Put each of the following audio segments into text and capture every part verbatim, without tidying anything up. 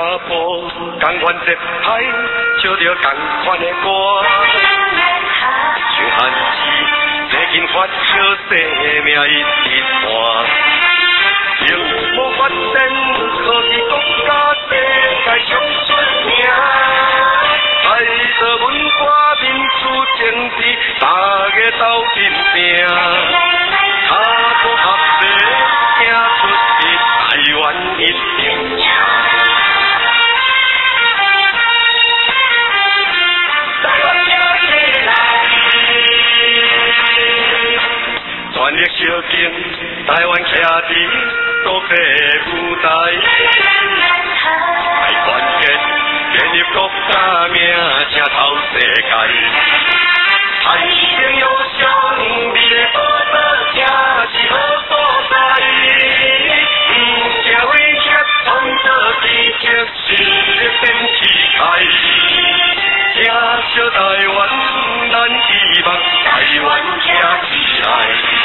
脚步，同款节拍，唱着同款的歌。像汉子，最近发笑生命一直换。情无发展，科技国家世界上出名。爱着文化民主政治，大家斗阵拼。脚步合作，行出去，台湾一定赢。全力小劲，台湾徛伫国际舞台，爱团结，建立国家名声透世界。太平洋上美的宝岛，正是好所在。不惊威胁，创造奇迹，实力展气概。正小台湾，咱希望台湾徛起来。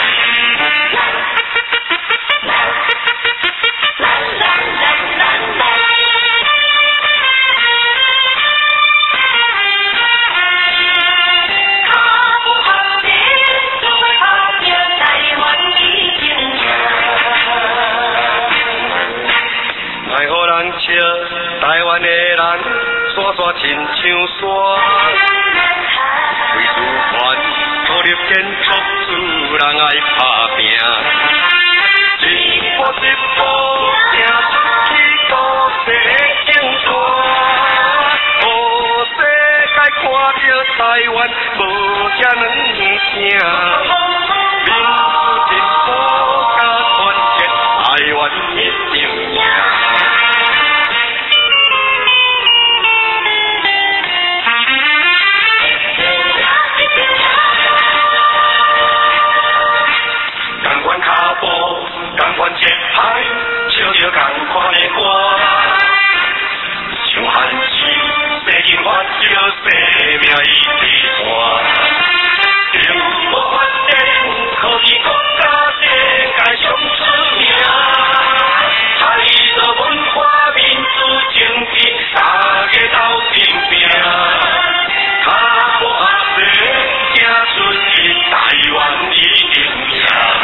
台湾的人，山山亲像山，为主权努力建筑，主人爱打拼，一步一步行出去国际的竞赛，予世界看到台湾无这两声，民主进步加团结，台湾一定赢。同款节拍，唱着同款的歌，像汉子，最近发笑生命一直换。政府发展，科技国家世界上出名。爱着文化民主政治，大家斗阵拼。脚步合作，行出去，台湾一定赢。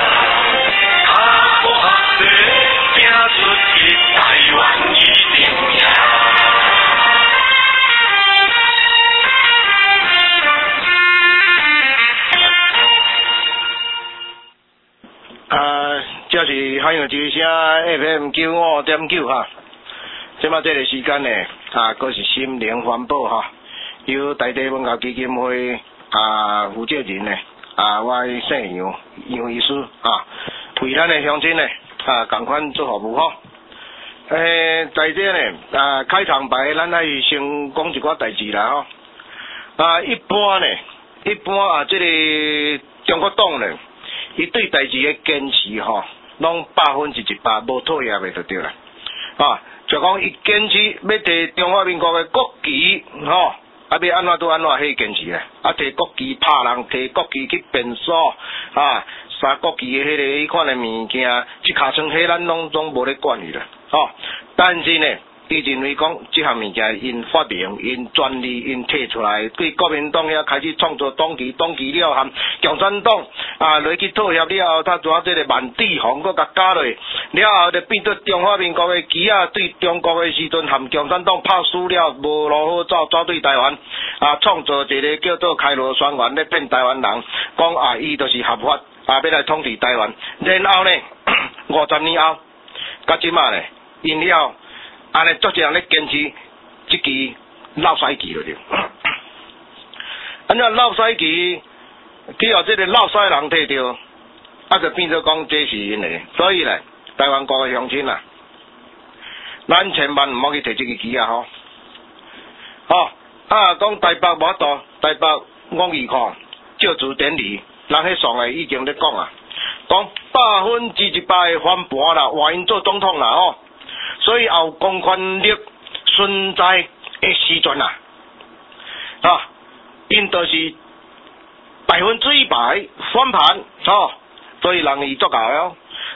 这是海洋之声 F M 九五点九哈，即马这个时间呢，啊，佫是心灵环保哈，由台地文教基金会啊负责人呢，啊，我姓杨杨医师啊，为咱的乡亲呢啊，共款做服务哈。诶，在这呢啊，开场白咱爱先讲一寡代志啦哈。啊，一般呢，一般啊，这个中国党呢，伊对代志的坚持吼。拢百分之一百无妥协的就对啦，啊，就讲伊坚持要摕中华民国的国旗，吼、哦，啊要安怎都安怎去坚持咧，啊摕国旗拍人，摕国旗去变数，啊，杀国旗的迄、那个迄款的物件，即尻川迄咱拢总无咧管伊啦，吼、哦，但是呢。伊认为讲，即项物件因发明、因专利、因摕出来，对国民党遐开始创造党旗，党旗了含共产党啊，落去妥协了后，他做这个万地红，搁甲加落，了后就变做中华民国的旗啊，对中国的时阵含共产党拍输了，无路好走，走对台湾啊，创造一个叫做开罗宣言，咧骗台湾人，讲啊，伊就是合法啊，要来统治台湾。然后呢，五十年后，甲即马呢，因了。安尼足侪人咧坚持即支老西旗了着，安怎老西旗去互即个老西人摕着，啊就变做讲这是因诶，所以咧台湾国诶乡亲啊，咱千万毋好去摕即支旗啊吼，吼啊讲台北无法度，台北五二看照字典礼，人迄上个已经咧讲啊，讲百分之一百诶翻盘啦，换因做总统啦吼。所以后公权力存在的时阵啊，啊，因就是百分之一百翻盘，哦，所以人伊足够哦。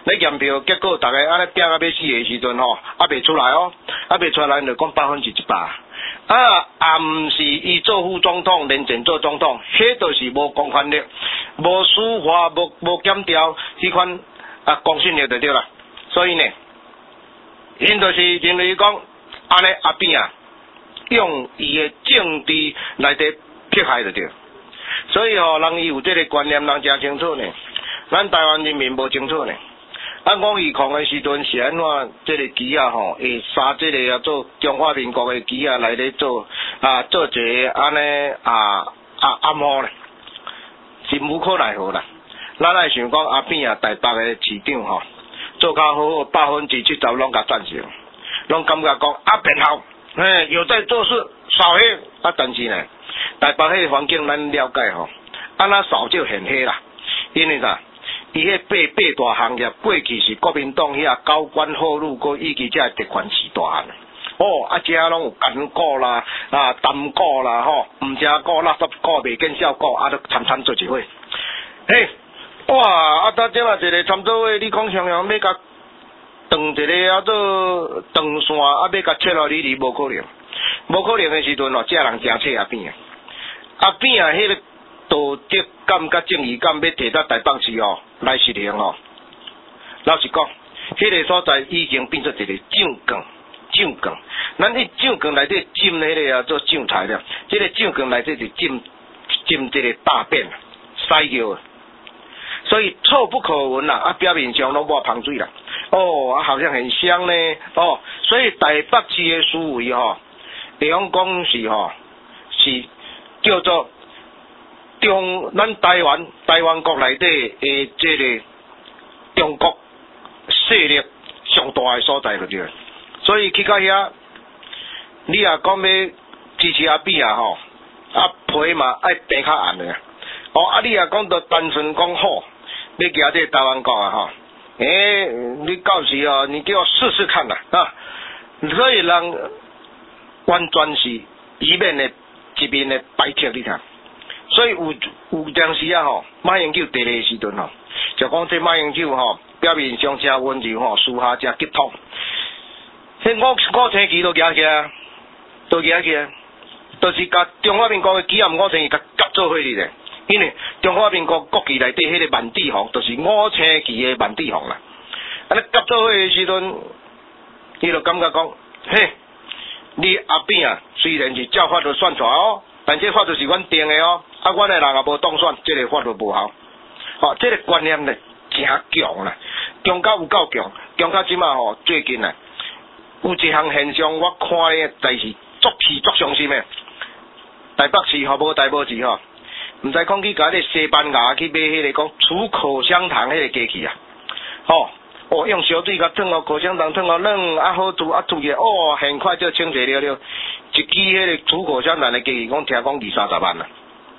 咧验票，结果大家安尼拼到要死的时阵吼，还袂出来哦，还袂出来，就讲百分之一百。啊，啊，毋是伊做副总统，连前做总统，迄就是无公权力、无司法、无无检调，迄款啊公信力就对啦。所以呢，因就是认为讲，安尼阿扁啊，用伊的政治来伫迫害就对。所以吼，人伊有这个观念，人真清楚呢。咱台湾人民无清楚呢。啊，五二抗的时阵是安怎？这个机啊吼，会杀这个啊做中华民国的机啊来咧做啊做一个安尼啊啊暗号咧，是无可奈何啦。咱来想讲阿扁啊，台北的市长吼，做较好，百分之七十拢甲赞成，拢感觉讲啊变好，嘿有在做事，扫黑啊，但是呢，台北迄个环境咱了解吼，安那扫就很黑啦，因为啥？伊迄八八大行业过去是国民党遐高官厚禄，搁以及遮特权时代哦，啊，遮拢有干股啦，啊，淡股啦，吼，毋食股、垃圾股、袂见效股，啊，都参参做一伙。嘿，哇，啊，搭即嘛一个参做伙，你讲常常要甲断一个啊做断线，啊，要甲切落里里无可能，无可能的时阵哦，遮人真切阿扁啊，阿扁啊，迄个道德感甲正义感要摕到台北市哦来实行哦。老实讲，迄、那个所在已经变做一个酱缸，酱缸。咱迄酱缸内底浸迄个啊做酱材料，这个酱缸内底是浸浸这个大便，屎尿。所以臭不可闻啦，啊表面上拢抹香水啦，哦啊好像很香呢，哦，所以台北市的思维吼，会用讲是吼是叫做。中咱台湾台湾国内底诶，这个中国势力上大诶所在就对，所以去到遐，你也讲要支持阿扁啊吼，啊皮嘛爱平较硬诶，哦啊你也讲到单纯讲好，要行这台湾国啊吼，诶、欸、你到时哦，你给我试试看啦啊，所以人完全是一面的一面的摆贴你看。所以有有当时啊吼，马英九第二时阵吼，就讲这马英九吼，表面上真温柔吼，私下真激动。迄五五星旗都举起来，都举起来，都、就是甲中华民国的旗啊，五星旗甲夹做伙哩咧。因为中华民国国旗内底迄个万字红，就是五星旗的万字红啦。啊，你夹做伙的时阵，伊就感觉讲，嘿，你阿扁啊，虽然是照法律选出来哦。但这法律是阮定的哦，啊，阮的人也无当选，这个法律无效。哦，这个观念呢，真强啦，强到有够强，强到即马吼，最近啊，有一项现象，我看的真是足气足伤心的。台北市吼无台北市吼，毋知讲去甲迄个西班牙去买迄个讲出口香糖迄个机器啊，吼、哦，哦用小水甲烫哦，口香糖烫哦软，啊好煮啊煮起来，哦很快就清洗了了。一支迄个出口香糖的机器，讲听讲二三十万啦。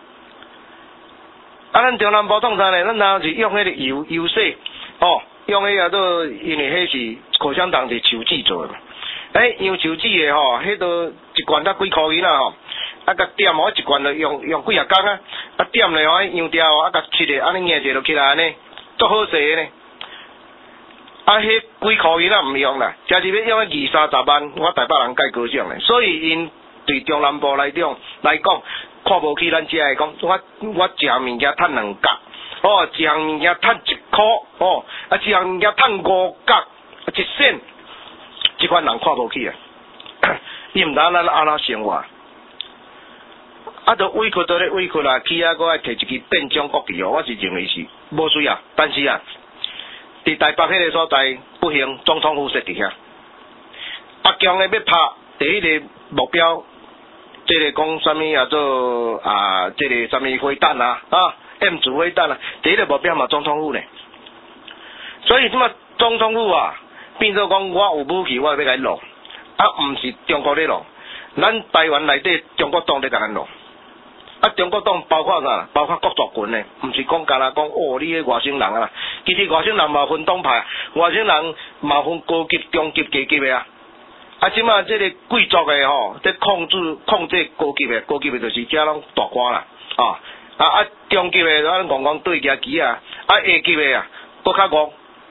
啊，咱中南部创啥呢？咱若是用迄个油油洗，哦，用迄个都因为迄是口香糖是树脂做的。诶、欸，用树脂的吼，迄都一罐才几箍银啦吼，啊，甲点哦，一罐就用用几啊工啊，啊点咧吼，用掉啊，甲切咧，安尼硬者就起来安尼，足好势的呢。啊，迄几箍银啊毋用啦，真是要用二三十万，我台北人介高兴咧。所以因对中南部来讲来讲，看无起咱遮个讲，我我食物件趁两角，哦，一项物件趁一箍，哦，啊，一项物件趁五角，一仙，即款人看无起啊。你毋知咱安怎生活？啊，都委屈到咧委屈啦，去遐搁爱摕一支变种国旗哦，我是认为是无需要，但是啊。伫台北迄个所在不行，总统府设伫遐。阿强咧要拍第一个目标，即、這个讲啥物啊做啊，即、這个啥物飞弹啊啊 ，M 字飞弹啊，第一个目标嘛总统府呢。所以即嘛总统府啊，变做讲我有武器，我要甲伊弄，啊，毋是中国咧弄，咱台湾内底中国党咧甲咱弄。啊，中国党包括啥？包括各族群呢，毋是讲干啦讲哦，你迄外省人啊，其实外省人嘛分党派，外省人嘛分高级、中级、低级的啊。啊，即马即个贵族的吼，在控制控制高级的，高级的就是遮拢大官啦，啊啊啊，中级的咱讲讲对家旗啊，啊下级的啊，搁较戆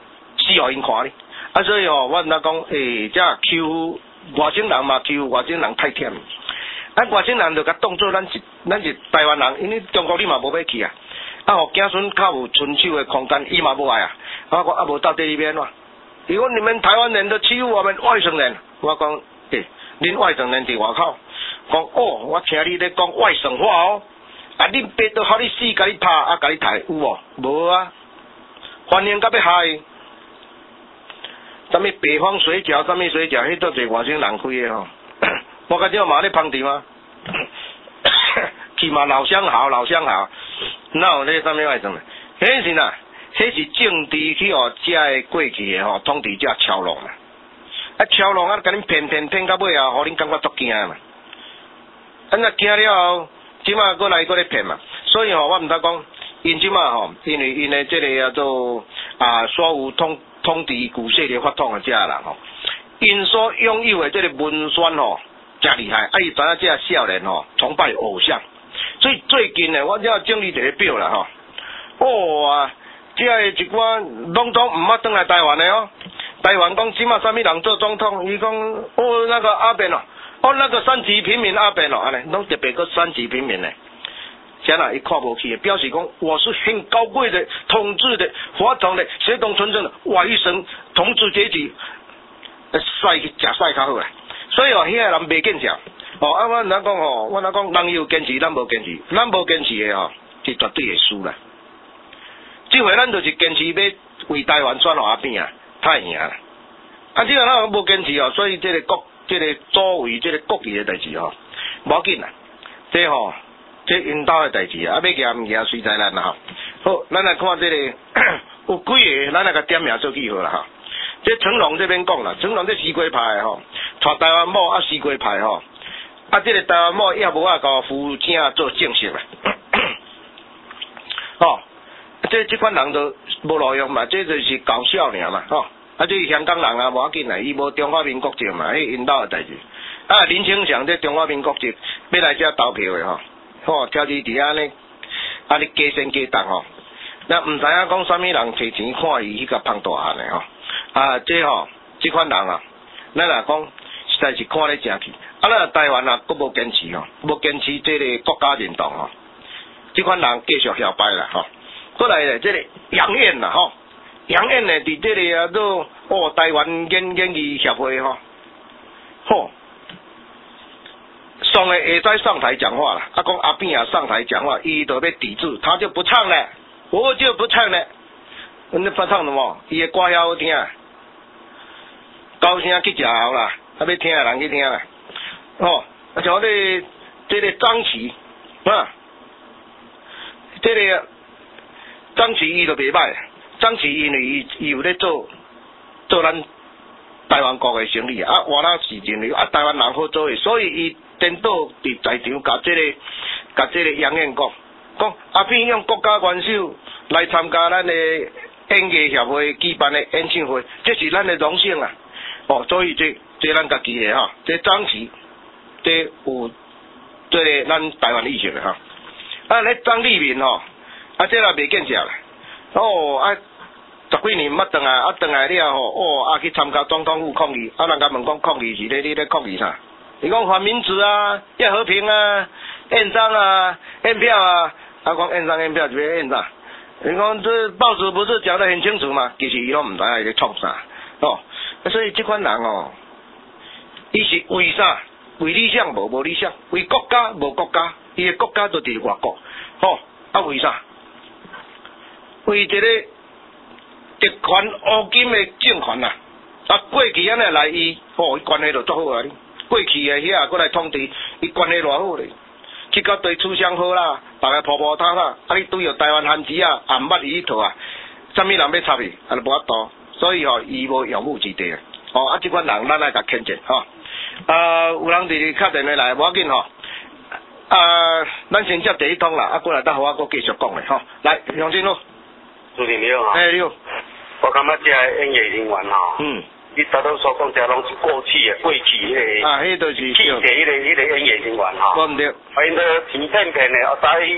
死互因看哩。啊，所以吼、哦，我毋知讲，诶，遮欺负外省人嘛，欺负外省人太忝。啊，外省人就甲当做咱是咱是台湾人，因为中国你嘛无要去啊。啊，互子孙较有伸手的空间，伊嘛无爱啊。我讲啊，无到底里面哇。伊讲你们台湾人都欺负我们外省人，我讲，诶，恁外省人伫外口，讲哦，我听你咧讲外省话哦。啊，恁爸都互你死，甲你拍，啊，甲你抬，有无？无啊。欢迎甲要害。什么北方水饺，什么水饺，迄都是外省人开的吼。我甲这嘛咧芳肠啊，去嘛老乡好，老乡好，哪有咧什么外省人？迄是呐，迄是政治去哦，遮的过去的吼，统治遮操弄啊。啊，操弄啊，甲恁骗骗骗到尾啊，互恁感觉足惊嘛。啊，那惊了后，即马过来过来骗嘛。所以吼、哦，我毋知讲，因即马吼，因为因的这个叫做啊，所有统统治旧势力发统的遮人吼，因所拥有的这个文宣吼，真厉害。啊，伊知影这少年吼，崇拜偶像。所以最近呢，我只整理一个表啦吼。哦啊，这个一寡拢总毋捌转来台湾的哦。台湾讲即马啥物人做总统？伊讲哦那个阿扁哦，哦那个三级平民阿扁哦，安尼拢特别个三级平民呢。啥啦？伊看无起，表示讲我是很高贵的统治的华统的血统纯正的外省统治阶级，帅食帅较好啦。所以哦，遐个人袂见笑。哦，啊，我咱讲吼，我咱讲人有坚持，咱无坚持，咱无坚持的吼，是绝对会输啦。这回咱就是坚持要为台湾选互阿扁啊，太赢啦。啊，这个咱无坚持哦，所以这个国，这个作为这个国旗的代志吼，无要紧啦。这吼、哦，这引导的代志啊，啊要夹毋夹随在咱啦吼。好，咱来看这个有几个，咱来甲点名做记号啦吼。这成龙这边讲啦，成龙这西瓜派的吼，带台湾某啊西瓜派吼。啊，这个台湾某也无啊，甲副正做正式啦。哦，这这款人都无路用嘛，这就是搞笑尔嘛，吼、哦。啊，这香港人啊，无要紧啦，伊无中华民国籍嘛，迄引导的代志。啊，林清祥这中华民国籍要来遮投票的吼，吼、哦，挑伊伫安尼，啊，你加升加重吼。那毋知影讲啥物人摕钱看伊迄个胖大汉的吼。啊，这吼、哦，这款人啊，咱若讲实在是看咧正气。啊，咱台湾啊，佫无坚持吼，无坚持这个国家认同吼，这款人继续摇摆啦吼。过来咧，这个杨燕啦吼，杨燕咧伫这个啊都哦台湾演演艺协会吼，吼，上个下再上台讲话啦，啊讲阿扁啊上台讲话，伊就要抵制，他就不唱了，我就不唱了，你不唱什么？伊的歌遐好听，高声去食好啦，啊要听的人去听啦。哦，啊像这这个张琪啊，这个张琪伊就袂歹，张琪因为伊伊有咧做做咱台湾国的生意啊，我那是认为啊台湾人好做诶，所以伊颠倒伫在场甲这个甲这个杨燕讲，讲阿扁用国家元首来参加咱的演艺协会举办的演唱会，这是咱的荣幸啊！哦，所以这这咱家己的哈，这张琪。这有这个咱台湾意识的哈，啊，咧张立民吼，啊，这也袂见笑啦，哦，啊，十几年捌转来，啊，转来了吼，哦，啊，去参加总统府抗议，啊，人家问讲抗议是咧你咧抗议啥？你讲反民主啊，要和平啊，验章啊，验票啊，啊，讲验章验票就要验啥？你讲这报纸不是讲得很清楚吗？其实伊拢毋知影伊咧创啥，哦，所以这款人哦，伊是为啥？为理想无无理想，为国家无国家，伊个国家都伫外国，吼、哦、啊为啥？为一个特权乌金的政权啊！啊过去安尼来伊，吼、哦、伊关系就足好啊！过去的遐过来统治，伊关系偌好咧，去到对处相好啦，大家泡泡汤啦，啊你对着台湾汉子啊，也毋捌伊迄套啊，啥物人要插伊，啊就无法度，所以吼伊无用武之地啊！哦啊，即款人咱来甲牵制吼。啊，有人伫敲电话来，无要紧吼。啊，咱先接第一通啦，啊，过来等互我佫继续讲咧吼。来，杨振咯。 主持人你好哈。 哎，你好。 我感觉这演艺人员吼，嗯，你大多所讲这拢是过去的、过去迄个。啊，迄都是。去的迄个、迄个演艺人员吼。 对唔对？ 因都钱骗骗的，啊，所以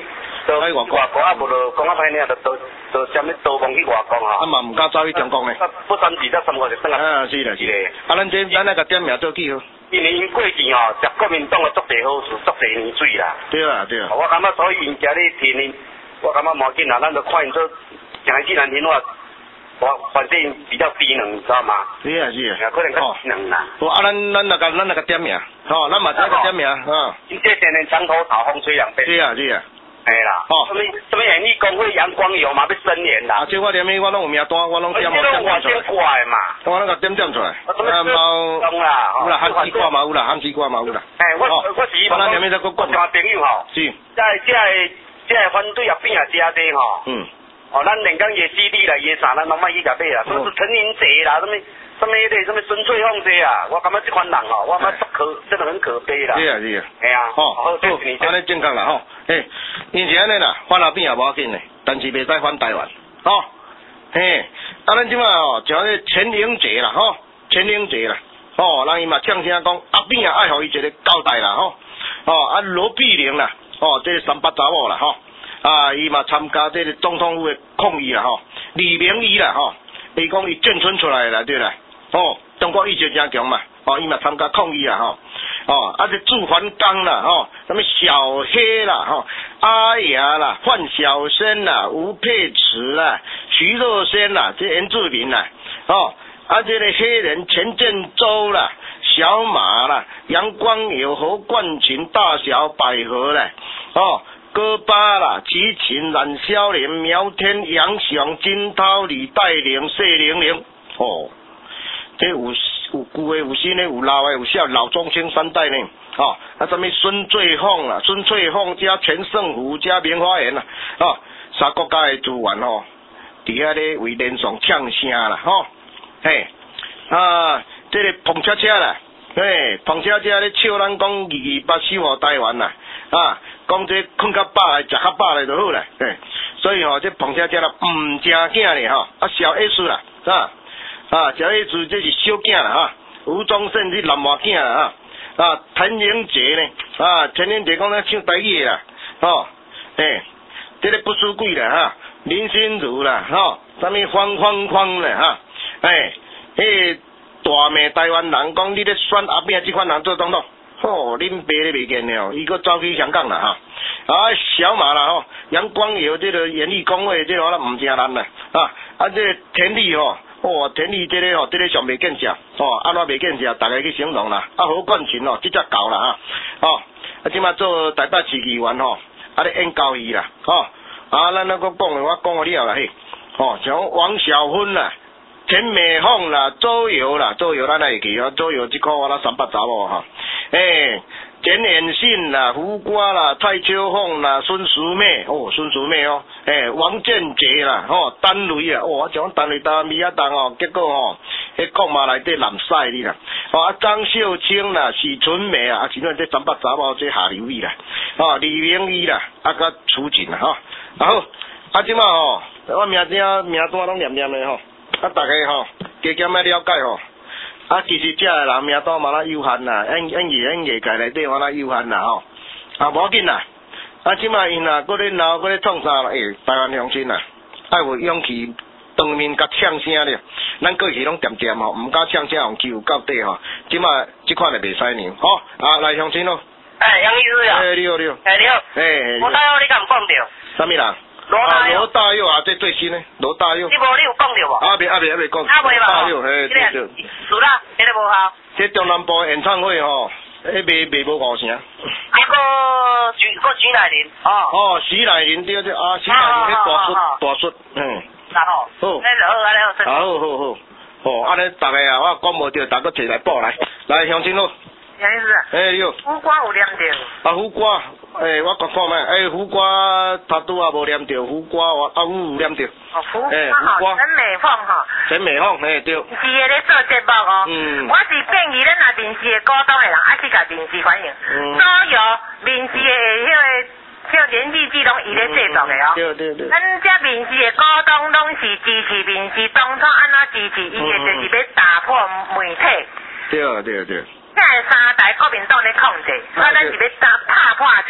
去外国，啊无就讲啊歹听，就到到啥物刀锋去外国吼。 啊嘛唔敢走去中国呢。 不三字才三五就转啊。 啊是啦是啦。啊咱这咱那个点名做记好。 因为因过去吼，食国民党的足侪好处，足侪年水啦。对啊对啊。 我感觉所以因家咧听因，我感觉冇紧啦，咱就看因做，讲起难听话。我反正比较低能，你知道吗？ 是啊是啊， 可能较低能啦。 哦，啊，咱咱那个咱那个点名，吼，咱嘛这个点名，啊。 你这天天墙头草，风吹两边。是啊是啊。哎啦。哦。什么什么演艺工会阳光有嘛要申联啦？ 啊，这我连咪我拢有名单，我拢点点点出来。 我怪嘛。我那个点点出来。 啊，冇。懂啦。 有啦，汉西瓜嘛有啦，汉西瓜嘛有啦。 哎，我我是我咱连咪在讲。我交朋友吼。是。在这这反对啊变啊加多吼。嗯。哦，咱连讲野 C D 啦，野啥咱拢卖去甲买啦，所以是陈云杰啦，什么什么迄个什么孙翠凤这啊，我感觉这款人哦，我感觉可真的很可悲啦。是啊是啊。哎呀。哦，好，安尼正确啦吼，嘿，因是安尼啦，反后边也无要紧嘞，但是袂使反台湾，吼，嘿，啊咱即摆哦，像迄陈英杰啦，吼，陈英杰啦，吼，人伊嘛呛声讲，后边也爱互伊一个交代啦，吼，哦，啊罗碧玲啦，哦，这三八查某啦，吼。啊，伊嘛参加这个总统府的抗议啦吼，李明仪啦吼，伊讲伊眷村出来啦对啦，哦，中国意识真强嘛，哦，伊嘛参加抗议啦吼，哦，啊这祝环刚啦吼，什么小黑啦吼，阿雅啦，范晓萱啦，吴佩慈啦，徐若瑄啦，这原住民啦，哦，啊这个黑人钱建州啦，小马啦，杨光友、侯冠群、大小百合啦，哦。戈巴啦、齐秦、冉萧莲、苗天、杨雄、金涛、李黛玲、谢玲玲，哦，这有有旧的、有新的、有老的、有小老中青三代呢，哦，啊，什么孙翠凤啦、孙翠凤加全胜福加明花园啦，哦，三国家的资源哦，伫遐咧为连上呛声啦，吼、哦，嘿，啊，这个彭恰恰啦，嘿，彭恰恰咧笑咱讲二二八守护台湾啦，啊。讲这困较饱来，食较饱来就好啦，嘿，所以吼、哦，这彭小姐啦，唔正囝咧吼，啊小 S 啦，啊啊小 S 这是小囝啦哈，吴宗宪是南华囝啦哈，啊陈英杰呢，啊陈英杰讲咧唱台语啦，吼，嘿，这个不输贵啦哈，林心如啦，吼，啥物方方方咧哈，哎，迄大骂台湾人讲你咧选阿扁这款人做总统。哦，恁爸咧袂见了，伊个走去香港啦哈，啊小马啦吼，杨光友这个演艺工会这个我唔正难啦，啊啊这个田丽吼，哦田丽这个吼，这个上袂见识，哦安怎袂见识，大家去形容啦，啊何冠群哦，这只狗啦哈，哦啊即马做台北市议员吼，啊咧演交易啦，吼啊咱那个讲的我讲个了啦嘿，哦像王小芬啦。田美凤啦，周游啦，周游咱会记哦，周游即个我啦三八查某哈，诶，简衍信啦，胡瓜啦，蔡秋凤啦，孙淑妹哦，孙淑妹哦，诶，王建杰啦，吼，丹雷啊，哦，我讲丹雷搭米啊当哦，结果哦，迄国嘛内底南赛哩啦，哦，啊张秀清啦，许纯美啊，啊，其中这三八查某这下流语啦，哦，李明仪啦，啊个楚锦啦，吼，然后啊即马吼，我名字名单拢念念的吼。啊，大家吼，加减来了解吼。啊，其实这个人名单嘛啦有限啦，演演艺演艺界内底嘛啦有限啦吼。啊，无要紧啦。啊，即摆因啊，搁咧闹，搁咧创啥啦？诶，台湾乡亲啊，爱有勇气当面甲呛声咧。咱过去拢掂掂吼，毋敢呛声，用气有到底吼。即摆即款就袂使呢。吼，啊，来乡亲咯。 哎，杨医师啊。 哎，你好，你好。 哎，你好。 哎， 我大友你敢讲着？ 啥物人？ 罗大佑， 罗大佑啊，这最新的罗大佑。 你无你有讲着无？ 啊未啊未啊未讲。 啊未嘛？ 大佑，嘿对对。 是啦，迄个无效。 这中南部演唱会吼，迄卖卖无五成。 啊个徐个徐乃麟，哦。 哦，徐乃麟对对啊，徐乃麟迄大叔大叔，嗯。 那好。好。那就好，安尼好。 好好好。哦，安尼大家啊，我讲无着，大家摕来报来，来乡亲咯。 杨医师。 哎哟。 胡瓜有念着。 啊胡瓜。诶、欸，我讲看卖，诶、欸，胡瓜他拄啊无念着，胡瓜我啊有念着。 哦，胡瓜吼，陈美凤吼。 陈美凤，嘿对。 是个咧做节目哦。嗯。我是建议咱若电视的股东的人，爱去甲电视反映。嗯。所有电视的迄个，迄个连续剧拢伊咧制作的哦。 对对对。 咱这电视的股东拢是支持电视总统安怎支持，伊个就是要打破媒体。 对对对。 现在三台国民党咧控制，所以咱是要打打破这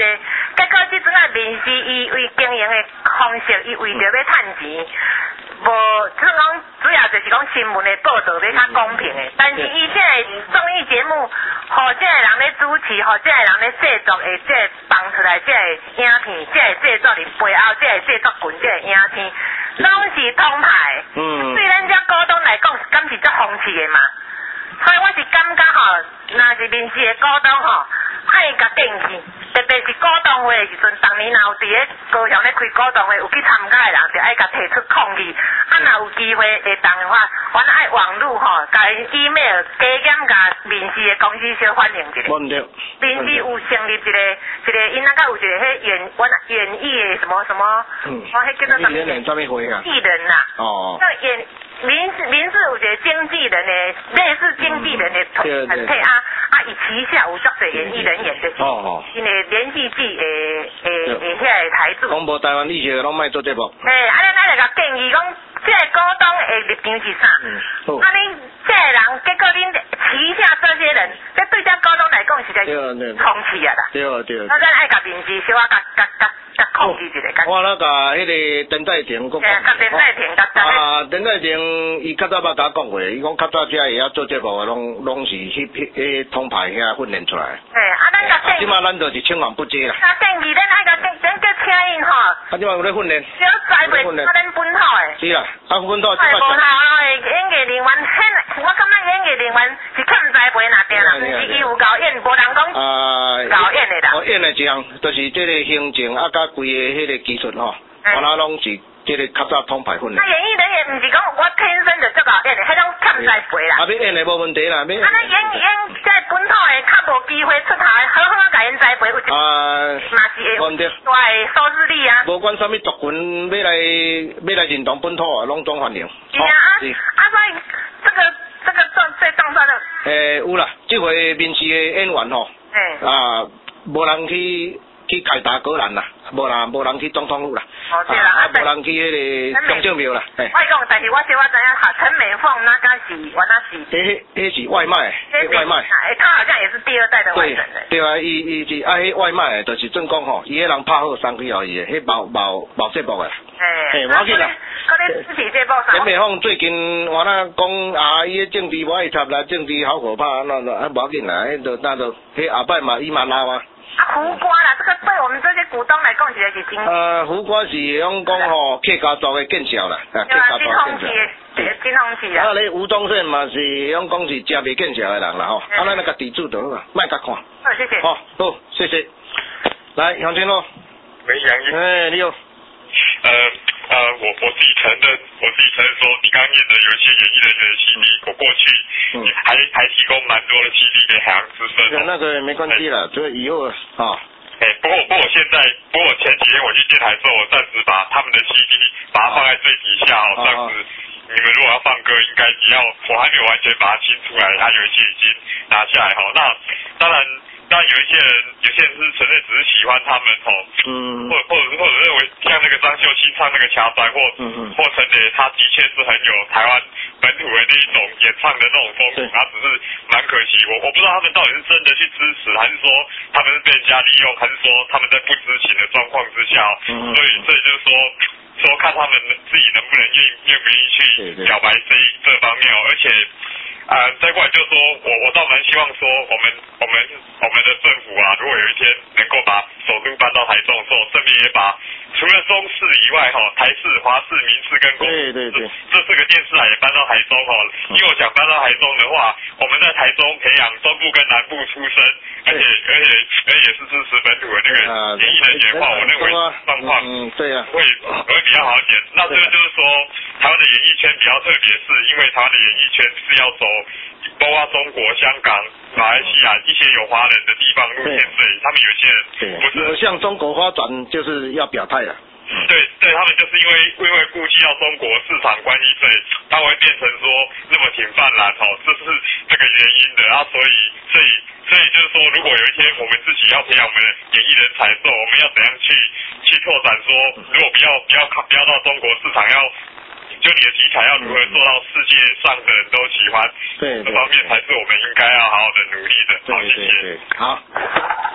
结果即阵啊面试伊为经营的方式，伊为着要趁钱。无，即讲主要就是讲新闻的报道要较公平的，但是伊即个综艺节目，互即个人咧主持，互即个人咧制作的，即个放出来即个影片，即个制作人背后即个制作群，即个影片，拢是通牌。嗯。对咱遮股东来讲，敢是足风气的嘛？所以我是感觉吼，若是面试的股东吼，爱甲定去。特别是股东会的时阵，当年若有伫咧高雄咧开股东会，有去参加的人，就爱甲提出抗议。啊，若有机会会当的话，阮爱网络吼，甲 email 加减甲面试的公司小反映一下。 无毋对。 面试有成立一个一个，因那个有一个迄演阮演艺的什么什么，嗯，我迄叫做什么？艺人什么会啊？ 艺人呐。 哦。 那演民事民事有一个经纪人的类似经纪人的团团体啊啊，伊旗下有足侪演艺人员的。哦哦。因为连续剧诶诶诶，遐个台主。 讲无台湾以前拢卖做节目。 诶，啊，咱咱就甲建议讲，即个股东的立场是啥？嗯。好。啊，恁即个人，结果恁旗下这些人，这对这股东来讲是个空气啊啦。对对。那咱爱甲面试小啊，甲甲甲甲控制一下。 我那甲迄个陈代廷讲。 诶，甲陈代廷甲陈。 啊，陈代廷伊较早捌甲我讲过，伊讲较早遮会晓做节目，拢拢是迄迄通牌遐训练出来。 诶，啊，咱甲建议。 即马咱就是千万不接啦。 甲建议咱爱甲咱咱叫请因吼。 啊，即马有咧训练。 小栽培啊，咱本土诶。 是啦，啊，本土。 哎，无效咯，演艺人员，我感觉演艺人员是欠栽培那点啦，毋是伊有够演，无人讲。啊。够演的啦。 我演的一项，就是即个行政啊，甲规个迄个技术吼，我那拢是。即个较早通牌训练。 啊，演艺人员毋是讲我天生就足够演的，迄种欠栽培啦。 啊，要演的无问题啦，要。啊， 那演演即本土的较无机会出头，好好甲因栽培有一。啊。嘛是会有大的收视率啊。 无管啥物族群要来要来认同本土啊，拢总欢迎。 是啊，啊，啊，所以这个这个做这当算了。诶， 有啦，即回面试的演员吼。诶。啊，无人去。去凯达格兰啦，无人无人去总统府啦， 哦对啦， 啊无人去迄个中正庙啦。 我讲，但是我小我知影，哈，陈美凤那个是，我那是。 迄迄是外卖，外卖。 哎，他好像也是第二代的外省人。 对啊，伊伊是啊，迄外卖就是正讲吼，伊迄人拍好三几号伊个，迄毛毛毛节目个。哎，无要紧啦。 嗰啲主持节目。 陈美凤最近我那讲啊，伊个政治无爱插啦，政治好可怕，那那啊无要紧啦，迄就那就迄后摆嘛伊嘛闹啊。 啊，胡瓜啦，这个对我们这些股东来讲，其实是真。 呃，胡瓜是用讲吼客家族的见效啦， 啊，客家族的见效，金红旗啊。 啊，你吴宗宪嘛是用讲是真袂见效的人啦吼，啊，咱那个地主就好啦，卖甲看。 好，谢谢。 好，好，谢谢。来，杨金咯。 喂，杨毅。 哎，你好。 呃呃，我我自己承认，我自己承认说，你刚念的有一些演艺人员的 C D，我过去嗯还还提供蛮多的 C D 给海洋之声。 那个没关系啦，就以后啊。 哎，不过不过我现在，不过我前几天我去电台之后，我暂时把他们的 C D 把它放在最底下哦，这样子你们如果要放歌，应该只要我还没有完全把它清出来，他有一些已经拿下来哈。那当然。但有一些人，有些人是纯粹只是喜欢他们吼，嗯，或或者或者认为像那个张秀清唱那个卡仔，或嗯或陈磊，他的确是很有台湾本土的那一种演唱的那种风格，他只是蛮可惜，我我不知道他们到底是真的去支持，还是说他们是被人家利用，还是说他们在不知情的状况之下，嗯，所以所以就是说说看他们自己能不能愿愿不愿意去表白这一这方面哦，而且。啊、呃，再过来就是说，我我倒蛮希望说，我们我们我们的政府啊，如果有一天能够把首都搬到台中的时候，顺便也把除了中视以外哈，台视、华视、民视跟公视，对对对，这四个电视台也搬到台中哈。因为我想搬到台中的话，我们在台中培养中部跟南部出身，而且而且而且也是支持本土的那个演艺人员的话，我认为状况嗯对啊， 会会比较好一点。那这个就是说，台湾的演艺圈比较特别，是因为台湾的演艺圈是要走。包括中国、香港、马来西亚一些有华人的地方路线，所以他们有些人不是向中国发展，就是要表态了。 对对，他们就是因为因为顾及到中国市场关系，所以他会变成说那么挺泛滥哦，这是这个原因的啊，所以所以所以就是说，如果有一天我们自己要培养我们的演艺人才的时候，我们要怎样去去拓展说，如果不要不要不要到中国市场要。就你的题材要如何做到世界上的人都喜欢， 对， 这方面才是我们应该要好好的努力的。好，谢谢。 好，这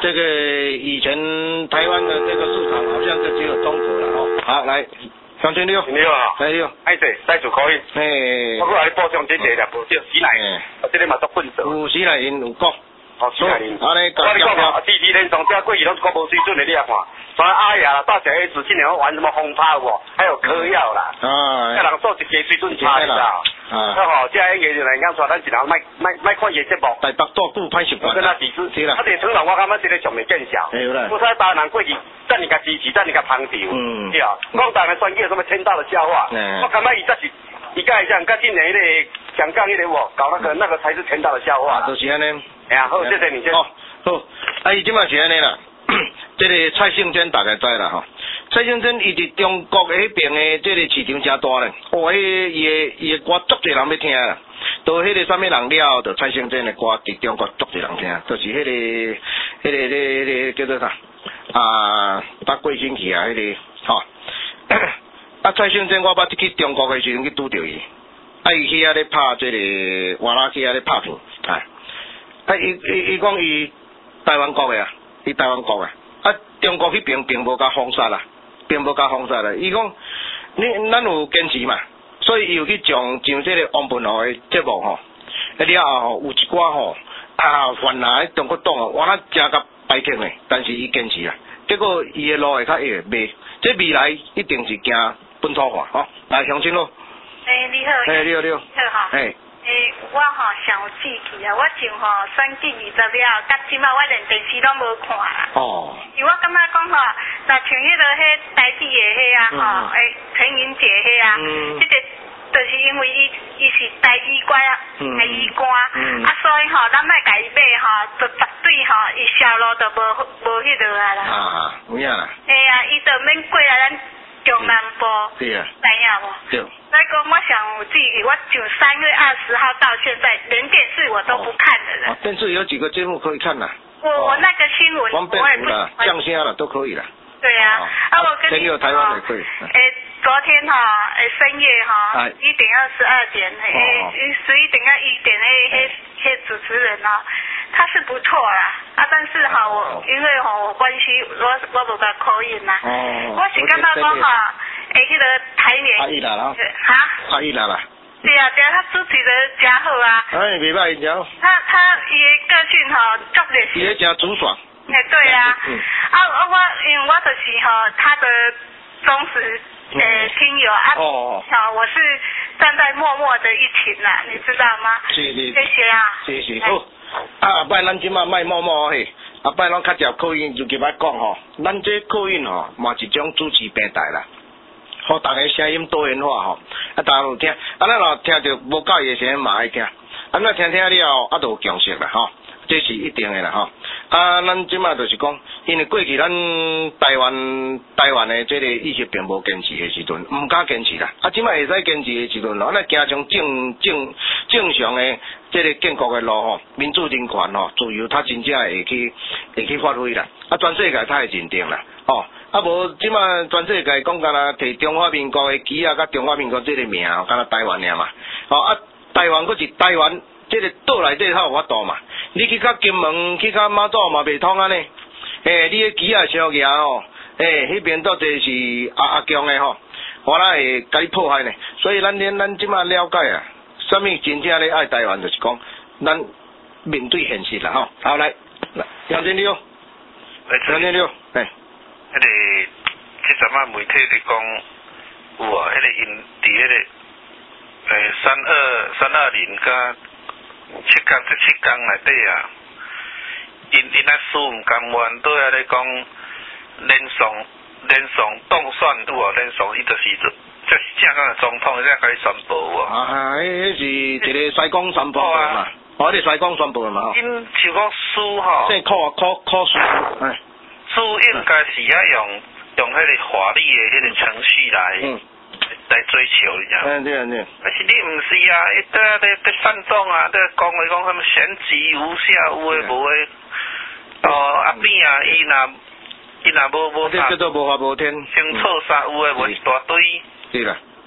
这个以前台湾的这个市场好像就只有中国了哦。好，来，乡亲你好， 你好啊， 哎你好， 哎对，带主可以。 哎， 我过来补充这个了，无叫喜来，啊，这个嘛做混色。 有喜来因有讲。 哦，喜来因。 好嘞， 我跟你讲啊，弟弟连上这过去拢国无水准的，你也看。什么阿雅啦，大小 S 今年玩什么轰趴无？还有嗑药啦。啊。叫人做一家水准差，你知道？啊。那吼，这个艺人来讲说，咱一人卖卖卖看伊节目。台北大久歹习惯。跟他抵制。是啦。啊，这成人我感觉这个上面见效。对啦。不是台湾人过去，等你个支持，等你个捧场。嗯。对啊。讲台湾选举有什么天大的笑话？嗯。我感觉伊这是，伊甲会像甲今年迄个香港迄个哦，搞那个那个才是天大的笑话。啊， 就是安尼。 哎呀，好，谢谢你先。 好，好，啊，伊即马是安尼啦。这个蔡胜珍大概知啦吼，蔡胜珍伊伫中国迄边的这个市场真大咧，哦，迄伊的伊的歌足侪人要听啦，都迄个啥物人了，就蔡胜珍的歌伫中国足侪人听，就是迄、那个迄、那个迄、那个迄、那个叫做啥啊，搭过星期啊，迄、那个吼，啊蔡胜珍我捌去中国的时阵去拄着伊，啊伊去遐咧拍这个瓦拉去遐咧拍片，啊，啊伊伊伊讲伊台湾国的啊，伊台湾国的。啊，中国迄边并无甲封杀啦，并无甲封杀啦。伊讲，你咱有坚持嘛，所以伊有去上上这个王文豪的节目吼，了后吼有一寡吼啊，原来中国党哦，我那真甲摆挺的，但是伊坚持啊，结果伊的路会较会袂，这未来一定是行本土化吼。来，乡亲咯。 诶，你好。 诶，你好，你好。 好哈。诶。诶，我吼想有志气啊！我从吼选举二十了，到即马我连电视拢无看啦。哦。因为我感觉讲吼，若像迄个迄台语的迄啊吼，诶陈云姐迄啊，嗯，即个就是因为伊伊是台语歌啊，台语歌，嗯，啊所以吼咱莫甲伊买吼，就绝对吼伊销路就无无迄落啊啦。啊， 有影啦。 哎呀，伊就免过来咱中南部。对啊。知影无？对。所以讲，我想我自己，我从三月二十号到现在，连电视我都不看的人。 哦，电视有几个节目可以看呐？ 我我那个新闻，我也不啦，降虾了都可以了。 对啊，啊我跟你说， 台湾也可以。 诶，昨天哈，诶深夜哈，一点二十二点，诶十一点到一点，诶嘿嘿主持人哦，他是不错啦，啊但是哈我因为哈我关系我我无甲口音啦，我是感觉讲哈。诶，迄、那个台联， 阿姨啦啦， 哈， 阿姨啦啦， 对啊，对啊，他主持的真好啊。 哎，袂歹，伊讲。 他他伊的个性吼，特别是。 伊个真直爽。 哎，对啊。嗯。啊，我因为我就是吼他的忠实呃听友啊。哦。好，我是站在默默的一群啦，你知道吗？是是。谢谢啊。谢谢。好。啊，后摆咱即马卖默默嘿，后摆咱较接口音就给咱讲吼，咱这口音吼嘛一种主持平台啦。互大家声音多元化吼，啊，大家有听，啊，咱若听着无介意的声音嘛爱听，啊，咱听听了啊，就有共识啦吼，这是一定的啦吼。啊，咱即马就是讲，因为过去咱台湾台湾的这个意识并无坚持的时阵，毋敢坚持啦。啊，即马会使坚持的时阵，咱来行上正正正常的这个建国的路吼，民主人权吼，自由，他真正会去会去发挥啦。啊，全世界他会认定啦，哦。啊无，即马全世界讲，敢若摕中华民国的旗啊，甲中华民国这个名，敢若台湾尔嘛。哦啊，台湾佫是台湾，这个岛内底较有法度嘛。你去较金门，去较马祖嘛袂通安尼。诶，你的旗啊上举吼，诶，迄边到底是阿阿强的吼，我啦会甲你破坏呢。所以咱连咱即马了解啊，啥物真正咧爱台湾，就是讲咱面对现实啦吼。好来，杨经理哦，杨经理哦，诶。 迄个即阵仔媒体咧讲有啊，迄个因伫迄个诶三二三二零甲七工这七工内底啊，因因啊输毋甘愿，倒来咧讲连上连上当选有啊，连上伊就是做这是正港的总统，才甲伊宣布有啊。 啊，迄是一个西港宣布嘛，哦，你西港宣布嘛。 因像讲输吼， 即考考考输，哎。 输应该是要用用迄个法律的迄个程序来、嗯、来追求，你知道吗？ 嗯对对。 但是你唔是啊，一在在在煽动啊，在讲话讲什么选举无效，有诶无诶，哦阿扁啊，伊若伊若无无这叫做无法无天， 先错杀有诶无一大堆。 对啦。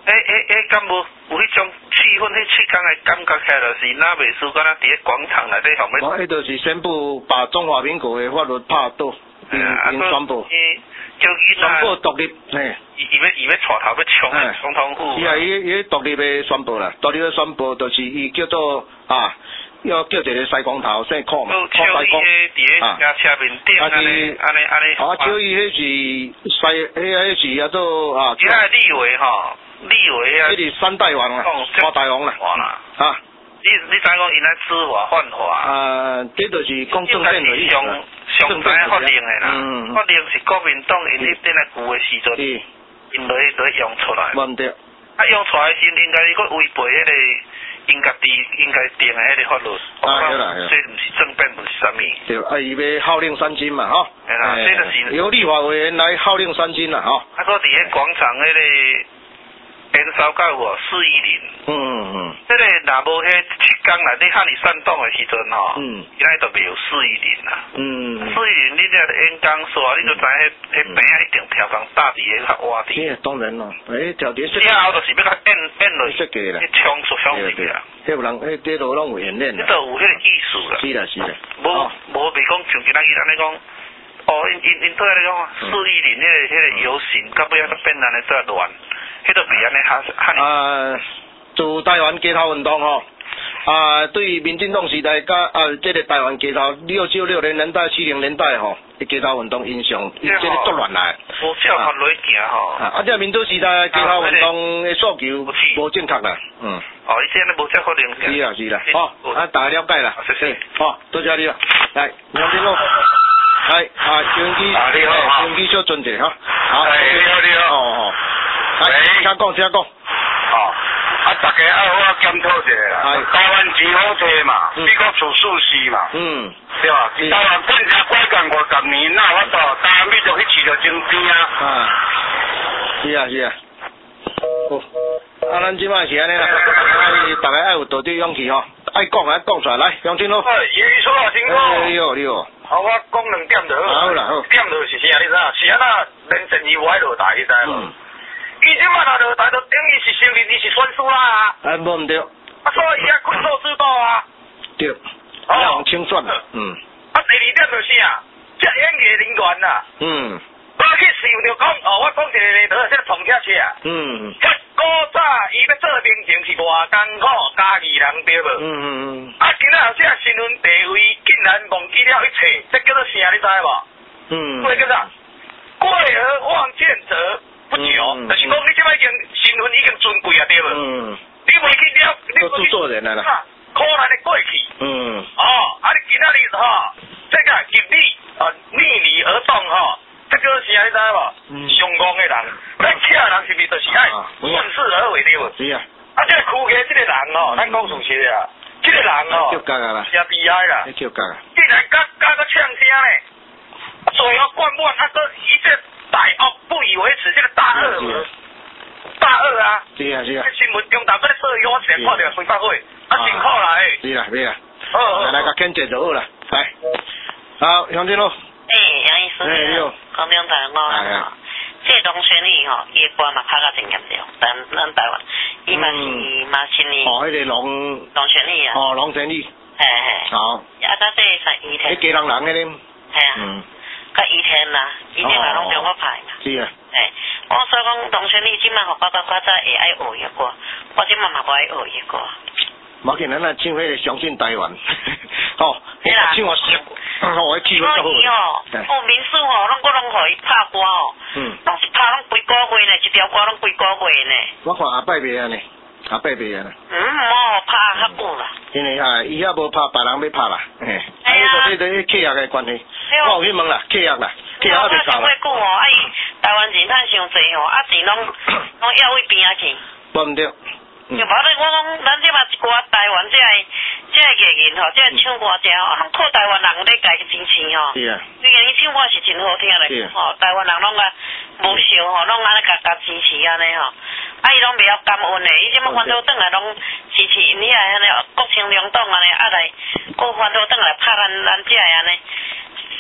诶诶诶，敢无有迄种气氛？迄七天的感觉起来，就是哪袂输，敢若伫咧广场内底后面。 我迄就是宣布把中华民国的法律拍倒，因因宣布。 叫伊宣布独立，嘿。 伊伊要伊要带头要冲总统府。 是啊，伊伊独立的宣布啦，独立的宣布就是伊叫做啊。要叫一个西光头姓柯嘛，柯西光。 啊，车面顶安尼安尼安尼。 啊，叫伊迄是西，迄迄是叫做啊。 其他立委吼，立委啊。 迄是三大王啦，花大王啦。啊。 你你知讲因来知法犯法？ 啊，这就是公正辩论。 上上知法令的啦，法令是国民党因迄顶来旧的时阵，因落去落用出来。 毋对。 啊，用出来时应该是佫违背迄个。应该定应该定的迄个法律， 啊，对啦， 这毋是政变，毋是啥物。 对，啊，伊要号令三军嘛，吼。 哎啦，这就是由立法委员来号令三军啦，吼。 啊，佫伫迄广场迄个延烧到有四一零。 嗯嗯嗯。 这个若无迄七天内底遐尼煽动的时阵吼， 嗯， 现在都袂有四一零啦。 嗯。 四一零，你这演讲说，你就知迄迄边啊一定条工搭伫迄较洼地。 对，当然咯，诶，条件设计。了后就是要甲演演落设计啦。 去冲出冲入去啦。 迄有人，迄这都拢有演练啦。 这都有迄个意思啦。 是啦是啦。 无无袂讲像今仔日安尼讲，哦，因因因对安尼讲，四一零迄个迄个游行，到尾啊都变安尼遮乱，迄都袂安尼哈哈。 啊，自台湾街头运动吼。啊，对于民进党时代甲啊，这个台湾街头六九六零年代、七零年代吼，街头运动影响，伊这个作乱来。 无照法律行吼。 啊，啊，这民主时代街头运动的诉求无正确啦，嗯。 哦，伊这安尼无照法律行。 是啦是啦，好，啊，大家了解啦， 谢谢。 好，多谢你啦，来，杨天路，来，啊，收音机， 啊，你好， 收音机小准者哈，好， 哎，你好你好， 哦哦，来，请讲，请讲。 好。啊，大家爱好检讨一下啦。台湾钱好摕嘛，美国出事事嘛，嗯，对吧？台湾本身改革五十年，哪有法度？台湾美国去饲着真边啊。啊， 是啊是啊。好，啊，咱即摆是安尼啦，爱大家爱有道德勇气吼，爱讲爱讲出来，来，杨金路。 哎，爷说啊，辛苦。 你好你好。 好，我讲两点就好。 好啦好。 点就是啥，你知影？是安那连胜伊歪落台，你知无？伊即摆若落台，就等于是承认伊是选输啦啊！ 哎，无毋对。 啊，所以伊啊困兽之斗啊。 对。哦。用清算。嗯。 啊，第二点就是啊，这演艺人员呐。嗯。我去想着讲，哦，我讲一个例子，这个撞车车。嗯。迄古早伊要做明星是偌艰苦，家己人对无？嗯嗯嗯。啊，今仔后这新闻地位竟然忘记了一切，这叫做啥？你知无？嗯。这叫啥？贵而忘见者。不久，嗯、就是讲你即摆已经身份已经尊贵啊，对无？嗯。你袂去了，你都制作人来啦。 可能的过去。嗯。哦，啊，你今仔日吼，这个入理啊逆理而动吼，这个是啊，你知无？嗯。上戆的人，咱车人是毋是就是爱顺势而为对无？是啊。啊，这个区区这个人吼，咱讲事实啊，这个人吼， 叫格啊啦， 真厉害啦。 叫格啊。 竟然甲甲个唱声咧，最后灌满啊个一这。大恶不以为耻，这个大恶，大恶啊！ 是啊是啊。 新闻中头嗰啲所以我成日看到新百货，啊辛苦啦诶。 是啦是啦。哦。来来，甲见解就好啦，来。好，杨金路。 诶，杨医师。 诶，你好。 高明台我啊，这龙泉里吼，伊歌嘛拍甲真严重，咱咱台湾，伊嘛是嘛新年。 哦，迄个龙。 龙泉里啊。 哦，龙泉里。 嘿嘿。 好。 啊，咱这是伊天。 迄家人人嘅咧。 系啊。嗯。甲以前啦，以前嘛拢中国派嘛。 是啊。 诶，我所讲龙泉里即摆互我较较早会爱学伊歌，我即摆嘛无爱学伊歌。 冇见咱啊唱迄个相信台湾，吼，唱我唱，我气氛较好。 哦，哦，民宿吼，拢我拢互伊拍歌哦，嗯，拢是拍拢几个月呢，一条歌拢几个月呢。 我看阿伯袂安尼，阿伯袂安尼。 嗯，无拍较久啦。 因为啊，伊遐无拍，别人要拍啦，嘿。哎呀。啊，这这这契约的关系。我有去问啦，契约啦，契约我就搞啦。 久哦，啊伊台湾人趁伤济吼，啊钱拢拢要位边仔去。 无毋对。 就无咧，我讲咱即嘛一寡台湾这个这个艺人吼，这个唱歌者吼，拢靠台湾人咧家己支持吼。是啊。虽然伊唱歌是真好听咧，吼，台湾人拢甲无少吼，拢安尼甲甲支持安尼吼。啊，伊拢袂晓感恩咧，伊即摆翻倒转来拢支持因遐安尼国情两党安尼，啊来，搁翻倒转来拍咱咱遮个安尼。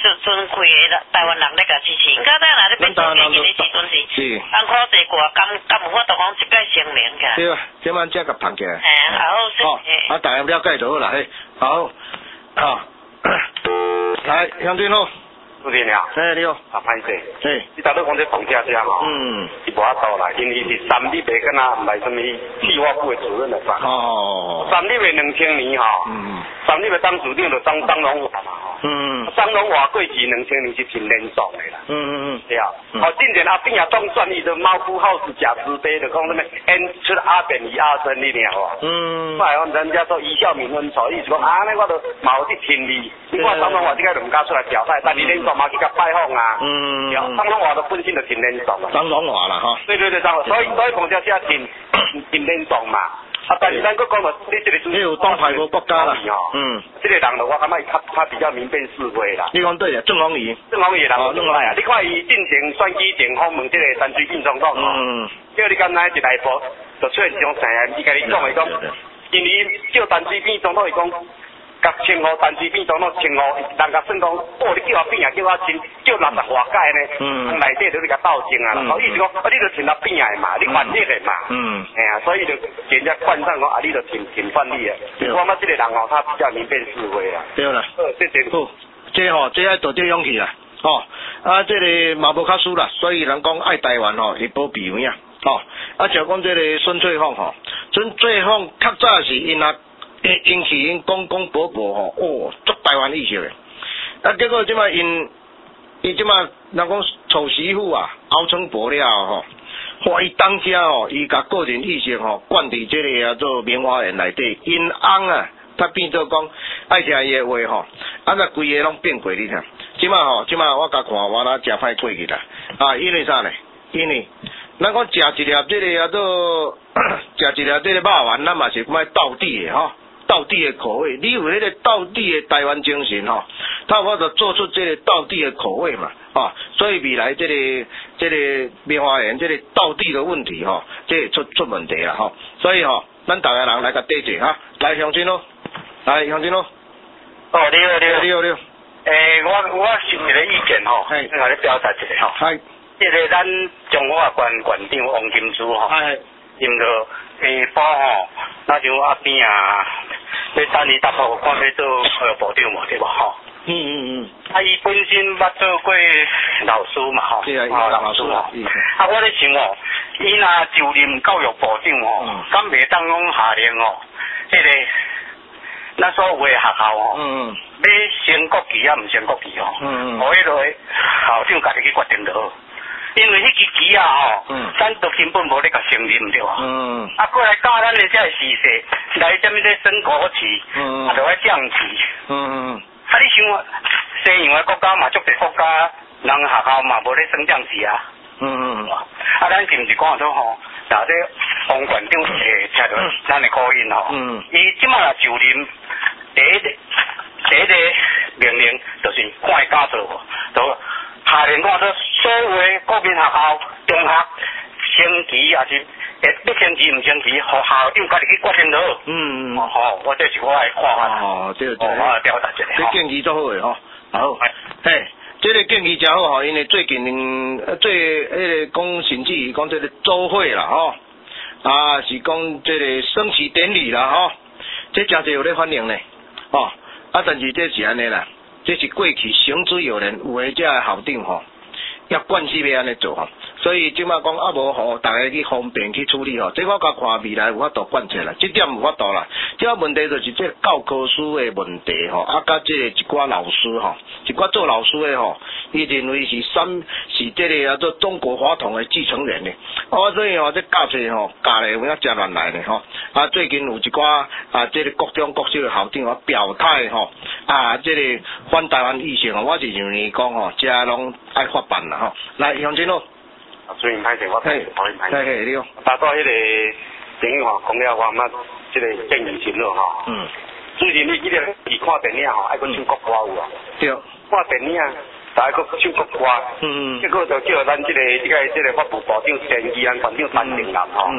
尊尊贵的台湾人咧甲支持，应该咱若咧变做电影的时阵是，艰苦地过，敢敢有法度讲一届成名个。 对啊，即晚才甲捧起来。 哎，好， 好，啊，大家了解就好啦，嘿，好，好，来，乡亲好。 主持人好， 哎，你好， 啊，歹势， 哎， 你头拄讲这房价遮吼， 嗯， 是无法度啦，因为是三立的，敢若毋系什么计划部的主任来办， 哦， 三立的两千年吼，嗯，三立的当主任就张张荣华嘛吼，嗯，张荣华过去两千年是挺连爽的啦，嗯嗯嗯，对啊，哦，进前阿扁也当转伊的猫夫好事假慈悲的，讲什么演出阿扁与阿生你听无？嗯，后来讲人家说贻笑泯恩仇，意思讲啊，那我都嘛有伫听你，你看张荣华这个两家出来表态，但你连爽嘛去甲拜访啊，嗯，张荣华的本身就挺连爽的， 张荣华啦哈， 对对对，张，所以所以房价遮挺挺连爽嘛。啊，但是咱佫讲了，你这个主， 你有东派无国家啦，嗯，这个人的我感觉他他比较明辨是非啦。 你讲对啊，郑鸿仪， 郑鸿仪人好厉害啊！你看伊进前选举前访问这个陈水扁总统吼，嗯，叫你敢若一来步就出现上生啊！伊甲你讲的讲，因为叫陈水扁总统伊讲，甲称呼陈水扁总统称呼，人甲算讲，哦，你叫我扁啊，叫我亲，叫六十华盖呢，嗯，内底就你甲斗争啊，好意思讲，啊，你就挺他扁的嘛，你反逆的嘛，嗯，哎呀，所以就给人家冠上讲啊，你就挺挺反逆的，我嘛这个人哦，他比较明辨是非啊， 对啦， 呃，这这好，这吼，这爱多点勇气啦，吼，啊，这个嘛无较输啦，所以人讲爱台湾吼，是保庇有影，吼，啊，就讲这个孙翠凤吼，孙翠凤较早是因啊。因因是因公公婆婆吼，哦，足台湾意识的。啊，结果即摆因，伊即摆人讲娶媳妇啊，熬成婆了吼，话伊当家吼，伊甲个人意识吼灌伫即个啊做棉花园内底，因翁啊，他变做讲爱听伊的话吼，啊那规个拢变过你听。即摆吼，即摆我甲看我哪食歹过去啦，啊，因为啥呢？因为咱讲食一粒即个啊做食一粒即个肉丸，咱嘛是卖道地的吼。道地的口味，你有迄个道地的台湾精神吼，他有法度做出这个道地的口味嘛，啊，所以未来这个这个棉花园这个道地的问题吼，这个出出问题啦吼，所以吼，咱大家人来甲对者哈，来乡亲咯，来乡亲咯， 哦，你好你好你好你好， 诶，我我是一个意见吼，我甲你表达一下吼， 系， 即个咱中华县县长王金珠吼，系，因着诶包吼，那像阿边啊。要等伊答复看要做呃部长无对无吼？嗯嗯嗯。啊，伊本身捌做过老师嘛吼， 对啊，哦老师吼。 啊，我咧想哦，伊若就任教育部长吼，敢袂当讲下令哦，迄个咱所有诶学校吼，嗯要升国旗啊，毋升国旗吼，嗯嗯，互迄个校长家己去决定就好。因为迄支旗啊吼，嗯，咱都根本无咧甲承认对无？嗯，啊，过来教咱的这个时势，来什么咧升国旗，嗯，啊，就爱降旗，嗯嗯，啊，你想西洋的国家嘛，足侪国家人学校嘛无咧升降旗啊，嗯嗯，啊，咱是毋是讲做吼，若这王县长诶，听到咱的口音吼，嗯，伊即马若就任第一个第一个命令就是看伊敢做无，就。下令讲说，所有的国民学校、中学升旗，也是诶要升旗毋升旗，互校长家己去决定就好。嗯嗯。哦，吼，我这是我的看法。 哦，对对。 我来表达一下。 这建议做好诶吼。好。嘿，这个建议真好吼，因为最近最迄个讲甚至讲这个周会啦吼，啊是讲这个升旗典礼啦吼，这真侪有咧反应呢。哦，啊但是这是安尼啦。这是过去行之有年，有诶，这校长吼，也惯势要安尼做吼，所以即马讲啊无吼，大家去方便去处理吼，这我甲看未来有法度管制啦，这点有法度啦。这个问题就是这教科书诶问题吼，啊，甲这个一寡老师吼，一寡做老师诶吼，伊认为是三是这个啊做中国华统诶继承人咧，啊，所以吼这教册吼教咧有影真乱来咧吼，啊，最近有一寡啊这个各中各小诶校长啊表态吼，啊，这个反台湾意识吼，我是认为讲吼，这拢爱发办啦吼，来乡亲咯。 啊，所以歹势，我讨厌歹势。 嘿嘿，你好。 达到迄个朋友吼，讲了我嘛，即个建议先咯吼。嗯。最近你记得去看电影吼，爱搁唱国歌有啊。 对。 看电影，大家搁唱国歌。嗯嗯。结果就叫咱即个即个即个法务部长陈义安县长担任啦吼。嗯。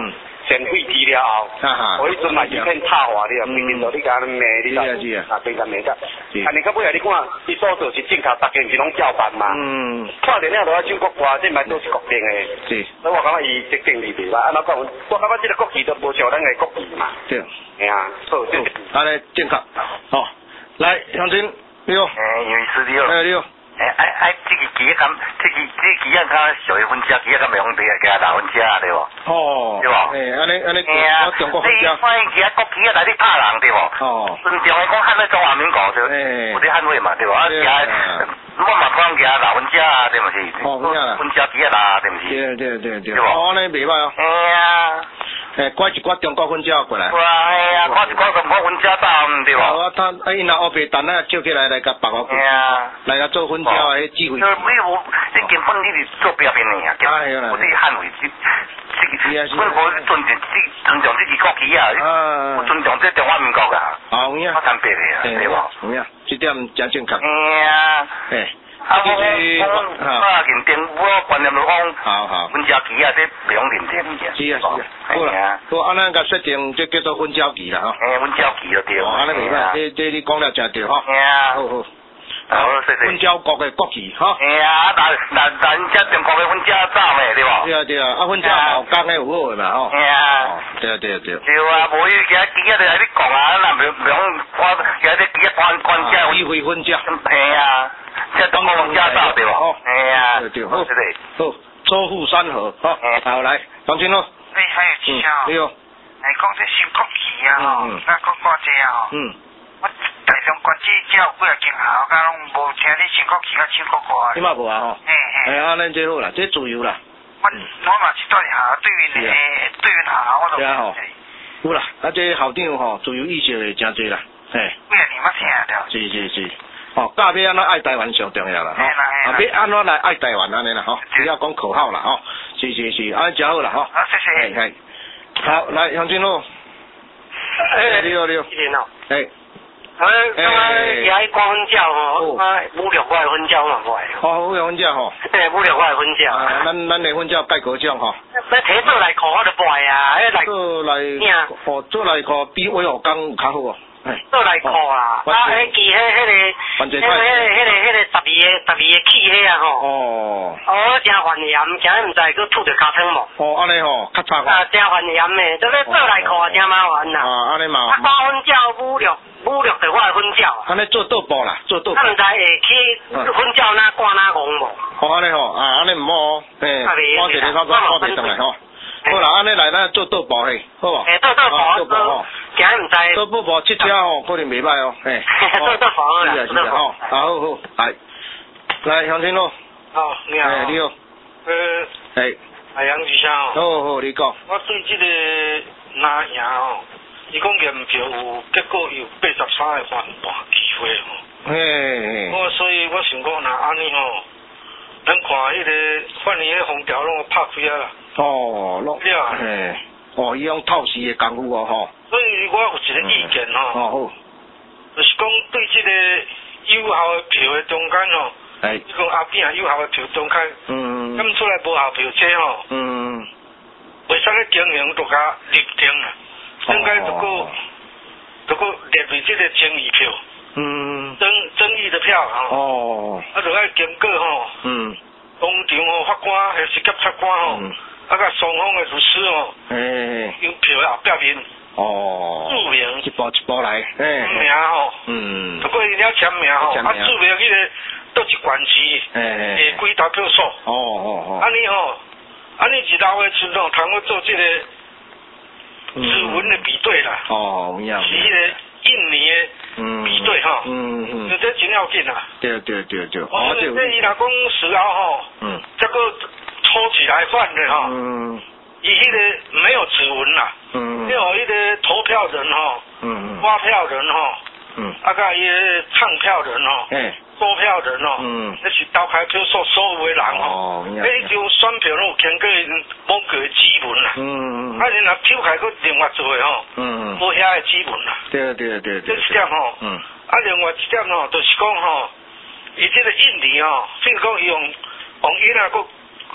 选废弃了后，我迄阵嘛一片插花了，规定到你甲你骂你啦，啊，变甲骂甲，啊，你到尾啊，你看，伊所做是正确，逐件是拢照办嘛。嗯。看电影都要唱国歌，这嘛都是国定的。是。所以我感觉伊这定是对啦，安怎讲？我感觉这个国旗都无像咱的国旗嘛。对。哎呀，好，对。 安尼正确，好，来，乡亲，你好。 诶，杨医师你好。 哎，你好。 诶，哎哎，这个鸡啊，咁，这个这鸡啊，较小一分家，鸡啊，较用地啊，加大分家对无？哦。对无？ 诶，安尼安尼， 我中国分家。你发现鸡啊，国鸡啊来咧拍人对无？哦。尊重的讲喊咧中华民国对，有咧捍卫嘛对无？啊，鸡啊，我嘛讲鸡啊老分家啊，对毋是？哦，分家啦。分家鸡啊啦，对毋是？ 对对对对。对无？哦，安尼袂歹哦。 嘿啊。 诶，拐一寡中国分家过来。 哇，嘿啊，拐一寡中国分家走，对无？ 啊，他啊，因若乌白蛋啊，借起来来甲别个。嘿啊。来甲做分家啊，迄机会。 呃，没有，你根本你是做表面的呀，根本我哋捍卫这这个，我我尊重这尊重这支国旗啊，我尊重这中华民国啊。 好呀。 我坦白的呀，对无？ 好呀，这点真正确。 嘿啊。嘿。啊，我我我认定我观念来讲，好好，分家旗啊，这不用认定嘅。 是啊是啊，好啦，好，安尼甲设定，这叫做分家旗啦，吼。 嘿，分家旗就对。 哦，安尼袂歹，这这你讲了真对，吼。 嘿啊。 好好。 好，谢谢。 分交国的国旗，吼。 嘿啊，但但但这中国的分家走咩，对无？ 对啊对啊，啊分家有讲的有好的嘛，吼。 嘿啊。 对啊对啊对。 对啊，无伊其他旗啊，就来你讲啊，咱袂袂用看其他旗啊关关家。 机会分家。 嘿啊。这中国分家走对无？哦。嘿啊。 对对，好。好，守护山河，好。好来，张军咯。 你还有几下？ 你好。 哎，讲这新国旗啊，吼，那国歌这啊，吼。嗯。我台中国际只有几啊间校，甲拢无听你新国旗甲唱国歌。 你嘛无啊吼？ 嘿嘿。 哎啊，咱这好啦，这自由啦。 我我嘛是住校，对面诶，对面校我都。 对啊吼。有啦，啊这校长吼，自由意识诶真侪啦，嘿。 几啊年我听着。 是是是。哦，教要安怎爱台湾上重要啦，吼。啊，要安怎来爱台湾安尼啦，吼。不要讲口号啦，吼。是是是，安尼真好啦，吼。 好，谢谢。 系系。好，来向军路。哎，你好你好。 一点哦。 哎。 我刚刚也关分教吼，啊，武力我的分教嘛我的。 哦，武力分教吼。 嘿，武力我的分教。 啊，咱咱的分教盖国奖吼。 要摕做来考我就拜啊，迄来。 做来。哦，做来考比威学工有较好哦。 做来考啦，啊，迄支迄迄个，迄个迄个迄个迄个十二个十二个起迄啊吼。哦。哦，真烦厌，今日毋知佮吐着尻川无。 哦，安尼吼，较差。 啊，真烦厌诶，做咧做来考真麻烦啦。 啊，安尼嘛。 啊，高分教武力，武力就我的分教。 安尼做倒步啦，做倒步。 啊，毋知会去分教哪挂哪戆无。 哦，安尼吼，啊，安尼毋好哦，嘿，我一个差不多我袂上来吼。好啦，安尼来咱做倒步嘿，好无？ 诶，做倒步。倒步吼。今日毋知。 做倒步七车吼，可能袂歹哦，嘿。 做倒步啦。 是啊是啊吼，啊好好，来，来乡亲咯。 好，你好。 诶，你好。 呃。 诶。 海洋之乡吼。好好，你讲。 我对这个拿赢吼，伊讲验票有结果有八十三个翻盘机会吼。 嘿嘿。 我所以我想讲，那安尼吼，咱看迄个反正迄风条拢拍开啊啦。 哦，拢。嘿。哦，伊用透视的功夫哦，吼。 所以我有一个意见吼。 哦好。 就是讲对这个有效的票的中间吼， 哎， 你讲后边有效的票中间，嗯，咁出来无效票车吼，嗯，为啥个经营都甲立定啊？应该都个都个列为这个争议票，嗯，争争议的票吼，哦，啊，就爱经过吼，嗯，当场吼法官还是甲法官吼，啊，甲双方的律师吼，哎，用票的后壁面。哦，注明一步一步来， 签名吼，嗯，不过伊了签名吼，啊注明迄个倒一关市，诶，几投票所，哦哦哦，安尼吼，安尼一老的村吼，通去做这个指纹的比对啦，哦，是迄个印尼的比对吼，嗯嗯，这真要紧啦， 对对对对， 哦，这伊若讲事后吼，嗯，这个抽起来换的吼，嗯。伊迄个没有指纹啦，嗯，因为迄个投票人吼，嗯，发票人吼，嗯，啊甲伊个唱票人吼，哎，收票人吼，嗯，那是投开票所所有的人吼，哦，迄张选票拢有经过某个指纹啦，嗯，啊，你若抽开佫另外做的吼，嗯，无遐个指纹啦， 对对对对， 这一点吼，嗯，啊，另外一点吼，就是讲吼，伊这个印尼吼，譬如讲伊用用伊那个。佫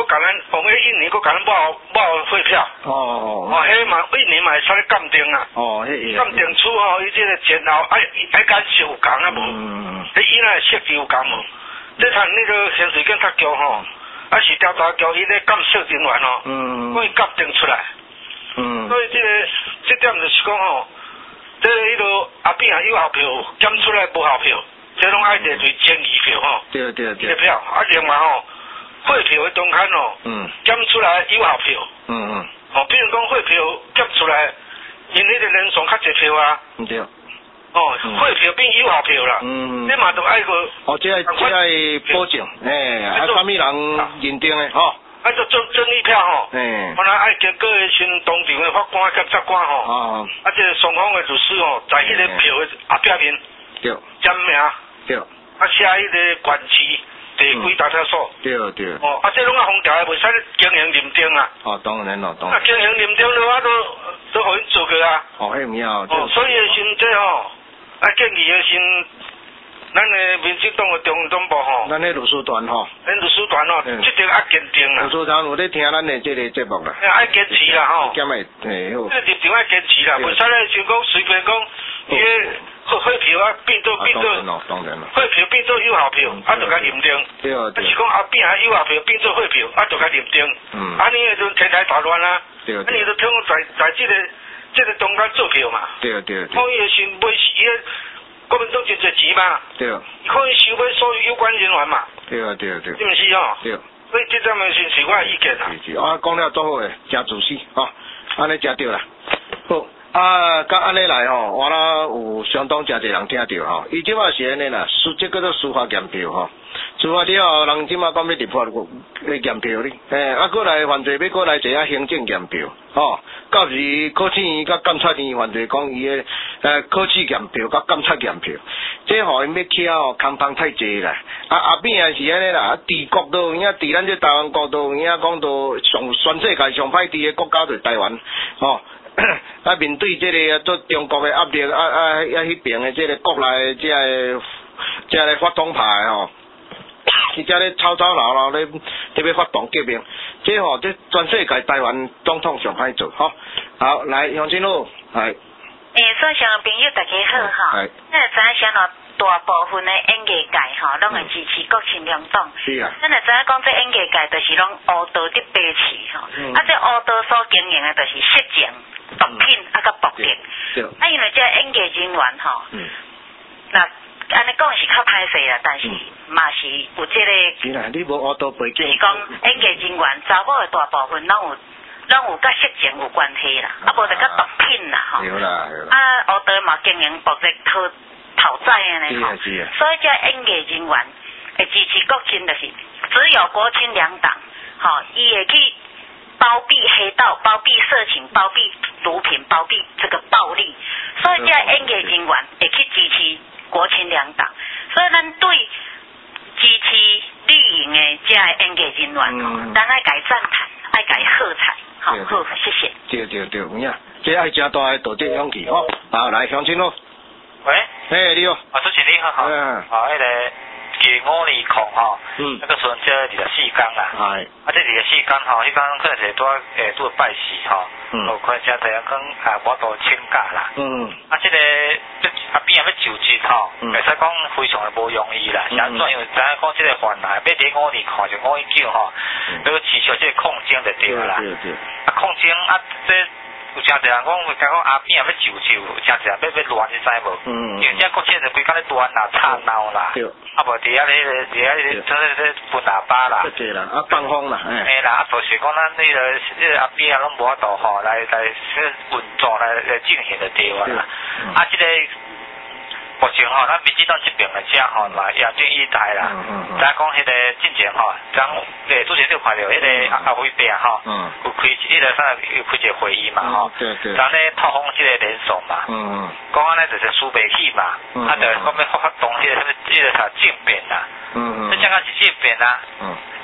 甲咱往迄一年，佫甲咱买买汇票。 哦哦。 哦，迄嘛一年嘛会使咧鉴定啊。 哦，迄鉴定出吼，伊即个前后爱爱干是有共啊无？ 嗯。 迄伊那设计有共无？这看那个刑事警察局吼，还是调查局伊咧监测人员吼， 嗯， 可以鉴定出来。 嗯。 所以这个这点就是讲吼，这迄个阿扁啊有效票检出来无效票，这拢爱列为争议票吼。 对对对。 这票啊，另外吼，汇票的中间吼， 嗯， 检出来有效票。 嗯嗯。 哦，比如讲汇票检出来，因迄个人数较侪票啊。 唔对。 哦，汇票变有效票啦。 嗯。 你嘛都爱个。 哦，这这爱保证，诶，啊，啥物人认定的吼？ 啊，做做争议票吼。 诶。 我来爱经过新当场的法官、检察官吼。 哦。 啊，这双方的律师吼，在迄个票的后壁面。 对。 签名。 对。 啊，写迄个官司。第几大条数？ 对对。 哦，啊，这拢啊封条的，袂使经营认定啊。 哦，当然咯，当然。 啊，经营认定的话都都互因做过啊。 哦，迄唔要。 哦，所以现这吼，啊建议的先，咱的民进党的中央党部吼。 咱的律师团吼。 咱律师团吼，这点爱坚定啦。 律师团有咧听咱的这个节目啦。 爱坚持啦吼。 兼系诶好。 这立场爱坚持啦，袂使咧像讲随便讲，伊个。汇汇票啊，变做变做， 当然咯， 汇票变做有效票，啊，就甲认定。 对啊。 啊是讲阿扁啊有效票变做汇票，啊，就甲认定。 嗯。 啊，你迄阵天台大乱啊。 对啊。 啊，你都通在在这个这个中间做票嘛。 对啊对啊。 可以先买伊个国民党真侪钱嘛。 对啊。 可以收买所有有关人员嘛。 对啊对啊对。 是毋是哦？ 对。 所以这点咪是是我的意见啦。 是是，啊，讲了足好诶，真自私，吼，安尼真对啦。好。啊，甲安尼来吼，我啦有相当诚侪人听到吼，伊即马是安尼啦，司这叫做司法验票吼，司法了后，人即马讲要立法来验票哩，诶，啊，过来犯罪要过来一下行政验票，吼，到时考试院甲监察院犯罪讲伊诶，诶，考试验票甲监察验票，这互因要起吼，空房太济啦，啊后边也是安尼啦，啊，伫国都有影，伫咱这台湾国都有影讲到上全世界上歹伫诶国家就是台湾，吼。啊，面对这个做中国的压力，啊啊啊，迄边的这个国内的这个这个发动派吼，伊遮咧吵吵闹闹咧，特别发动革命，这吼这全世界台湾总统上歹做，吼。好，来杨金路，系。 诶，所上的朋友大家好哈，咱会知影啥咯？大部分的演艺界吼，拢会支持国亲两党。 是啊。 咱会知影讲这演艺界就是拢乌道伫白市吼，啊这乌道所经营的就是失情。毒品啊，甲暴力，啊，因为这演艺人员吼，那安尼讲是较歹势啦，但是嘛是有这个， 是啦，你无学到背景， 是讲演艺人员查某的大部分拢有拢有甲色情有关系啦，啊，无就甲毒品啦吼， 有啦有啦， 啊，学道嘛经营暴力讨讨债的呢吼，所以这演艺人员会支持国亲，就是只有国亲两党，吼，伊会去。包庇黑道，包庇色情，包庇毒品，包庇这个暴力，所以这演艺人员会去支持国亲两党，所以咱对支持绿营的这演艺人员吼，咱爱改赞叹，爱改喝彩，好，好，谢谢。 对对对，有影，这爱真大的道德勇气吼。好，来乡亲咯。 喂。 嘿，你好。 啊，主持人你好，好。嗯。啊，迄个。二五年空吼，嗯，那个时阵这二十四天啦，系，啊这二十四天吼，迄天可能是拄诶拄拜四吼，嗯，有可能真侪人讲啊，我都请假啦，嗯，啊这个阿边也要就职吼，会使讲非常的无容易啦，是安怎？因为知影讲这个犯案，要伫五年看就五一九吼，要持续这个控精就对啦，对对，啊控精啊这。有真侪人讲，会讲阿扁也要就就，真侪人要要乱，你知无？嗯。因为这国庆是规工咧乱啦、吵闹啦，啊无伫遐咧伫遐咧做咧咧分喇叭啦。对啦，啊放风啦，哎。啦，啊就是讲咱那个那个阿扁啊，拢无法度吼来来运作来来进行的对啊啦。啊，这个目前吼，咱民进党这边来讲吼嘛，严正以待啦。再讲迄个进前吼，咱诶主持就看到迄个阿辉伯吼，有开迄个啥有开一个会议嘛吼，咱咧透风即个联手嘛，讲安尼就是输袂起嘛，啊就讲要发动迄个迄个啥政变啦，你讲讲是政变啦，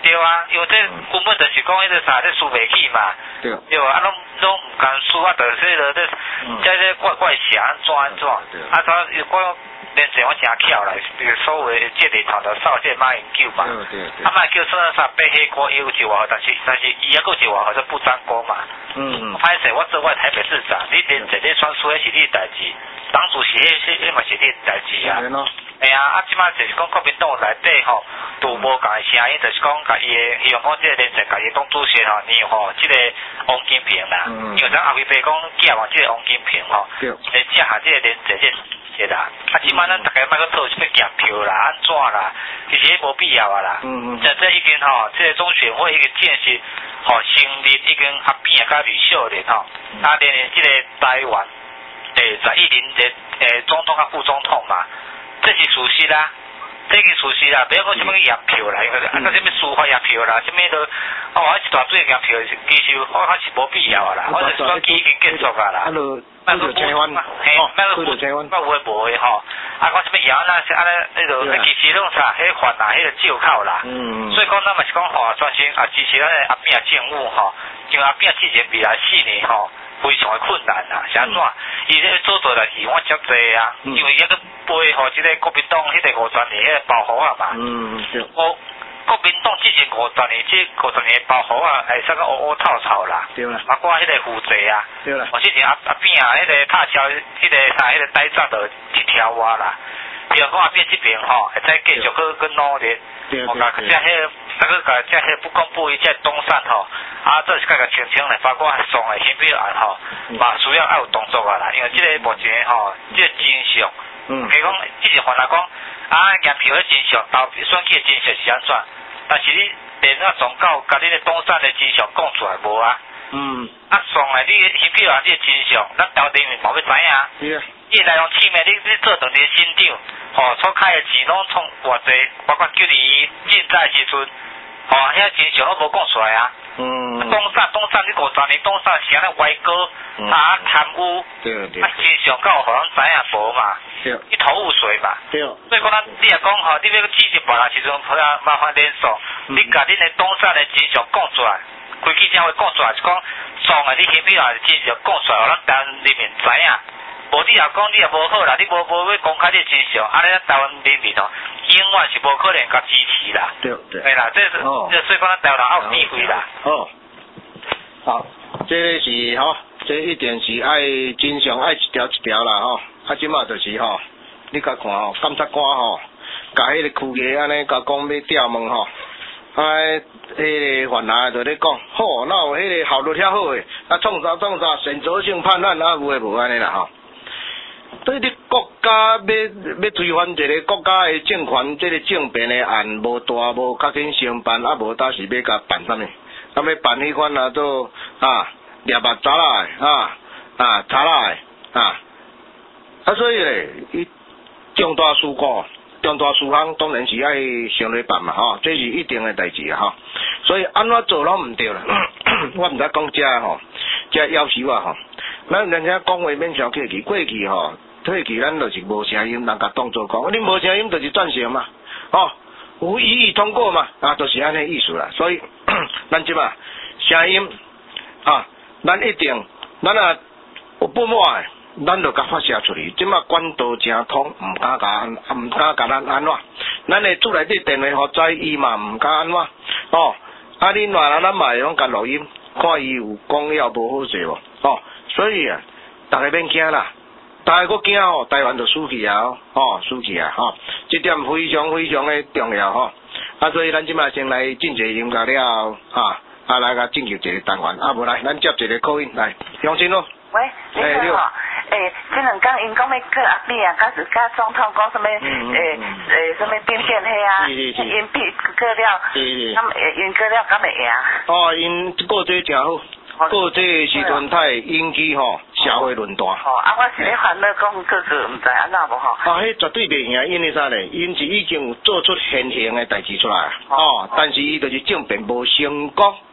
对啊，因为这根本就是讲迄个啥，这输袂起嘛。 对。 对啊，啊拢拢唔甘输啊，就是迄个这这这怪怪啥安怎安怎，啊，他我连这我真巧啦，这个所谓这里头的少见马英九嘛。对对对。啊，马英九说啥背黑锅也有一话，但是但是伊还有一话，好像不沾锅嘛。嗯嗯。歹势，我做我台北市长，你连这里传输迄是你代志，党主席迄迄嘛是你代志啊。哎呀，啊，即摆就是讲国民党内底吼，都无共的声音，就是讲甲伊的希望讲即个连战甲伊党主席吼，然后吼即个王金平啦，因为咱后尾白讲寄望即个王金平吼，来接下即个连战即个啦。啊，即摆咱大家莫去讨什么夹票啦、安怎啦，其实无必要啊啦。嗯嗯。即这已经吼，即个中选会已经建设吼成立已经合并啊，甲吕秀莲吼，啊连即个台湾诶十一年的诶总统甲副总统嘛。这是事实啦，这是事实啦，不要讲什么验票啦，啊，个什么司法验票啦，什么都，哦，一大堆验票，其实我还是无必要啦，我是选举已经结束啊啦，那个千万，嘿，那个不千万，那有诶无诶吼，啊，讲什么验那是安尼，那个其实拢啥，迄犯啊，迄个借口啦，嗯，所以讲咱嘛是讲吼，专心啊支持咱诶阿扁政府吼，像阿扁之前未来四年吼。非常的困难啊，是安怎？伊咧做做代志，我接济啊，因为伊个背后即个国民党迄个五十年迄个保护啊嘛。嗯，对。我国民党之前五十年，即五十年保护啊，会使个乌乌透透啦。对啦。包括迄个负债啊。对啦。我之前阿阿扁啊，迄个拍销，迄个啥，迄个呆账就一条哇啦。比如讲阿扁这边吼，会再继续去去努力。对。我甲即迄个。那个甲即个不公布伊即东山吼，啊，这是甲个清清嘞，包括送诶选票案吼，嘛需要爱有动作啊啦，因为即个目前吼，即个真相，嗯，譬如讲之前原来讲啊，验票诶真相，投选举诶真相是安怎？但是你连那总告甲你诶东山诶真相讲出来无啊？嗯，啊，送诶你选票案你诶真相，咱台湾人民嘛要知影。是啊。你来用市民，你你做当年新长，吼，所开诶钱拢从偌济，包括距离现在时阵。哦，遐真相拢无讲出来啊！嗯，东山东山，你五十年东山是安尼歪歌，啊贪污，对对，啊真相敢有互人知影无嘛？对，一头雾水嘛。对，所以讲咱你若讲吼，你要去指责别人时阵，麻烦连锁，你甲恁的东山的真相讲出来，开记者会讲出来，是讲从啊你选票啊真相讲出来，互咱台湾人民知影。无你若讲你也无好啦，你无无要公开你真相，安尼咱台湾人民吼。永远是无可能甲支持啦，对对，对啦，这是，哦、这所以讲咱台湾人有智慧啦。 哦，好，这个是吼，这一定是爱真相爱一条一条啦吼，啊，即马就是吼，你甲看吼，检察官吼，甲迄个区议安尼甲讲要调问吼，啊，迄个犯人就咧讲，好，那有迄个效率遐好诶，啊，创啥创啥，选择性判断啊，有诶无安尼啦吼。对你国家要要推翻一个国家的政权，这个政变的案无大无较紧先办，啊无倒是要甲办啥物？啊要办迄款啊做啊掠目查啦的啊啊查啦的啊啊所以咧，伊重大事故、重大事项当然是爱先来办嘛吼，这是一定的代志啊吼。所以安怎做拢毋对啦，我毋知讲遮吼，遮要求啊吼。咱人家讲话免伤客气，过去吼，退去咱就是无声音，人甲当作讲，你无声音就是赞成嘛，吼，有异议通过嘛，啊，就是安尼意思啦。所以咱即嘛声音啊，咱一定，咱啊有不满的，咱就甲发射出去。即嘛管道正通，毋敢甲安，毋敢甲咱安怎？咱的厝内底电话互知伊嘛毋敢安怎？哦，啊，恁话咱嘛会用甲录音，看伊有讲了无好势无？哦。所以啊，大家免惊啦，大家搁惊吼，台湾就输去啊，吼，输去啊，吼，这点非常非常的重要吼。啊，所以咱即马先来进一个音乐了，哈，啊来甲进入一个单元，啊无来，咱接一个口音来，杨先咯。 喂，你好，诶，这两天因讲要去阿扁啊，假是甲总统讲什么，诶诶，什么变变黑啊，因比过了，咁诶，因过了敢会赢？ 哦，因过这真好。过这个时阵，它会引起吼社会论断。 哦，啊，我是咧烦恼讲，哥哥毋知安怎无吼。 啊，迄绝对袂赢，因为啥咧？因是已经有做出现行的代志出来，哦，但是伊就是政变无成功，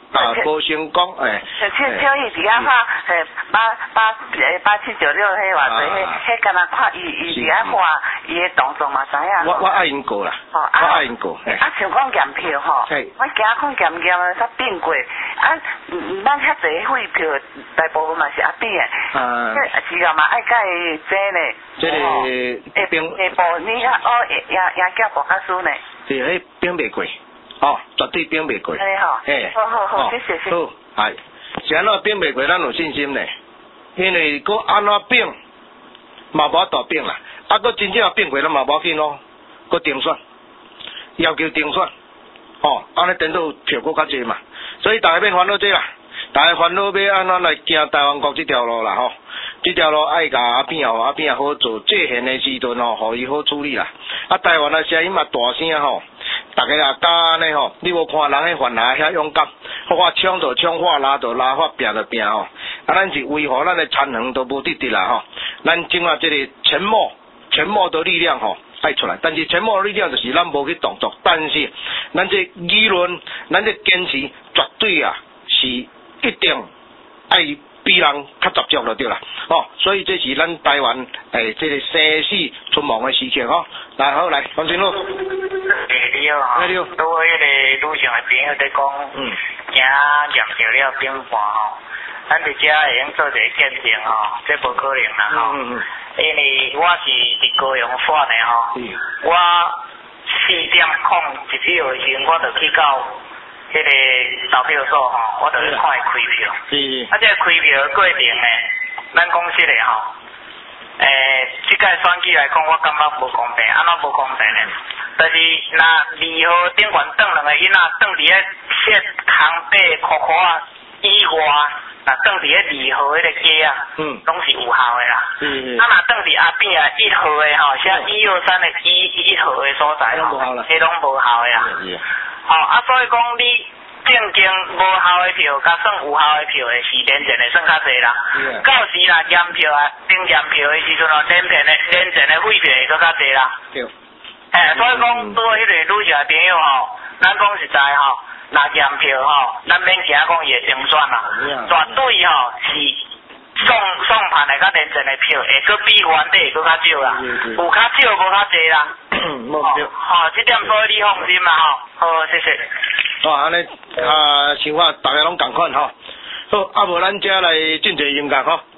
啊，高成功诶。 像像伊伫遐画诶八八诶八七九六迄偌济，迄迄敢若看伊伊伫遐画伊诶动作嘛知影。 我我爱因过啦，我爱因过。 啊，像讲验票吼，我惊看验验诶煞变过，啊，咱遐济废票大部分嘛是阿扁诶，即是讲嘛爱甲伊坐呢。 即个兵下部你遐哦也也也叫博卡书呢。 是迄兵袂过。哦，绝对变袂过。 哎好，哎，好好好，谢谢谢。 好，系，是安怎变袂过？咱有信心呢，因为佫安怎变，嘛无大变啦。啊，佫真正变过，咱嘛无要紧咯，佫定选，要求定选，哦，安尼等到票佫较济嘛。所以大家免烦恼这啦，大家烦恼要安怎来行台湾国这条路啦吼。这条路爱甲阿扁吼，阿扁好做界限的时阵吼，互伊好处理啦。啊，台湾的声音嘛大声吼。大家也敢安尼吼，你无看人迄犯下遐勇敢，我抢就抢，我拉就拉，我拼就拼吼。啊，咱是维护咱的残痕都无得得啦吼。咱今啊这个沉默、沉默的力量吼爱出来，但是沉默的力量就是咱无去动作，但是咱这议论、咱这坚持绝对啊是一定爱比人较十足就对啦。哦，所以这是咱台湾诶这个生死存亡的时刻吼。来好来，黄金路。 你好，拄好迄个路上的朋友在讲，嗯，惊验票了变半吼，咱伫遮会用做一个见证吼，这无可能啦吼，嗯嗯，因为我是伫高雄选的吼，嗯，我四点空一票的时阵，我就去到迄个投票所吼，我就去看伊开票，是，啊，这个开票的过程呢，咱讲实的吼，诶，即届选举来讲，我感觉无公平，安怎无公平呢？就是若二号顶悬转两个囡仔，转伫咧设空白裤裤啊以外，若转伫咧二号迄个街啊，嗯，拢是有效的啦。嗯嗯。啊，若转伫阿边啊一号的吼，写一二三的一一号的所在吼，迄拢无效的啦。嗯。哦，啊，所以讲你正经无效的票，甲算有效的票的是连前的算较济啦。嗯。到时若验票啊，顶验票的时阵哦，连前的连前的废票会搁较济啦。对。诶，所以讲对迄个女性朋友吼，咱讲实在吼，若验票吼，咱免惊讲伊会定选啦，绝对吼是送送判的甲连前的票会搁比原底会搁较少啦，有较少无较济啦。哦，吼，这点所以你放心啦吼，好，谢谢。 哦，安尼啊，想法大家拢共款吼。好，啊无咱遮来进一个音乐吼。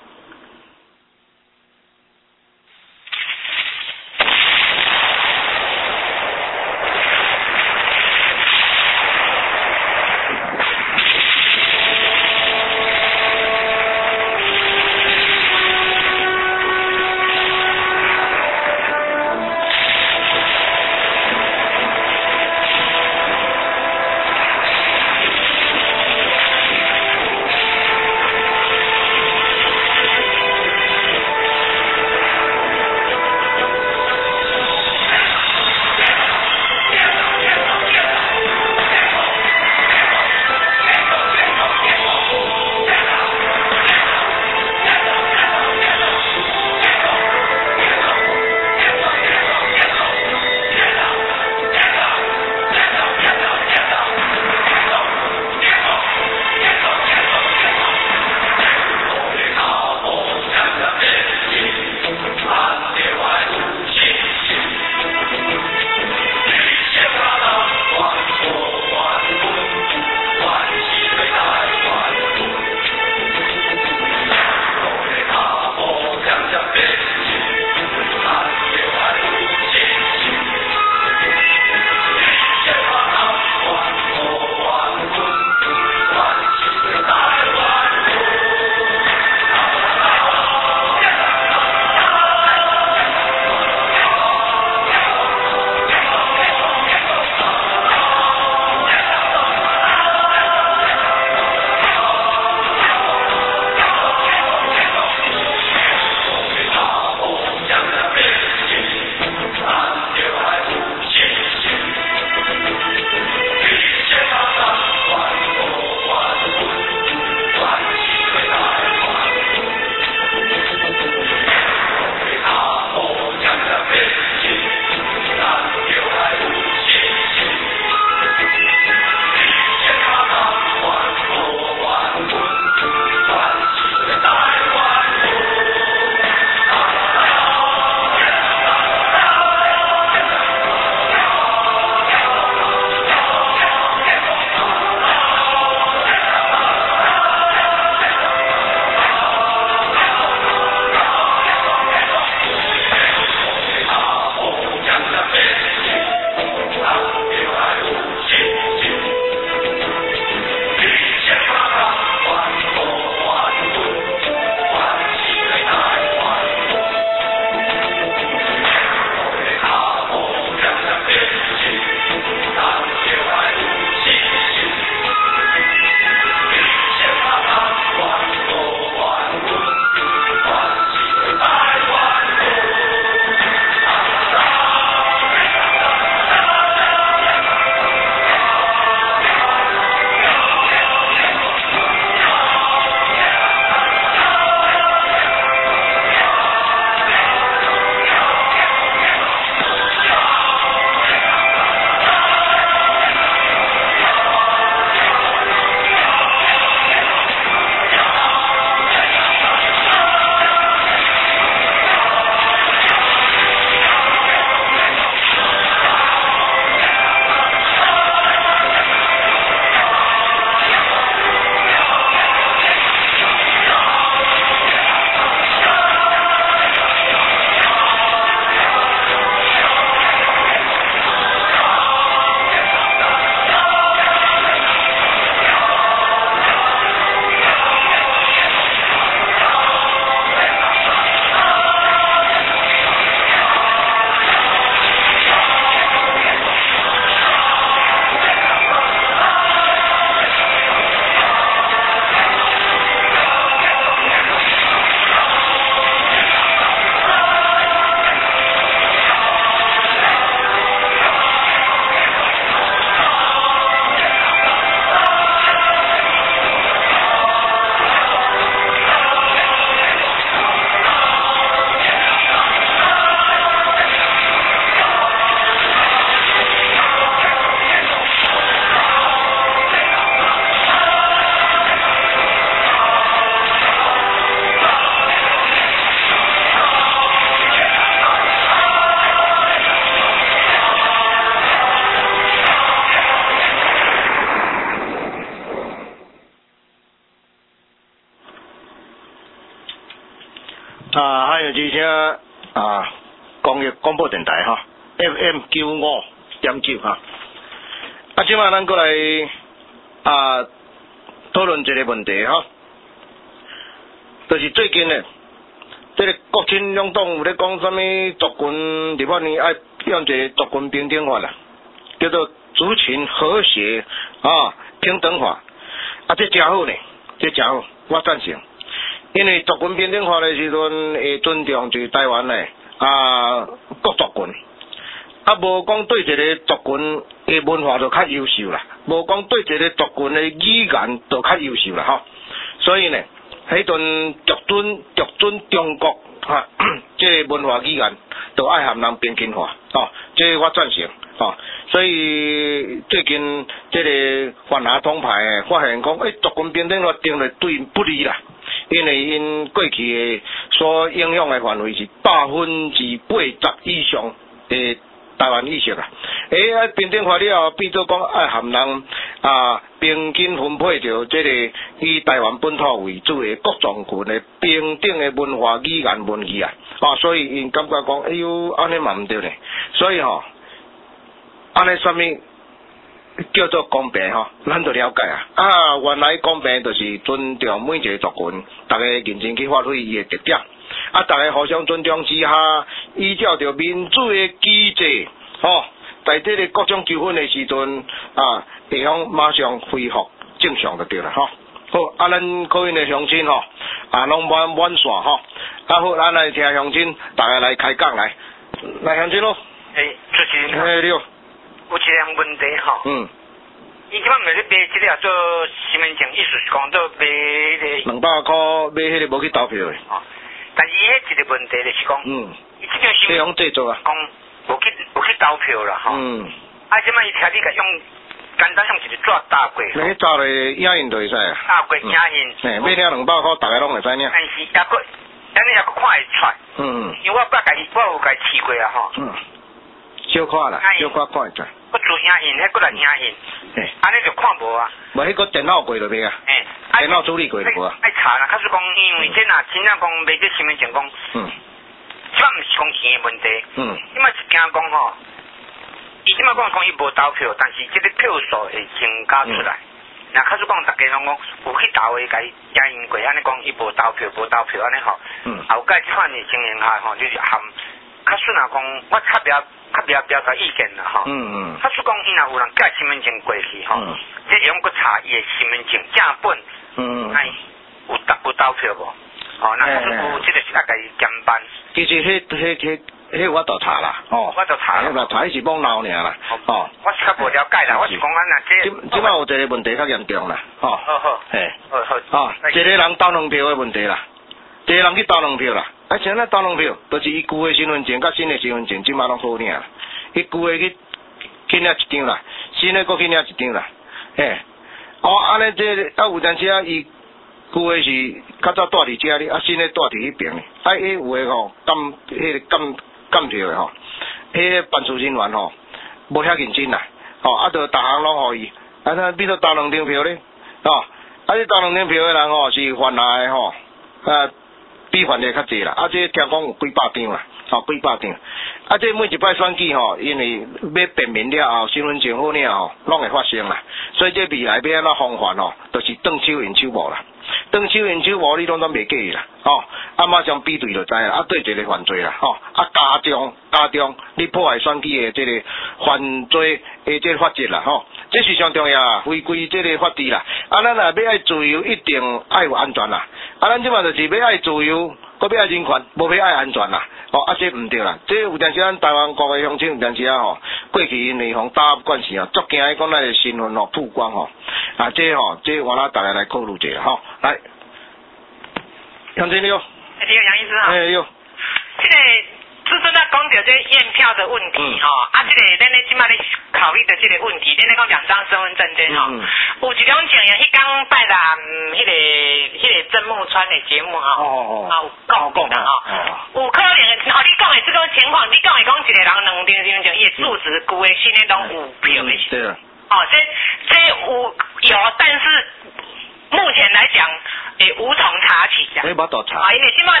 一声啊，公益广播电台哈 ，F M 九五点九哈。啊，即摆咱过来啊讨论一个问题哈，就是最近呢，这个国亲两党有咧讲什么族群立法院爱用一个族群平等法啦，叫做族群和谐啊平等法，啊这真好呢，这真好，我赞成。因为族群平等法的时阵会尊重就是台湾的啊各族群，啊无讲对一个族群的文化就较优秀啦，无讲对一个族群的语言就较优秀啦吼。所以呢，迄阵逐尊逐尊中国哈，即、这个文化语言都爱含人平均化哦，即、这个我赞成哦。所以最近即个泛亚统派发现讲，诶，族群平等法定了对不利啦。因为因过去的所影响的范围是百分之八十以上的台湾意识啊，诶啊平等法了后，变做讲爱含人啊平均分配着这个以台湾本土为主的各族群的平等的文化语言文字啊，啊所以因感觉讲，哎呦安尼嘛毋对呢，所以吼安尼啥物叫做公平吼，咱就了解啊。啊，原来公平就是尊重每一个族群，大家认真去发挥伊的特点，啊，大家互相尊重之下，依照着民主的机制，吼、哦，在这个各种纠纷的时阵啊，会向马上恢复正常就对了吼。好，啊，咱各位的乡亲吼，啊，拢满满线吼，啊好，咱来听乡亲，大家来开讲来，来乡亲咯。 诶，主持人。 诶，对。 有一项问题吼， 嗯， 伊即摆咪咧卖即个做身份证，意思是讲做卖迄个两百箍买迄个无去投票的， 哦，但是迄一个问题就是讲， 嗯， 伊即个身份证制作啊， 讲无去无去投票啦，吼， 嗯， 啊，即摆伊听你甲用简单用一个纸打过， 你找咧影印就会使啊， 打过影印， 嘿，买了两百箍，大家拢会使领， 但是也佫，安尼也佫看会出， 嗯， 因为我捌家己我有家己试过啊，吼， 嗯，小看啦，小看看会出。 我做影印，迄个来影印，安尼就看无啊。 无迄个电脑过就袂啊，电脑处理过就无啊。 爱查啦，假使讲因为这若真正讲买这身份证讲， 嗯， 即摆毋是讲钱的问题， 嗯， 即摆是惊讲吼，伊即摆讲讲伊无投票，但是这个票数会增加出来。若假使讲大家拢讲有去投的，甲伊影印过，安尼讲伊无投票，无投票安尼吼， 嗯， 后盖即款的情形下吼，就是含，假使若讲我较表较表表达意见啦吼， 嗯嗯， 假使讲伊若有人寄身份证过去吼， 嗯， 这用搁查伊的身份证正本， 嗯嗯， 哎，有投有投票无？哦，那假使有，这个是爱甲伊减班。 其实迄迄迄迄我都查啦，哦， 我都查啦， 迄查是帮闹尔啦，哦， 我是较无了解啦，我是讲安那这。 即即摆有一个问题较严重啦，吼， 好好， 嘿， 好好， 啊，一个人投两票的问题啦，一个人去投两票啦，啊，现在投两票，就是伊旧的身份证甲新的身份证，即摆拢好领啦，伊旧的去去领一张啦，新的搁去领一张啦，嘿，哦，安尼这啊有阵时啊伊。旧的是较早住伫遮哩，啊新的住伫迄边哩。啊，迄有诶吼，监迄个监监票诶吼，迄个办事人员吼，无遐认真啦，吼，啊，着逐项拢互伊，啊，那变做投两张票咧，吼，啊，你投两张票诶人吼是犯下诶吼，啊，比犯诶较济啦，啊，这听讲有几百张啦，吼，几百张，啊，这每一摆选举吼，因为要便民了后，身份证好领吼，拢会发生啦，所以这未来要安怎防范吼，就是动手用手无啦。当手因手无你拢总袂记啦，吼，啊马上比对就知啦，啊对一个犯罪啦，吼，啊加重加重你破坏选举的这个犯罪的这个法则啦，吼，这是上重要啊，违规这个法治啦，啊咱若要爱自由，一定爱有安全啦，啊咱即马就是要爱自由，搁要爱人权，无要爱安全啦，哦啊这毋对啦，这有阵时咱台湾国的乡亲有阵时啊吼，过去因为互打官司啊，足惊伊讲咱的身份吼曝光吼。啊，这吼、哦，这我拉大家来考虑一下吼，来，杨经理哦， 哎，你好，杨医师啊， 哎哟， 这个就是咱讲到这验票的问题吼、嗯哦，啊，这个咱咧即摆咧考虑的这个问题，咱咧讲两张身份证这吼、嗯，有一种情形，迄天拜啦，嗯，迄、那个迄、那个曾木川的节目吼，哦哦，啊有讲过啦吼，有可能，吼你讲的这种情况，你讲的讲一个人两张身份证，伊的数值旧的新的拢有票的， 对啊。 哦，这这有有，但是目前来讲，诶无从查起的。 你无多查。 啊，因为即马等于已经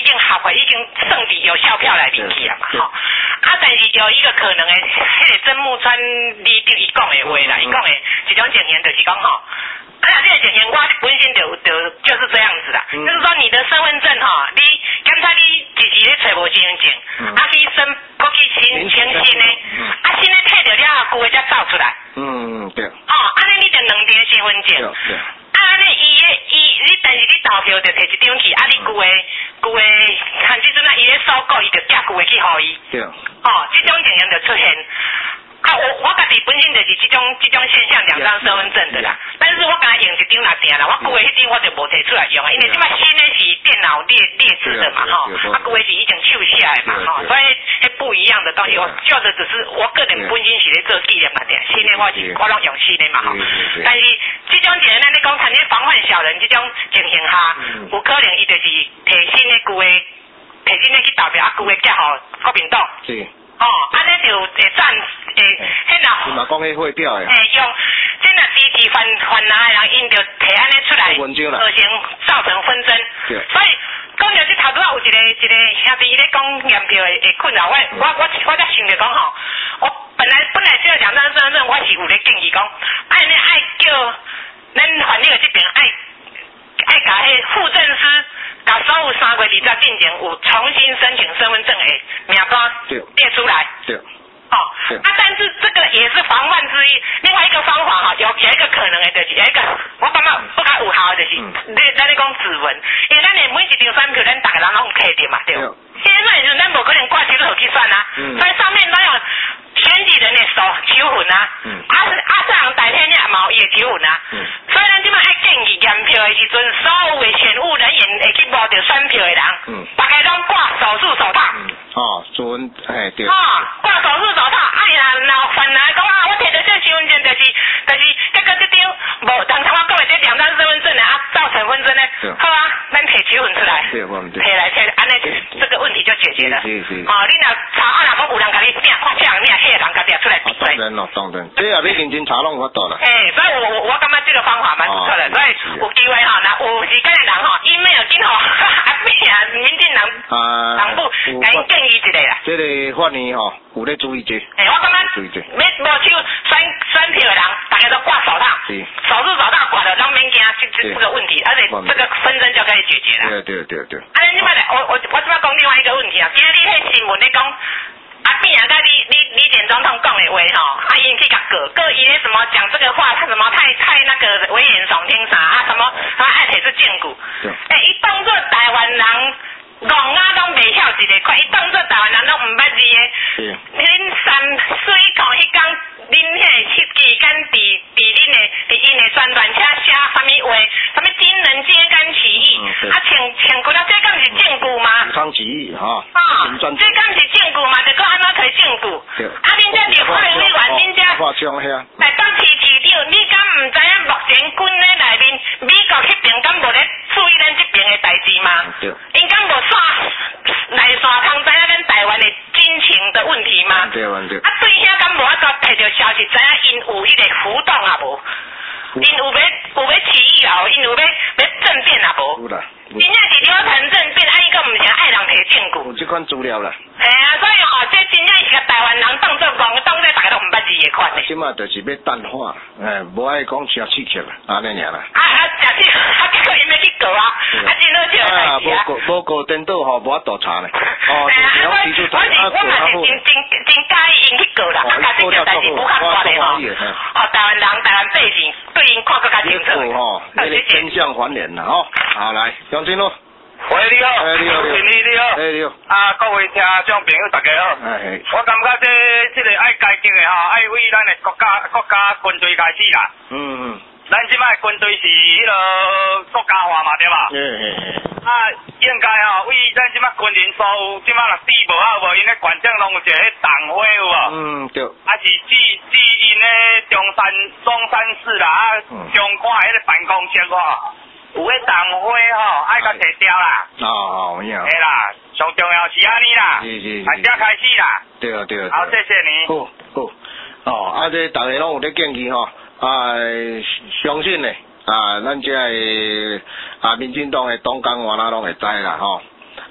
经合法，已经算伫有效票内面去啊嘛，吼。啊，但是有一个可能诶，迄个曾木川里长伊讲诶话啦，伊讲诶一种情形就是讲吼，啊，这个情形我本身就就就是这样子啦，嗯、就是说你的身份证吼，你检查你自己咧找无身份证，嗯、啊去申过去新新新诶，嗯、啊新诶摕着了后，旧诶才走出来。嗯对。哦，安尼你就两张身份证。对对。啊，安尼伊诶伊你但是你投票就摕一张去，啊你旧诶旧诶，看即阵啊伊咧收购伊就寄旧诶去互伊。对。哦，这种情形就出现。啊，我我家己本身就是这种这种现象，两张身份证的啦。但是我刚才用一张来定啦，我旧的迄张我就无摕出来用啊，因为即摆新的是电脑列列制的嘛吼，啊旧的是已经手写的嘛吼，所以迄不一样的东西，我叫的只是我个人本身是咧做纪念嘛定，新的我是我拢用新的嘛吼。但是这种情形，咱咧讲参咧防范小人这种情形下，有可能伊就是摕新的旧的，摕新的去投票，啊旧的寄互国民党。是。哦，安尼就会占诶，迄若你嘛讲迄汇票诶，诶用，即若支持犯犯难诶人，因着摕安尼出来，造成造成纷争。所以讲着即头拄仔有一个一个兄弟咧讲验票诶诶困扰，我我我我才想着讲吼，我本来本来只有两张身份证，我是有咧建议讲，安尼爱叫咱反正即边爱爱甲迄户政司。甲所有三月二十进前有重新申请身份证诶名单列出来。对。哦。啊，但是这个也是防范之一。另外一个方法哈，有有一个可能诶，就是有一个我感觉不较有效诶，就是你咱咧讲指纹，因为咱诶每一张选票，咱逐个人拢有刻着嘛，对。现在就是咱无可能挂起手去算啊，所以上面都有选举人诶手手痕啊，啊是啊这人代天也嘛有伊诶手痕啊，所以咱即摆爱建议验票诶时阵，所有诶选务人员会去摸着选票诶人，大家拢挂手术手套。哦，指纹嘿对。哦，挂手术手套，哎呀，若犯来讲啊，我摕着这身份证，就是就是结果这张无当初我讲诶这两张身份证啊，造成纷争呢，好啊，咱摕手痕出来，摕来摕，安尼这个问题就解决了。是是。哦，你若查啊，若讲有人甲你拼，看这样你也迄个人家己出来比对。当然咯，当然，这也要认真查拢有法度啦。诶，所以我我我感觉这个方法蛮不错的，所以有机会哈，那有时间的人哈 ，email 紧吼，阿边啊，民进党党部甲因建议一下啦。这个法院吼有咧注意这。诶，我感觉注意这。要无手选选票的人，大家都挂手套，手术手套挂了，咱免惊这这这个问题，而且这个纷争就可以解决了。对对对对。啊，你摆来，我我我这摆讲另外一个问题啊，其实你迄新闻咧讲。啊，边啊，甲你你李前总统讲的话吼，啊，因去甲过过伊咧什么讲这个话，他什么太太那个危言耸听啥啊，什么啊爱摕出证据，诶，伊当做台湾人戆啊，拢袂晓一个款，伊当做台湾人拢毋捌字诶，恁三水讲迄天，恁迄个期期间伫伫恁的伫因的宣传车写啥物话，啥物军人揭竿起义，啊，穿穿过了，这敢是证据吗？抗起义哈，啊，这敢是证据嘛？就讲安怎摕证据？啊，恁这立法院议员，恁这来当市市长，你敢毋知影目前军咧内面美国迄边敢无咧注意咱这边的代志吗？因敢无线来线通知影咱台湾的军情的问题吗？对对。啊，对遐敢无法度摕到消息，知影因有迄个浮动啊无？因有要有要起义啊？因有要要政变啊无？有啦。真正是流传政变，啊，伊个毋是爱人摕证据。有这款资料啦。系啊，所以吼，这真正是个台湾人当作戆，当作大家都毋捌字的款的。即马就是要淡化，诶，无爱讲真刺激啦，安尼尔啦。啊啊，假设啊，结果因要去告啊，啊，真好笑的代志啊。无告无告颠倒吼，无法度查咧。哦，就是讲提出来啊，我嘛是真真真介意因去告啦，啊，假设这代志不较大咧吼。哦，台湾人、台湾百姓对因看更加清楚。吼，那个真相还原啦，吼。好来，杨金路。喂，你好，哎你好，你你好，哎你好，啊各位听众朋友大家好，哎，我感觉这这个爱改进的哈，爱为咱的国家国家军队开始啦，嗯嗯，咱即摆军队是迄个国家化嘛对吧？嗯嗯嗯，啊应该吼为咱即摆军人所有即摆若治无好无，因咧县长拢有一个迄党徽有无？嗯对，啊是指指因咧中山中山市啦，啊中官迄个办公室吼。有迄党徽吼，爱甲摕掉啦。哦哦，有影。嘿啦，上重要是安尼啦。是是是。啊，遮开始啦。对啊对啊。好，谢谢你。好，好。哦，啊，这大家拢有咧建议吼，啊，相信咧，啊，咱遮个啊，民进党的党工我哪拢会知啦吼。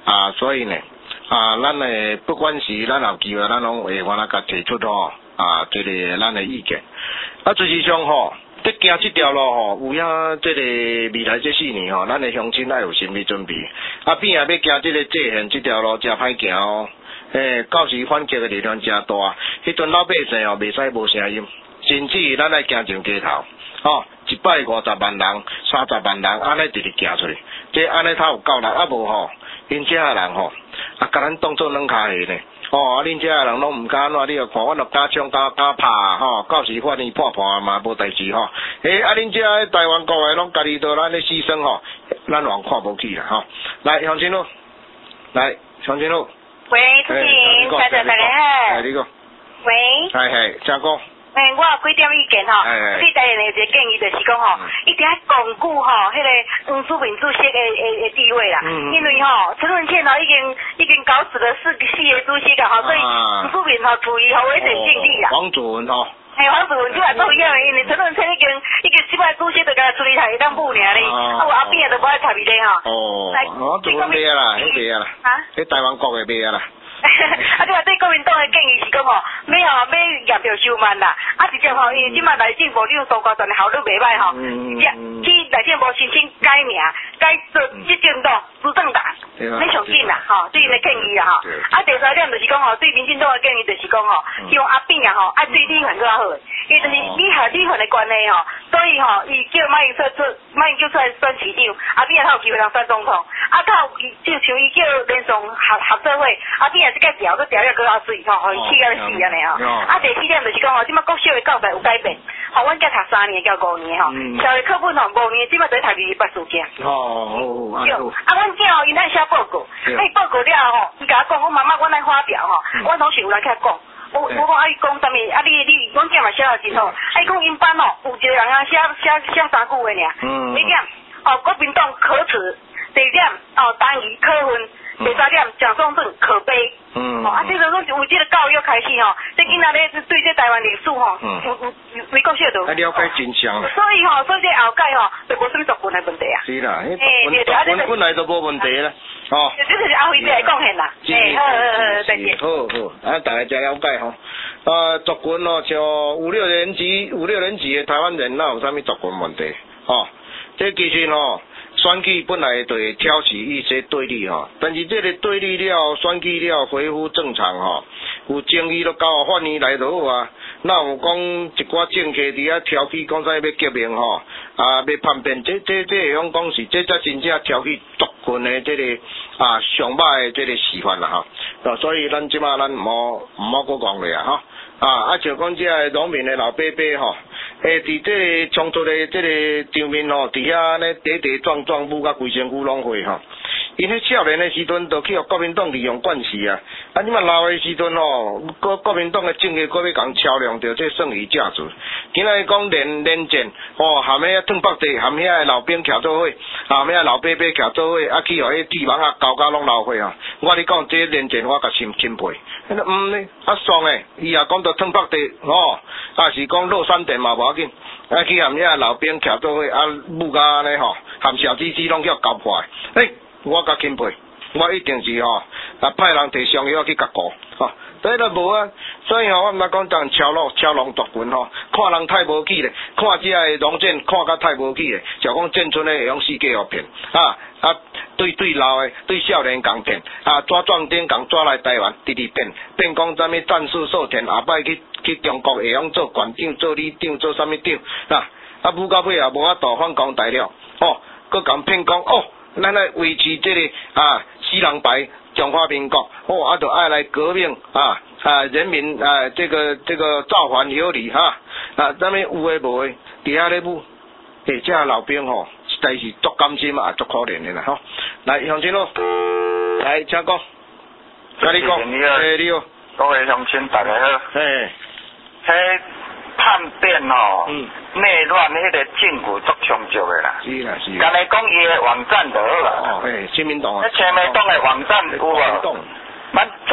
啊，所以呢，啊，咱呢不管是咱有机会，咱拢会往那甲提出吼，啊，这个咱的意见。啊，事实上吼，在行这条路吼，有影这个未来这四年吼，咱的乡亲要有心理准备。啊，变也要行这个界限这条路，真歹行哦。诶，到时反击的力量真大，迄阵老百姓哦，袂使无声音，甚至咱来行上街头，吼、哦，一百五十万人、三十万人，安尼直直行出去，这安尼才有够力，啊无吼，因遮个人吼，啊，甲咱当做软骹下呢，哦，啊，恁遮个人拢毋敢安怎，你著看，阮著敢冲、敢敢拍，吼、哦，到时法院判判嘛无代志吼，诶、欸，啊，恁遮台湾国的拢家己都咱咧牺牲吼，咱人看无起啦，吼、哦，来向前路，来向前路。 喂，主持人，大家大家好。 哎，你讲。 喂。 系系，请讲。 诶，我有几点意见吼。对台湾的一个建议就是讲吼，一定要巩固吼，迄个黄祖明主席的的的地位啦。嗯。因为吼，陈文茜吼已经已经搞死了四四个主席啦，吼，所以黄祖明吼处于吼危险境地啦。 黄祖文吼。 嘿，黄祖文即摆做样的，因为陈文茜已经已经即摆主席就甲处理台当母尔咧，啊，有后边也都无爱插伊咧吼。 哦。黄祖文袂啊啦，迄袂啊啦。啊？迄台湾国的袂啊啦。 啊！你话对国民党的建议是讲吼，要吼要验着收慢啦，啊直接吼，因为即摆内政部长苏家全的效率袂歹吼，直接去内政部申请改名，改做执政党执政党，你上紧啦吼，对因的建议啦吼。啊第三点就是讲吼，对民进党的建议就是讲吼，希望阿扁啊吼，爱对立份更较好，因为就是你和立份的关系吼，所以吼，伊叫马英九出，马英九出来选市长，阿扁才有机会当选总统，啊较就像伊叫连上合合作会，阿扁。这个调都调了更较水吼，互伊气到死安尼吼。啊，第四点就是讲吼，即摆国小的教材有改变，吼，阮才读三年到五年吼，小的课本吼五年，即摆在读二十八事件。哦哦。对，啊，阮囝吼，因爱写报告，啊，伊报告了吼，伊甲我讲，我妈妈，阮来发表吼，阮同学有人甲讲，我我讲啊，伊讲啥物？啊，你你，阮囝嘛写得真好，啊，伊讲因班吼，有一个人啊写写写三句话尔。嗯。第一点，哦，国民党可耻；第二点，哦，单于可恨。第三点，蒋中正可悲。嗯。哦，啊，这个拢有这个教育开始吼，这囡仔咧对这台湾历史吼，有有有微国小都。啊，了解真相啦。所以吼，所以这后盖吼，就无什么作文的问题啊。是啦，迄作文本来就无问题啦。哦。这就是阿辉仔贡献啦。哎，好好好，再见。好好，啊，大家真了解吼。啊，作文哦，像五六年级、五六年级的台湾人，哪有啥物作文问题？哦，这其实吼。选举本来就会挑起一些对立吼，但是这个对立了，选举了恢复正常吼，有争议就交互法院来就好啊。那有讲一寡政客伫遐挑起讲啥要革命吼，啊要叛变，这这这会用讲是这才真正挑起族群的这个啊上歹的这个示范啦吼。所以咱即马咱唔好唔好搁讲咧啊吼。啊，啊像讲这个农民的老伯伯吼。诶，伫这个冲突的这个场面吼，伫遐呢跌跌撞撞，舞甲规身躯拢血吼。因迄少年的时阵，就去互国民党利用惯势啊。啊，你嘛老的时阵吼，国国民党的政客搁要共超量着这剩余价值。今仔日讲连连战，哦，含遐烫北地，含遐老兵徛做伙，含遐老伯伯徛做伙，啊去互迄地网啊搞甲拢流血啊。我你讲这连战，我甲钦钦佩。嗯呢，啊爽诶，伊也讲到烫北地，哦，啊是讲落山电嘛无要紧，啊去含遐老兵徛做伙，啊武甲安尼吼，含小鸡鸡拢去搞破诶。诶，我甲钦佩，我一定是吼，啊派人摕上药去甲顾，吼，这都无啊。所以吼，我毋捌讲当超路超龙夺群吼，看人太无起咧，看这个龙战看甲太无起咧，就讲战村咧会用世界互骗，啊啊对对老诶，对少年共骗，啊抓壮丁共抓来台湾，直直骗，骗讲啥物战术数田，后摆去去中国会用做馆长、做里长、做啥物长，啊啊武到尾也无法度反攻大了，哦，佮共骗讲哦。咱来维持这个啊西人牌中华民国，哦，啊，就爱来革命啊啊，人民啊，这个这个造反有理哈啊，咱们有诶无诶，伫遐咧舞，诶，这老兵吼，实在是足甘心啊，足可怜的啦吼。来，乡亲咯，来，请讲，甲你讲，诶，你好，各位乡亲大家好，嘿，嘿。叛变吼，嗯，内乱迄个证据足充足的啦。是啦是。干来讲伊的网站就好啦。哦，嘿，亲民党啊。那亲民党的网站有啊。咱十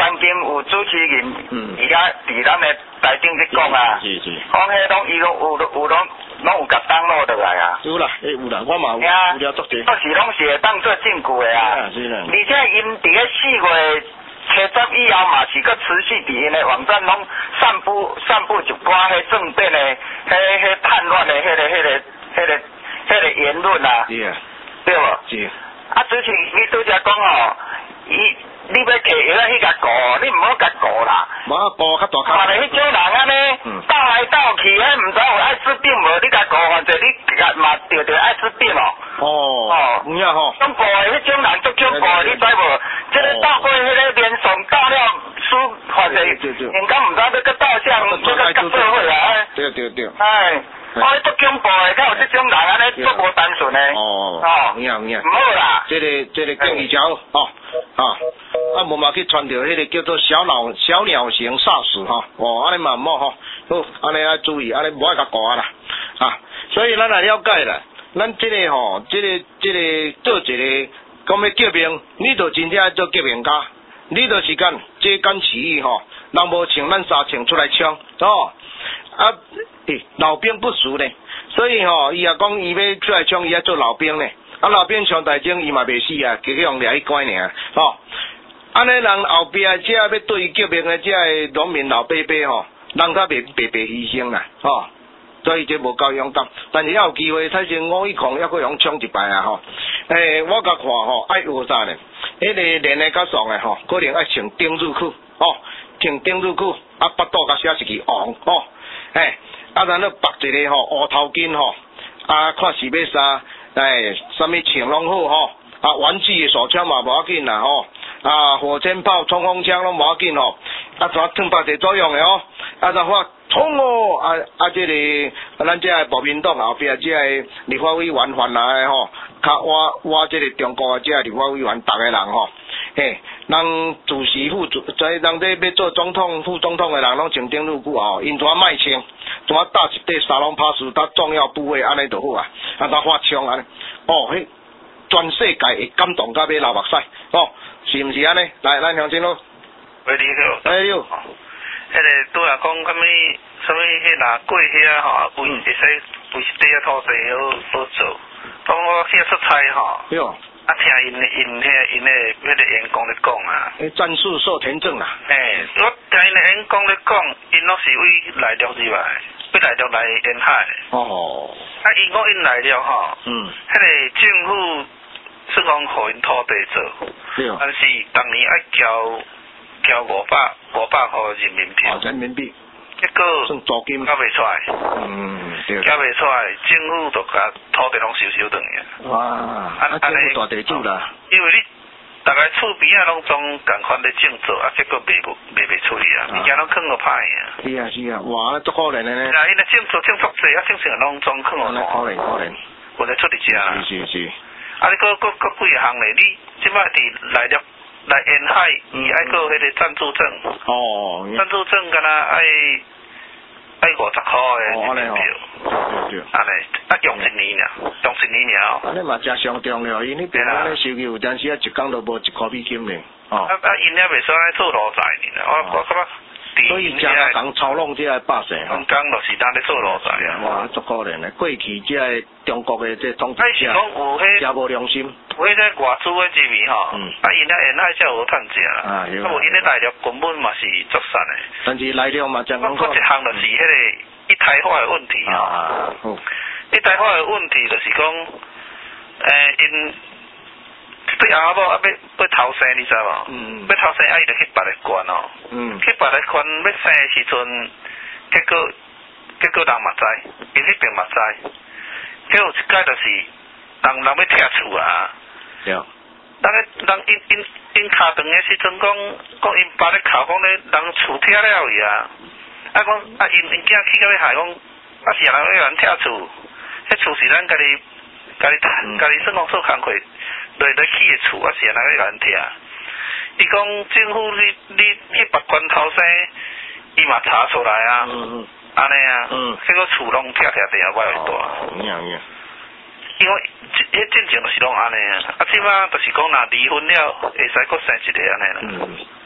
关键有主持人，而家伫咱的台顶咧讲啊，讲迄拢伊拢有有拢拢有甲登录落来啊。 有啦，诶有啦，我嘛有有了足侪。 到时拢是会当做证据的啊。 是啦。 而且因伫咧四月七十以后嘛，是搁持续伫因的网站拢散布散布一寡迄政变的、迄迄叛乱的、迄个、迄个、迄个、迄个言论啊。 是啊。 对无？ 是。 啊，主持你拄则讲吼，伊。你要摕药来去甲告，你唔好甲告啦。 无啊，告较大卡。 看咧，迄种人安尼，斗来斗去，迄唔知有艾滋病无？你甲告，反正你甲嘛得着艾滋病哦。 哦。哦。有影吼。 恐怖诶，迄种人足恐怖，你知无？即个斗过迄个连上斗了，输反正，人家唔知要搁斗啥，要搁甲社会啊。 对对对。 哎。我咧足恐怖诶，敢有即种人安尼足无单纯诶。 哦。 哦。 有影有影。 唔好啦。 即个即个建议就好哦。啊。啊，无嘛去传着迄个叫做小鸟小鸟型煞死吼，哦，安尼嘛唔好吼，好，安尼要注意，安尼无爱甲讲啦，啊，所以咱来了解啦，咱即个吼，即个即个做一个讲要革命，你就真正要做革命家，你就是干揭竿起义吼，人无穿咱三穿出来枪，哦，啊，诶，老兵不熟呢，所以吼，伊也讲伊要出来枪，伊要做老兵呢，啊，老兵上大钟伊嘛袂死啊，结果用掠去关尔，吼。安尼人后壁即要对革命的即个农民老伯伯吼，人他袂白白牺牲啦，吼，所以这无够勇敢。但是要有机会，睇先五一狂，还佫用冲一摆啊吼。诶、欸，我甲看吼，爱学啥呢？迄、那个连的较爽的吼，可能爱穿丁字裤，吼，穿丁字裤，啊，腹肚甲写一个王，吼，诶，啊，然后绑一个吼乌头巾吼，啊，看是要啥，诶，啥物穿拢好吼，啊，玩具的手枪嘛无要紧啦吼。啊，火箭炮、冲锋枪拢无要紧吼，啊，怎吞百者作用的哦，啊，怎话冲哦，啊啊，这个咱这个国民党后壁这个立法委员换来的吼，较我我这个中国的这个立法委员，逐个人吼，嘿，人主席、副主，在人这要做总统、副总统的人拢穿顶入裤哦，因怎卖枪，怎打一块沙龙拍死他重要部位，安尼就好啊，啊，怎发枪安尼，哦，迄全世界会感动到要流目屎，哦。是毋是安尼？来，咱乡亲咯。 喂，你好。 哎呦， 迄个拄啊讲，啥物啥物迄若过遐吼，为会使为地啊土地好好做。当我遐出差吼。 哟。 啊，听因因遐因诶迄个员工咧讲啊。 诶，战术授权证啦。 诶，我听因诶员工咧讲，因拢是为内陆入来，要内陆来沿海。 哦。 啊，因讲因内陆吼。嗯。迄个政府。是讲互因土地做，但是当年爱交交五百五百块人民币， 人民币， 结果算租金， 交袂出来， 嗯，对， 交袂出来，政府就甲土地拢收收转去。 哇，啊，政府大地主啦， 因为你大家厝边啊拢总共款咧种做，啊，结果卖不卖袂出去啊，物件拢囥落歹啊。 是啊是啊，哇，足可怜的呢。 啊，因咧种做种足济，啊，种成拢总囥落歹。可怜可怜， 有咧出伫遮。 是是是。 啊！你搁搁搁几项咧？你即摆伫来了来沿海，伊爱搁迄个暂住证。哦。暂住证敢若爱爱五十箍诶人民币。对对。安尼，啊用一年尔，用一年尔。 安尼嘛真上重了，因迄边安尼收入有阵时啊一工都无一箍美金咧。 哦。啊啊！因也袂使爱做路仔呢，我我感觉。 所以真啊，讲操弄这个百姓， 讲讲就是当咧做路仔啊， 哇，足可怜的。过去这个中国的这统治者，真无良心。 有迄个外资的入面吼，啊，因咧沿海才有趁食啦，啊，无因咧内陆根本嘛是作散的。 但是内陆嘛真讲。 我一项就是迄个一胎化的问题啊，一胎化的问题就是讲，诶，因。对阿某啊，要要头生，你知无？嗯。要头生，啊，伊就去别个关哦。嗯。去别个关要生的时阵，结果结果人嘛知，因迄边嘛知。结果有一届就是人人要拆厝啊。对。人个人因因因骹长的时阵讲讲因爸咧哭讲咧，人厝拆了伊啊。啊讲啊因因囝去到要害讲，啊是人要人拆厝，迄厝是咱家己家己家己算讲做工课。来来起个厝，啊是安尼个人听。伊讲政府你你去别关头生，伊嘛查出来啊，嗯安尼啊，嗯，结果厝拢拆拆地啊，歪会大。嗯嗯。因为迄进前就是拢安尼啊，啊即摆就是讲若离婚了，会使搁生一个安尼啦。嗯。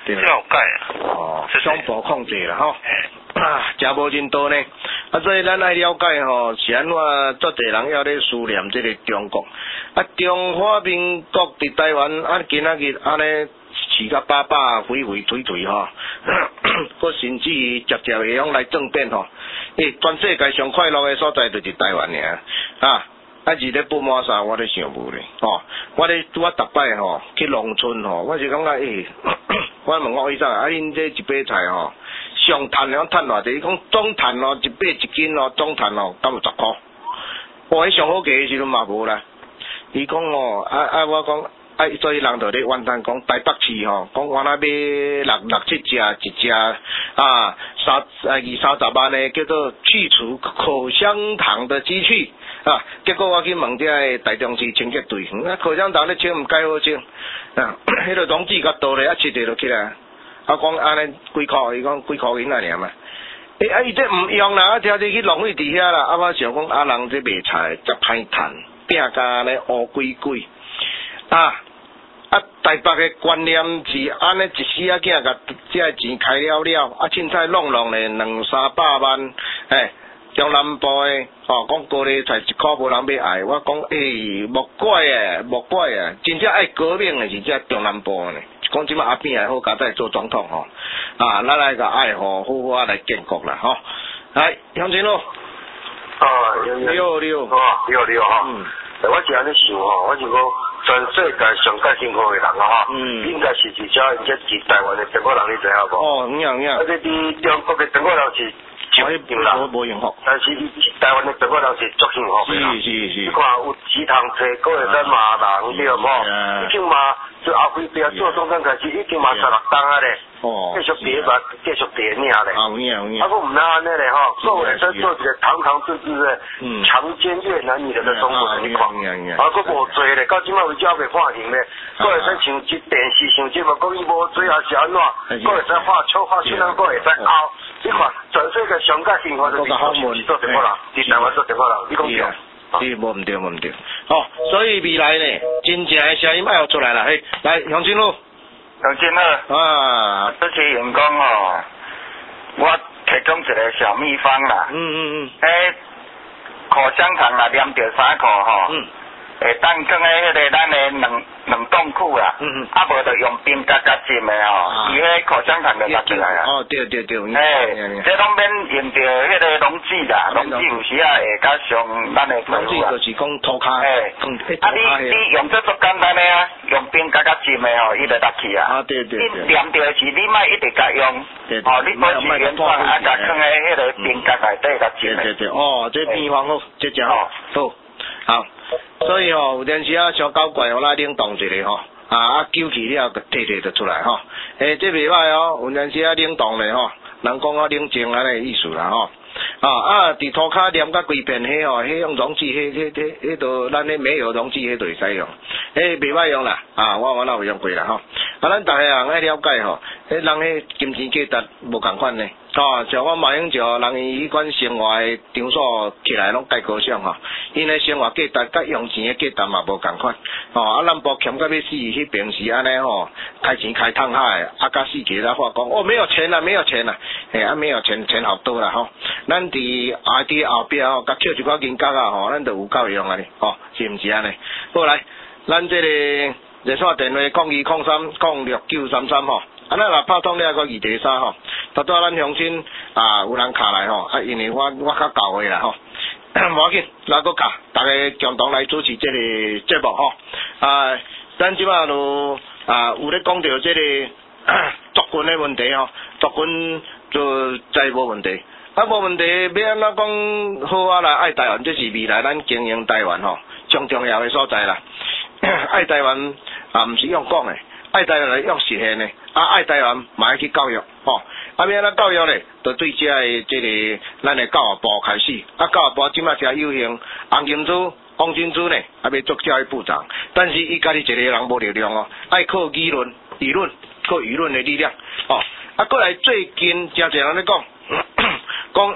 对啦。有改啊。 哦，双步控制啦吼。啊，真无真多呢。啊，所以咱爱了解吼，是安怎足侪人要咧思念即个中国。啊，中华民国伫台湾啊，今仔日安尼饲甲饱饱，肥肥腿腿吼，佮甚至接接会用来政变吼。诶，全世界上快乐诶所在就是台湾尔啊！啊，是咧不满啥，我咧想无咧，吼，我咧我逐摆吼去农村吼，我是感觉诶，我问我医生啊，恁这一杯菜吼，上趁了趁偌济？伊讲总趁咯，一杯一斤咯，总趁咯，敢有十箍？我迄上好价诶时阵嘛无啦。伊讲哦，啊啊，我讲。啊，所以人就咧怨叹讲台北市吼，讲原来买六六七只一只啊，三啊二三十万呢，叫做去除口香糖的机器啊。结果我去问这台中市清洁队，啊口香糖咧清唔介好清，啊，迄个溶剂甲倒咧，啊切掉就起来。啊讲安尼几箍，伊讲几箍银啊尔嘛。诶、欸，啊伊这唔用啦，啊听你去浪费伫遐啦。啊我想讲啊人这卖菜则歹趁，拼甲咧乌鬼鬼啊。啊，台北的观念是安尼一时啊，囝甲这个钱开了了，啊，凊彩弄弄咧两三百万，诶，中南部的吼，讲高丽菜一箍无人要爱，我讲诶，莫怪诶，莫怪诶，真正爱革命的是这中南部呢。讲即摆阿扁还好，家再做总统吼，啊，咱来个爱好好好来建国啦吼，来向前路， 啊， 你好你好， 哦，你好你好哈，嗯，我是安尼想吼，我是讲。全世界上介幸福的人啊，哈，嗯，应该是至少这是台湾的中国人，你知影无？ 哦，有影有影。 啊，这伫中国的中国人是少一点啦， 无幸福。 但是台湾的中国人是足幸福的啦。 是是是。 你看有食通找，搁会使骂人，对无？已经嘛，就后规边做总统开始，已经嘛十六档啊咧。哦。继续第嘛，继续第领咧。 有影有影。 啊，佫唔那安尼咧吼，搁会使做一个堂堂正正的强奸越南女人的中国人，你看。啊，佫无做咧，到即摆为止还未判刑咧，佫会使像即电视像即嘛，讲伊无做还是安怎？佫会使画笑话，虽然佫会使拗。你看，全世界上界幸福就是做做中国人，伫台湾做中国人，你讲对？ 是无毋对无毋对。哦，所以未来呢，真正的声音要出来啦，嘿，来向前路。 向前路。啊，这些员工哦，我提供一个小秘方啦。嗯嗯嗯。诶，口香糖啊，念着三口吼。嗯。会当放喺迄个咱的冷冷冻库啊，嗯嗯，啊无就用冰加加浸的哦，伊迄口香糖就拿出来啊。 哦，对对对。 诶，这拢免用着迄个溶剂啦，溶剂有时啊会较伤咱的皮肤啊。溶剂就是讲涂骹。 诶，啊你你用这足简单的啊，用冰加加浸的哦，伊就拿去啊。啊对对对。你念着是你莫一直加用，哦你保持原状啊，加放喺迄个冰格内底加浸的。 对对对，哦，这偏方好，这真好，好，好。所以吼、哦，有阵时啊，小搞怪，我来冷冻一下吼，啊啊，揪起了，摕摕就出来吼。诶、欸，这袂歹哦，有阵时啊，冷冻咧吼，人讲啊冷静安尼意思啦吼。啊啊，伫涂骹黏甲规片迄吼，迄用溶剂，迄迄迄迄都咱咧没有溶剂，迄都会使用。诶，袂歹用啦，啊，我我哪有用过啦吼。啊，咱逐个人爱了解吼，迄人迄金钱价值无共款呢。哦，像我马英九，人伊迄款生活的场所起来拢介高尚吼，因为生活价值甲用钱的价值嘛无共款。哦，啊，咱无欠甲要死，迄边是安尼吼，开钱开通海，啊，甲死起来话讲，哦，没有钱啦，没有钱啦，嘿，啊，没有钱，钱好多啦吼。咱伫啊伫后壁吼，甲捡一寡银角啊吼，咱就有够用啊哩，吼，是毋是安尼？好来，咱这个热线电话空二空三空六九三三吼。啊，咱若拍通了个二第三吼，拄拄咱乡亲啊有人卡来吼，啊因为我我较到位啦吼，无要紧，来个卡，大家共同来主持这个节目吼。啊，咱即摆就啊有咧讲到这个族群的问题吼，族群就再无问题，啊无问题，要安怎讲好啊啦？爱台湾，这是未来咱经营台湾吼，最重要的所在啦。爱台湾啊，毋是用讲的。爱台湾用实现的，啊爱台湾嘛要去教育，吼、哦，啊要安怎教育咧？就对这个这个咱的教育部开始，啊教育部即摆才有幸，洪金珠、王金珠呢，啊要做教育部长，但是伊家己一个人无力量哦，爱靠舆论、舆论、靠舆论的力量，哦，啊过来最近真侪人咧讲，讲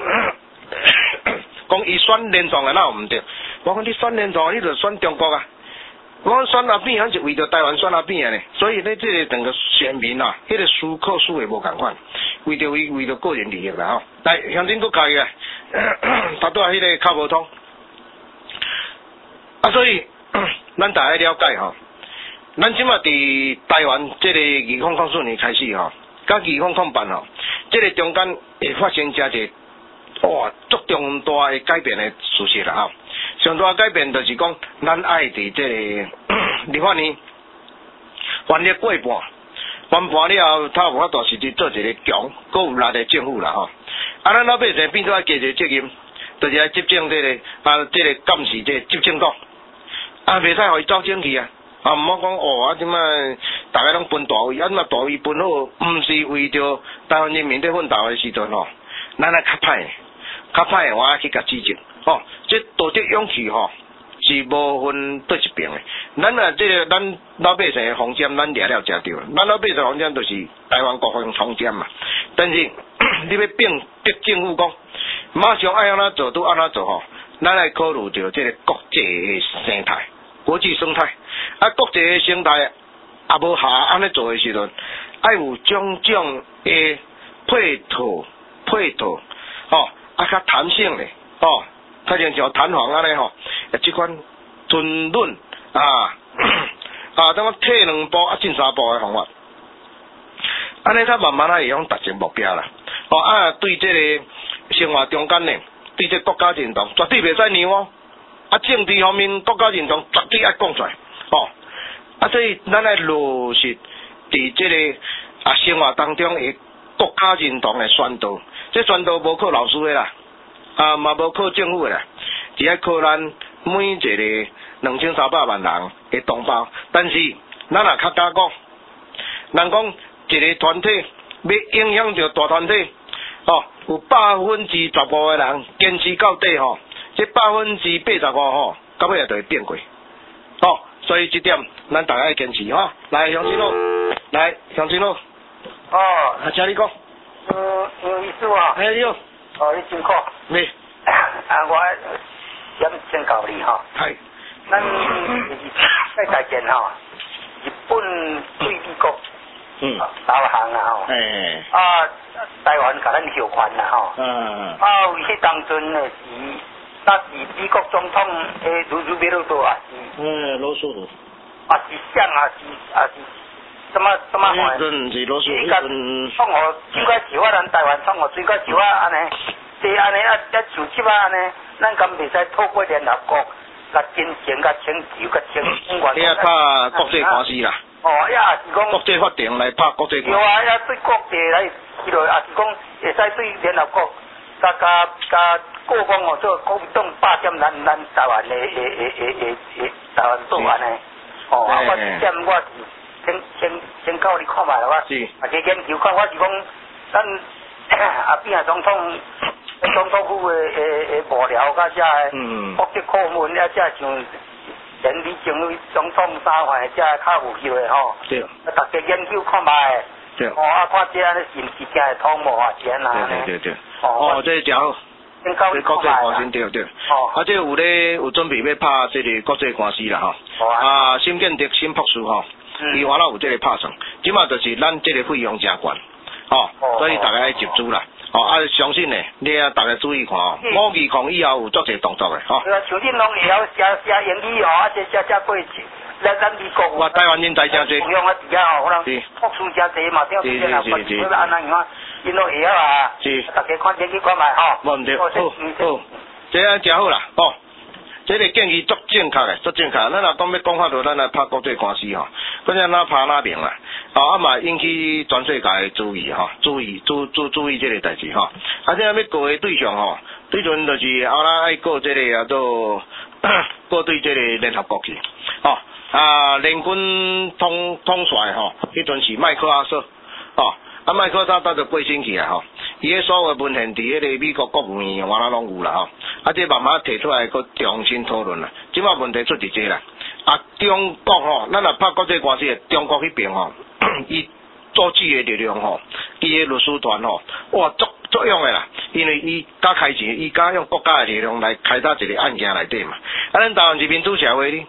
讲伊选连总的哪有毋对？我讲你选连总，你就选中国啊。 我选阿扁，咱是为着台湾选阿扁的呢，所以咧，这个整个选民啊，迄、那个思考思维无共款，为着为为着个人利益啦吼。来，向恁佫加个，他拄啊迄个卡无通，啊，所以咱大家了解吼，咱即马伫台湾这个二零零四年开始吼，甲二零零八吼，这个中间会发生真侪哇足重大的改变的事实啦吼。上大改变就是讲，咱爱伫这个立法院完了过半，完半了后，他有法度实际做一个强、够有力的政府啦吼。啊，咱老百姓变做爱加一个责任，就是来执政这个啊，这个监视这个执政党，啊，袂使互伊走政去啊，啊，毋好讲哦，啊，即摆大家拢分大位，啊，即摆大位分好，毋是为着台湾人民在奋斗的时阵吼，咱来较歹，较歹的话去甲指正。吼、哦，这道德勇气吼、哦、是无分对一边的。咱啊，这个咱老百姓的方针，咱掠了真对。咱老百姓方针就是台湾国防方针嘛。但是你要变逼政府讲，马上爱安怎做都安怎做吼。咱来考虑到这个国际的生态、国际生态。啊，国际的生态也无下安尼做的时阵，爱有种种的配套、配套，吼、哦，啊较弹性的，吼。较像像弹簧安尼吼，即款吞论啊啊，等我退两步啊进三步的方法，安尼才慢慢啊会用达成目标啦。哦啊，对这个生活中间呢，对这国家认同绝对袂使让哦。啊，政治方面国家认同绝对爱讲出来。哦，啊，所以咱来落实伫这个啊生活当中的国家认同的宣导，这宣导无靠老师的啦。啊，嘛无靠政府的啦，只爱靠咱每一个两千三百万人的同胞。但是咱也较敢讲，人讲一个团体要影响着大团体，哦，有百分之十五的人坚持到底吼，这百分之八十五吼，到尾也就会变过。哦，所以这点咱大家要坚持吼。来，向前路，来，向前路。 哦， 啊，请你讲。 嗯，有意思啊。 哎呦。 哦，你辛苦。 你啊，我先先教你吼。 系。 咱在大件吼，日本对美国嗯投降啊吼。 诶。 啊，台湾甲咱收款啦吼。 嗯。 啊，为迄当阵诶是，那是美国总统诶，卢卢比罗多啊是。 嗯，罗斯福。 啊是像啊是啊是。什么什么款？阵是罗斯福。 创河水果树啊，咱台湾创河水果树啊，安尼，即安尼啊，一树枝啊，安尼，咱敢袂使透过联合国，甲进行甲请求甲请请愿。 你啊拍国际官司啦？ 哦，也是讲。 国际法庭来拍国际官司。 对啊，也对国际来，迄落也是讲会使对联合国，甲甲甲各方哦做国民党霸占咱咱台湾的的的的的的台湾岛安尼。哦，啊，我这点我是。先先先靠你看卖啦，我啊个研究看，我是讲咱阿扁啊总统、总统府的的的幕僚，甲遮个国际顾问，啊遮像前李政委总统三块，遮较有效的吼。对。啊，大家研究看卖。对。哦，啊，看这安尼是毋是真会通无啊？钱啊？ 对对对。哦，这真好。 先靠你看卖啦。 对对。哦。啊，这有咧有准备要拍这个国际官司啦吼。好啊。啊，辛建德、辛博士吼。伊原来有这个拍算，即马就是咱这个费用真悬，哦，所以大家要集资啦，哦，啊，相信呢，你啊，大家注意看哦，五二抗以后有足侪动作的，吼。对啊，像恁拢会晓写写英语哦，啊，写写写过去，咱咱美国。我台湾人才真侪。用用啊，底下哦，可能博士真侪嘛，听听啊，或者安那样，因拢会晓啊。是。大家看见去看卖吼。无毋对，好，好，这样真好啦，哦。这个建议足正确的，足正确。咱若讲要讲法度，咱来拍国际官司吼，反正哪拍哪明啦。哦，啊嘛引起全世界注意吼，注意注注注意这个代志吼。啊，这样要告的对象吼，对阵就是后来爱告这个啊做告对这个联合国去。哦，啊联军统统帅吼，迄阵是麦克阿瑟。哦，啊麦克阿瑟搭着过身去啊吼。伊迄所有文献伫迄个美国国务院原来拢有啦吼，啊，这慢慢提出来，佮重新讨论啦。即摆问题出伫这啦，啊，中国吼，咱若拍国际官司，中国迄边吼，伊组织的力量吼，伊的律师团吼，哇，足足用的啦，因为伊加开钱，伊加用国家的力量来开打一个案件内底嘛。啊，咱台湾是民主社会哩，啊，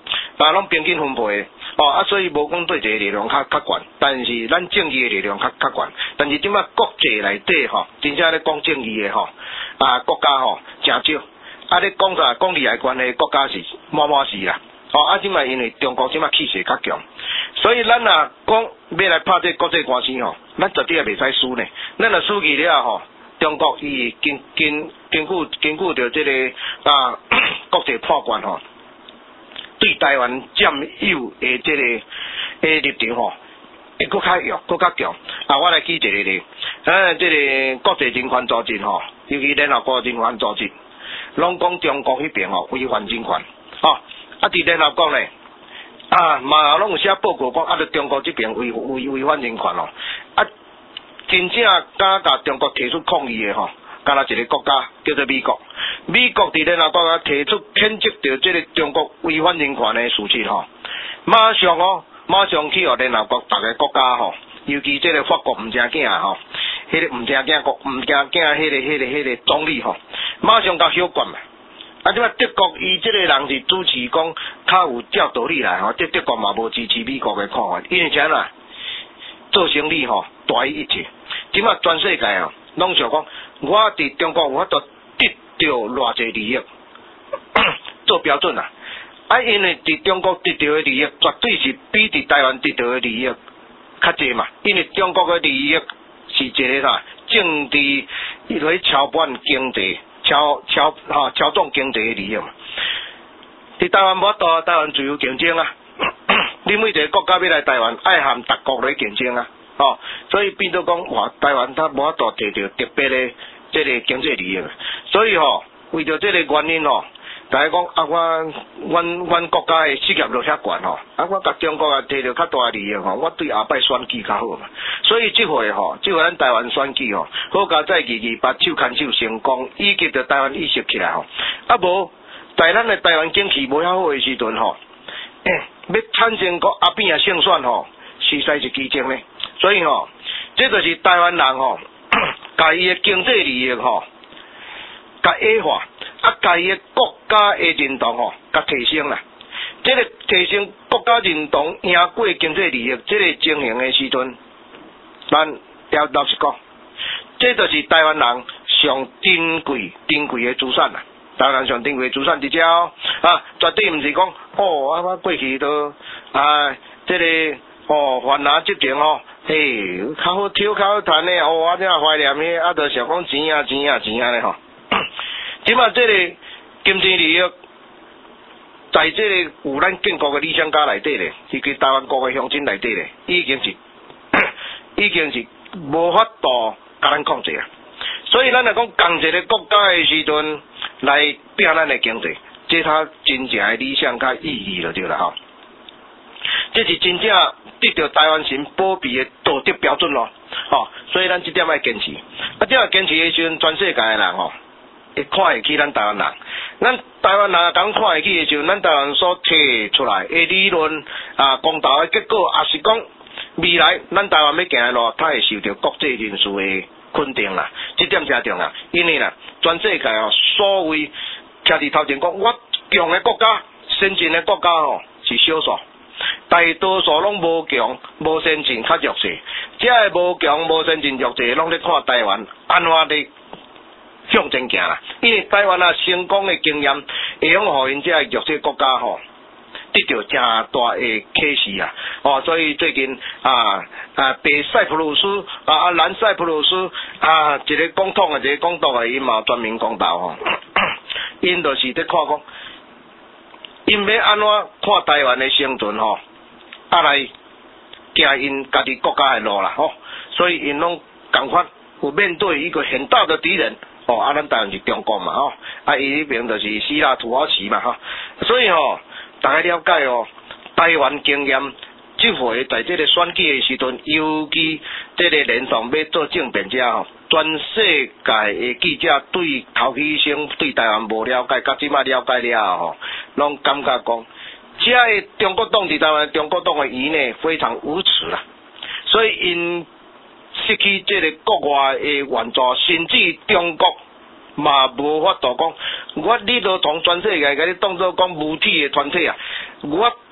啊，拢平均分配哦，啊，所以无讲对一个力量较较悬，但是咱正义的力量较较悬，但是即摆国际内底吼，真正咧讲正义的吼，啊，国家吼诚少，啊，咧讲啥讲利害关系国家是满满是啦，哦，啊，即摆因为中国即摆气势较强，所以咱若讲要来拍这国际官司吼，咱绝对也袂使输呢，咱若输去了吼。中国伊根根根据根据着这个啊国际判决吼，对台湾占有的这个诶立场吼，会搁较弱，搁较强。啊，我来举一个例，啊，这个国际人权组织吼，尤其联合国人权组织，拢讲中国迄边吼违反人权，吼、哦，啊，伫联合国咧，啊，嘛拢有写报告讲，啊，伫中国这边违违违反人权咯，啊。真正敢甲中国提出抗议的吼，敢若一个国家叫做美国。美国伫联合国啊提出谴责着这个中国违反人权的事实吼，马上哦，马上去互联合国逐个国家吼，尤其这个法国毋正囝吼，迄、那个毋正囝国毋正囝迄个迄、那个迄、那个总理吼，马上甲休管嘛。啊，即摆德国伊即个人是主持讲较有照道理来吼，即德国嘛无支持美国的看法，因为啥啦？做生意吼，大于一切。即摆全世界哦，拢想讲，我伫中国有法度得到偌济利益，做标准啊！啊，因为伫中国得到的利益，绝对是比伫台湾得到的利益较济嘛。因为中国的利益是一个啥政治，伊落去操办经济、操操哈操纵经济的利益嘛。伫台湾无法度，台湾自由竞争啊！你每一个国家要来台湾，爱含逐国来竞争啊！哦，所以变做讲，哇，台湾它无法度摕到特别的这个经济利益，所以吼、哦，为着这个原因吼、哦，大家讲啊，我阮阮国家的事业落遐悬吼，啊，我甲中国啊摕到较大的利益吼，我对后摆选举较好嘛。所以即回吼，即回咱台湾选举吼，好佳在二二八手牵手成功，以及着台湾意识起来吼，啊无在咱的台湾景气无遐好的时阵吼，欸、要产生个阿扁啊胜选吼，实在是基情呢。所以吼，这就是台湾人吼，家伊的经济利益吼，甲矮化，啊，家伊的国家的认同吼，甲提升啦。这个提升国家认同赢过经济利益，这个情形的时阵，咱要老实讲，这就是台湾人上珍贵、珍贵的资产啦。台湾人上珍贵的资产伫遮哦，啊，绝对毋是讲哦，啊，我过去都啊，这个哦，犯哪执政哦。嘿，较好抽较好赚的，哦，我正怀念迄，啊，着想讲钱啊钱啊钱啊咧吼。即马这个经济利益，在这个有咱建国的理想家内底咧，以及台湾国的乡亲内底咧，已经是已经是无法度甲咱控制啊。所以咱来讲，共一个国家的时阵来拼咱的经济，这他真正的理想甲意义就对啦吼。这是真正得到台湾神保庇的道德标准咯，吼、哦，所以咱这点要坚持。啊，这要坚持的时阵，全世界的人吼、哦，会看会起咱台湾人。咱台湾人讲看会起的时阵，咱台湾所提出来的理论啊，公道的结果，也是讲未来咱台湾要行的路，它会受到国际人士的肯定啦。这点真重要，因为啦，全世界哦，所谓徛伫头前讲，我强的国家、先进的国家吼、哦，是少数。大多数拢无强、无先进、较弱势，这个无强、无先进、弱势，拢咧看台湾安怎咧向前行啦。因为台湾啊成功的经验，会用互因这个弱势国家吼，得到真大的启示啊！哦，所以最近啊啊，北塞浦路斯啊啊，南塞浦路斯啊，一个总统啊，一个港督啊，因嘛专门公道吼，因就是咧看讲。因要安怎看台湾的生存吼，啊来行因家己国家的路啦吼，所以因拢共款有面对一个很大的敌人哦，啊咱台湾是中国嘛吼，啊伊迄边就是希腊土耳其嘛吼，所以吼大家了解哦，台湾经验，即回在这个选举的时阵，尤其这个连上要做政变者吼。全世界的记者对头起先对台湾无了解，甲即摆了解了吼，拢感觉讲，这个中国党伫台湾中国党的言呢非常无耻啦，所以因失去这个国外的援助，甚至中国嘛无法度讲，我你都同全世界甲你当作讲无体的团体啊，我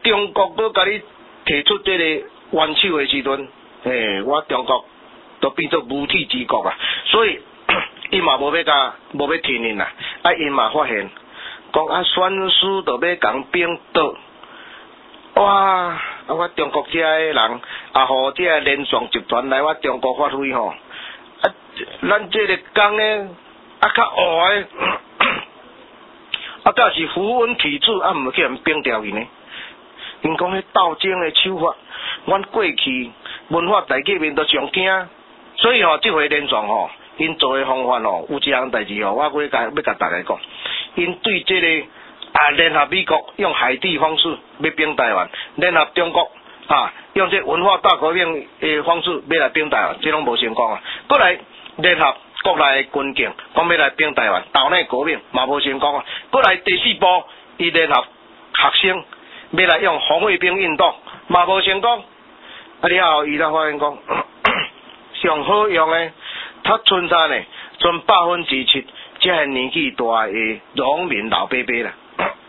中国都甲你提出这个援手的时阵，诶，我中国都变做无体之国啊，所以伊嘛无要甲无要停因啦，啊，因嘛发现讲啊，选书都要讲并倒，哇！啊，我中国遮的人啊，互这联创集团来我中国发挥吼，啊，咱这个讲呢，啊较黑的，啊，假是符文体制，啊，毋去人并掉去呢。因讲迄斗争的手法，阮过去文化大革命都上惊，所以吼，即回联创吼，因做的方法吼，有一项代志吼，我要甲要甲大家讲，因对这个啊联合美国用海地方式要并台湾，联合中国啊用这文化大革命的方式要来并台湾，这拢无成功啊。过来联合国内的军警，讲要来并台湾，岛内革命嘛无成功啊。过来第四步，伊联合学生。要来用红卫兵运动，嘛无成功。啊，了后伊才发现讲，上好用的，他存在呢，存百分之七，即系年纪大的农民老伯伯啦。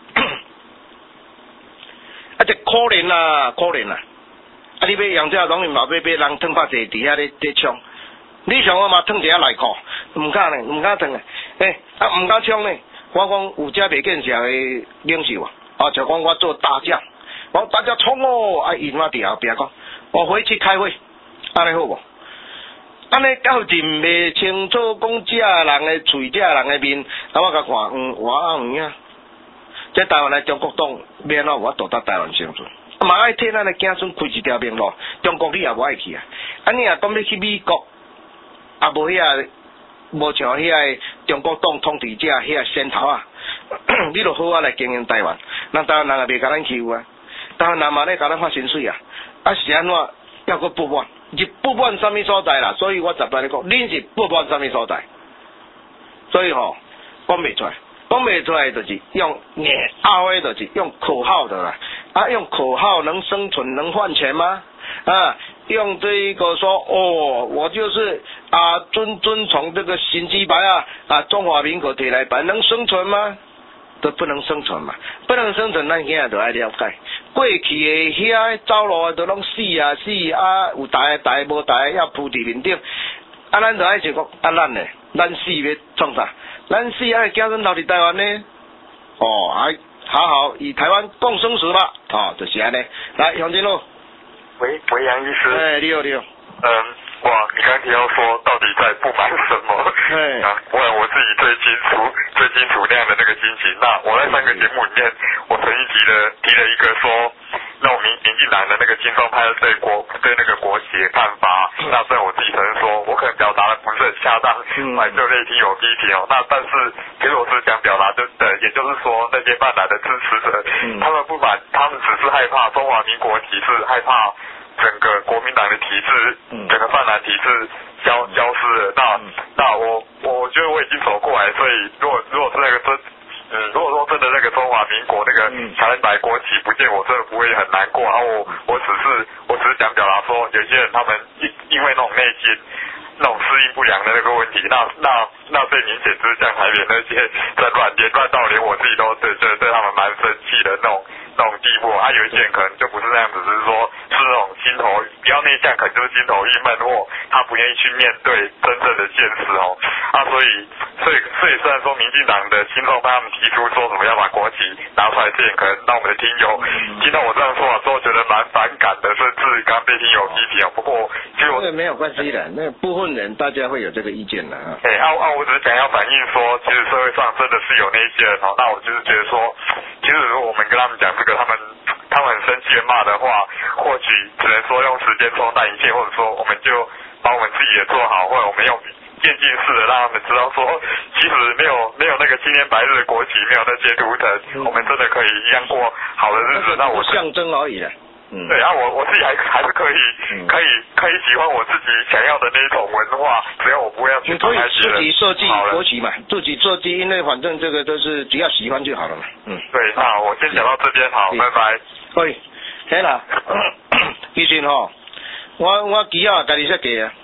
啊，这可怜啦，可怜啦！啊，你要用这农民老伯伯，人吞拍坐伫遐咧咧冲，你像我嘛吞一下内裤，毋敢呢，毋敢吞呢。诶，啊，毋敢冲呢。我讲有遮袂见识的领袖啊。啊，就讲我做大将，我大家冲哦！啊，因我伫后壁讲，我回去开会，安尼好无？安尼到认袂清楚讲遮人的嘴，遮人的面，啊，我甲看，嗯，我有影。这台湾的中国党免哦，我倒搭台湾生存，嘛爱替咱的子孙开一条明路。中国你也无爱去啊？啊，你若讲要去美国，啊无遐，无像遐个中国党统治者遐先头啊。你就好啊来经营台湾，咱台湾人也袂甲咱欺负啊，台湾人嘛咧甲咱发薪水啊，啊是安怎要搁不满？是不满什么所在啦？所以我十摆咧讲，恁是不满什么所在？所以吼，讲袂出来，讲袂出来就是用硬拗的，就是用口号的啦。啊，用口号能生存能换钱吗？啊，用这个说哦，我就是啊遵遵从这个新鸡排啊啊中华民国提来版能生存吗？都不能生存嘛，不能生存，咱囝仔就爱了解。过去的遐走路的都拢死啊死啊，有大的大无大的要铺伫面顶。啊，咱就爱想讲，啊咱呢，咱死要创啥？咱死爱子孙留伫台湾呢？哦，还好好以台湾共生死吧。哦，就是安尼。来，杨金路。 喂，喂，杨医师。 哎，你好，你好。 嗯。哇，你刚刚提到说到底在不满什么？ 对啊，我我自己最清楚最清楚那样的那个心情。那我在上个节目里面，我曾经提了提了一个说，那我民民进党的那个亲中派对国对那个国旗的看法。那虽然我自己承认说，我可能表达的不是很恰当，哎、嗯，就内听有批评哦。那但是其实我是想表达的，对，也就是说那些泛蓝的支持者，嗯、他们不满，他们只是害怕中华民国体制，害怕。整个国民党的体制，整个泛蓝体制消消失了。那那我我觉得我已经走过来，所以如果如果是那个真，嗯，如果说真的那个中华民国那个彩白国旗不见，我真的不会很难过。然后我我只是我只是想表达说，有些人他们因因为那种内心。那种适应不良的那个问题，那那那最明显就是像台北那些在乱连乱到连我自己都对对对他们蛮生气的那种那种地步。啊，有一些人可能就不是那样子，只是说是那种心头比较内向，可能就是心头郁闷，或他不愿意去面对真正的现实哦。啊，所以所以所以虽然说民进党的亲中派他们提出说什么要把国旗拿出来，这点可能让我们的听友听到我这样说啊，之后觉得蛮反感的，甚至刚被听友批评哦。不过其实我这个没有关系的，那部分人大家会有这个意见的啊。 哎、欸，啊啊，我只是想要反映说，其实社会上真的是有那些人哦。那我就是觉得说，其实如果我们跟他们讲这个，他们他们很生气的骂的话，或许只能说用时间冲淡一切，或者说我们就把我们自己也做好，或者我们用渐进式的让他们知道说，其实没有没有那个青天白日的国旗，没有那些图腾，嗯、我们真的可以一样过好的日子。那我象征而已了。嗯， 对啊，我我自己还还是可以、嗯、可以可以喜欢我自己想要的那种文化，只要我不要去伤害别人。 自己设计国旗嘛，自己设计，因为反正这个都是只要喜欢就好了嘛。嗯， 对，那我先讲到这边，好，拜拜。 喂，嘿啦，其实吼，我我旗啊，家己设计啊，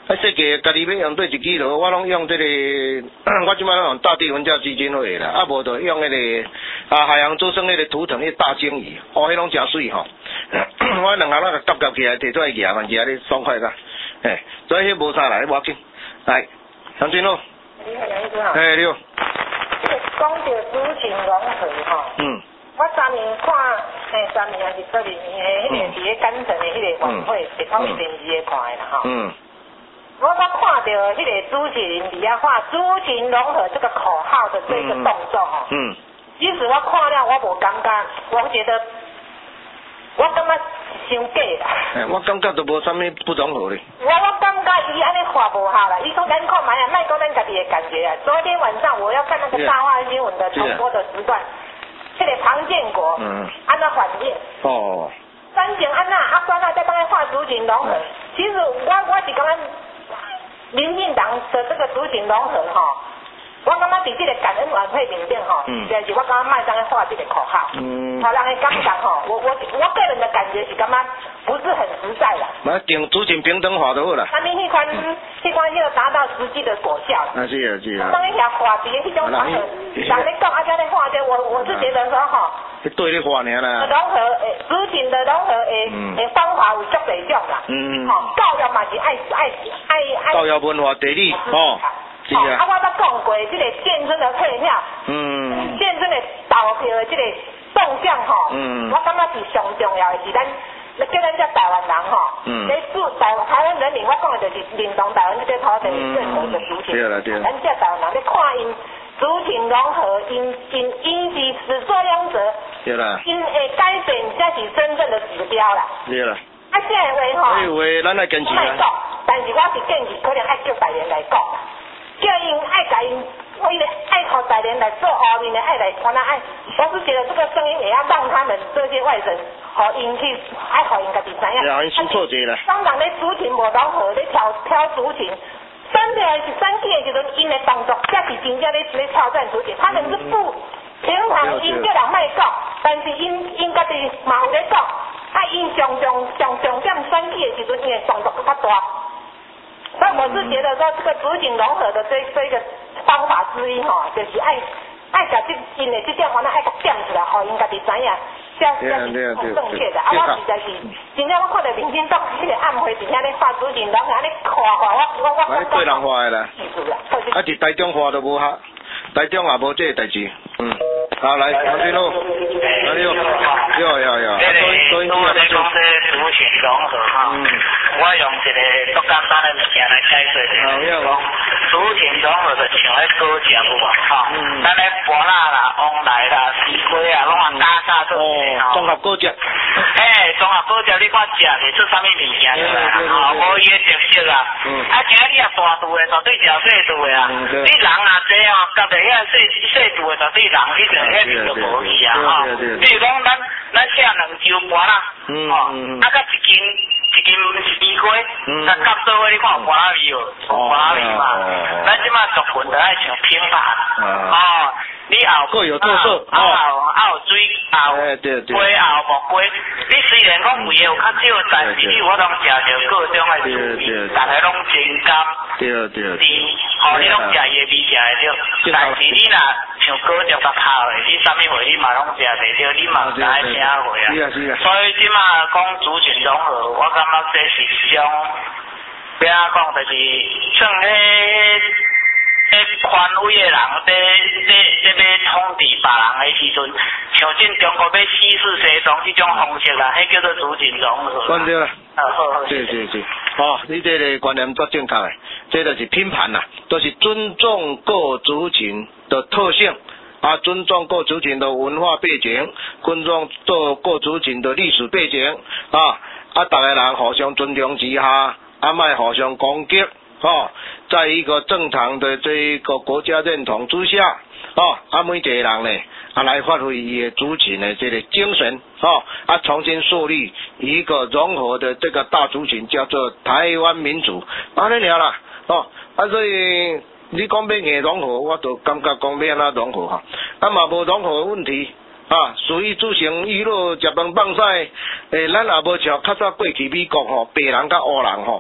啊，设计家己要用对一支落，我拢用这个，我即摆拢用大地文教基金会啦，啊无就用迄、那个啊海洋周生迄个图腾迄大鲸鱼，哦，迄拢诚水吼。我两下那个夹夹起来，摕出来夹，反正咧爽快啦。诶，所以迄无啥啦，无要紧。来，杨俊路。 你好，杨医生好。 诶，你好。 讲到主情融合吼。嗯。我昨年看，诶，昨年还是昨年诶，迄个伫咧干城的迄个晚会，是透过电视咧看的啦吼。嗯。我我看到迄个朱启麟伫遐画主情融合这个口号的这个动作吼。嗯。其实我看了，我无感觉，我觉得，我感觉伤假啦。 诶，我感觉都无啥物不融合咧。 我我感觉伊安尼画无效啦，伊说咱看卖啊，卖讲咱家己的感觉啊。昨天晚上我要看那个大话新闻的重播的时段。迄个庞建国，嗯，安那反应？哦。三井安那啊，安那在帮他画族群融合。其实我我是感觉，民进党的这个族群融合吼，我感觉伫这个感恩晚会面顶吼，嗯，就是我感觉卖当画这个口号，嗯，好让人感觉吼，我我我个人的感觉是感觉不是很实在啦。 那定族群平等化就好啦。 他们迄款迄款迄个达到实际的果效啦。 啊是啊是啊。 当然遐画伫迄种场合，人咧讲啊，在咧画者，我我是觉得说吼。 对咧画尔啦。 融合诶，族群的融合诶诶方法有足侪种啦。嗯嗯。吼，教育嘛是爱爱爱爱。 教育文化地理哦。是啊。 啊，我捌讲过，即个建村的退票。嗯。建村的投票的即个动向吼。嗯。我感觉是上重要的是咱。那叫咱这台湾人吼，嗯，你主台湾台湾人民，我讲的就是认同台湾这个土地最好的族群。对啦对啦。咱这台湾人，你看因族群融合，因因因是始作俑者。对啦。因会改变才是真正的指标啦。对啦。啊，这个话吼。 这话咱来坚持啊。 讲，但是我是建议可能爱叫台人来讲，叫因爱甲因，为了爱靠台人来做后面的爱来传啊爱。我是觉得这个声音也要让他们这些外人。好，因去爱好因家己知影。 对啊，因出错节啦。 当人咧族群无融合，咧挑挑族群，生起来是生气的时阵，因的动作才是真正咧咧挑战族群。他们是不平常因叫人卖讲，但是因因家己嘛有咧讲，啊因上重上重点生气的时阵，因的动作更较大。所以我是觉得说，这个族群融合的这这个方法之一吼，就是爱爱甲这因的这点话，咱爱甲点出来，互因家己知影。这这是很正确的，啊，我实在是，真正我看到民进党迄个暗会，真正咧画主任，然后安尼画画，我我我。 对人画的啦。啊，伫台中画都无合，台中也无这个代志，嗯。好，来，杨水路，来有，有有有。 这个，我咧讲这族群融合哈，我用一个足简单的物件来解释咧。好，族群融合就像咧果汁有无？哈，咱咧芭乐啦、黄梨啦、西瓜啊，拢啊加加做一个综合果汁。 哎，综合果汁你看食袂出啥物物件出来啊？无伊的特色啊。啊，今日你啊大度的，绝对是细度的啊。你人啊这哦，夹着遐细细度的，绝对人你就迄就无去啊吼。比如讲，咱咱吃两周芭乐，吼，啊，甲一斤一斤西瓜，甲夹做伙你看有芭乐味哦，芭乐味嘛。咱即马族群就爱像拼盘，哦。你后各有特色， 后后有水，后鸡后木鸡。你虽然讲味有较少，但是你我拢食着各种的滋味，大家拢真甘。对对。是，吼你拢食伊的味食会着，但是你若像果汁较泡的，你啥物味你嘛拢食袂着，你嘛毋知影啥味啊。是啊是啊。所以即马讲族群融合，我感觉这是一种，要安讲就是算迄。迄权威的人在在在要统治别人的时阵，像进中国要西式西装这种方式啦，迄叫做族群融合。 关对啦。啊好好。是是是。哦，你这个观念足正确的，这就是拼盘啦，都、就是尊重各族群的特性，啊，尊重各族群的文化背景，尊重各各族群的历史背景，啊，啊，大家人互相尊重之下，啊，莫互相攻击。哦，在一个正常的这一个国家认同之下，哦，啊每一个人呢，啊来发挥伊的族群的这个精神，哦，啊重新树立一个融合的这个大族群，叫做台湾民主，安尼了啦，哦，啊所以你讲要硬融合，我就感觉讲要安怎融合哈，啊嘛无融合的问题。啊，属于自行娱乐、食饭放屎，诶，咱也无像较早过去美国吼，白人甲黑人吼，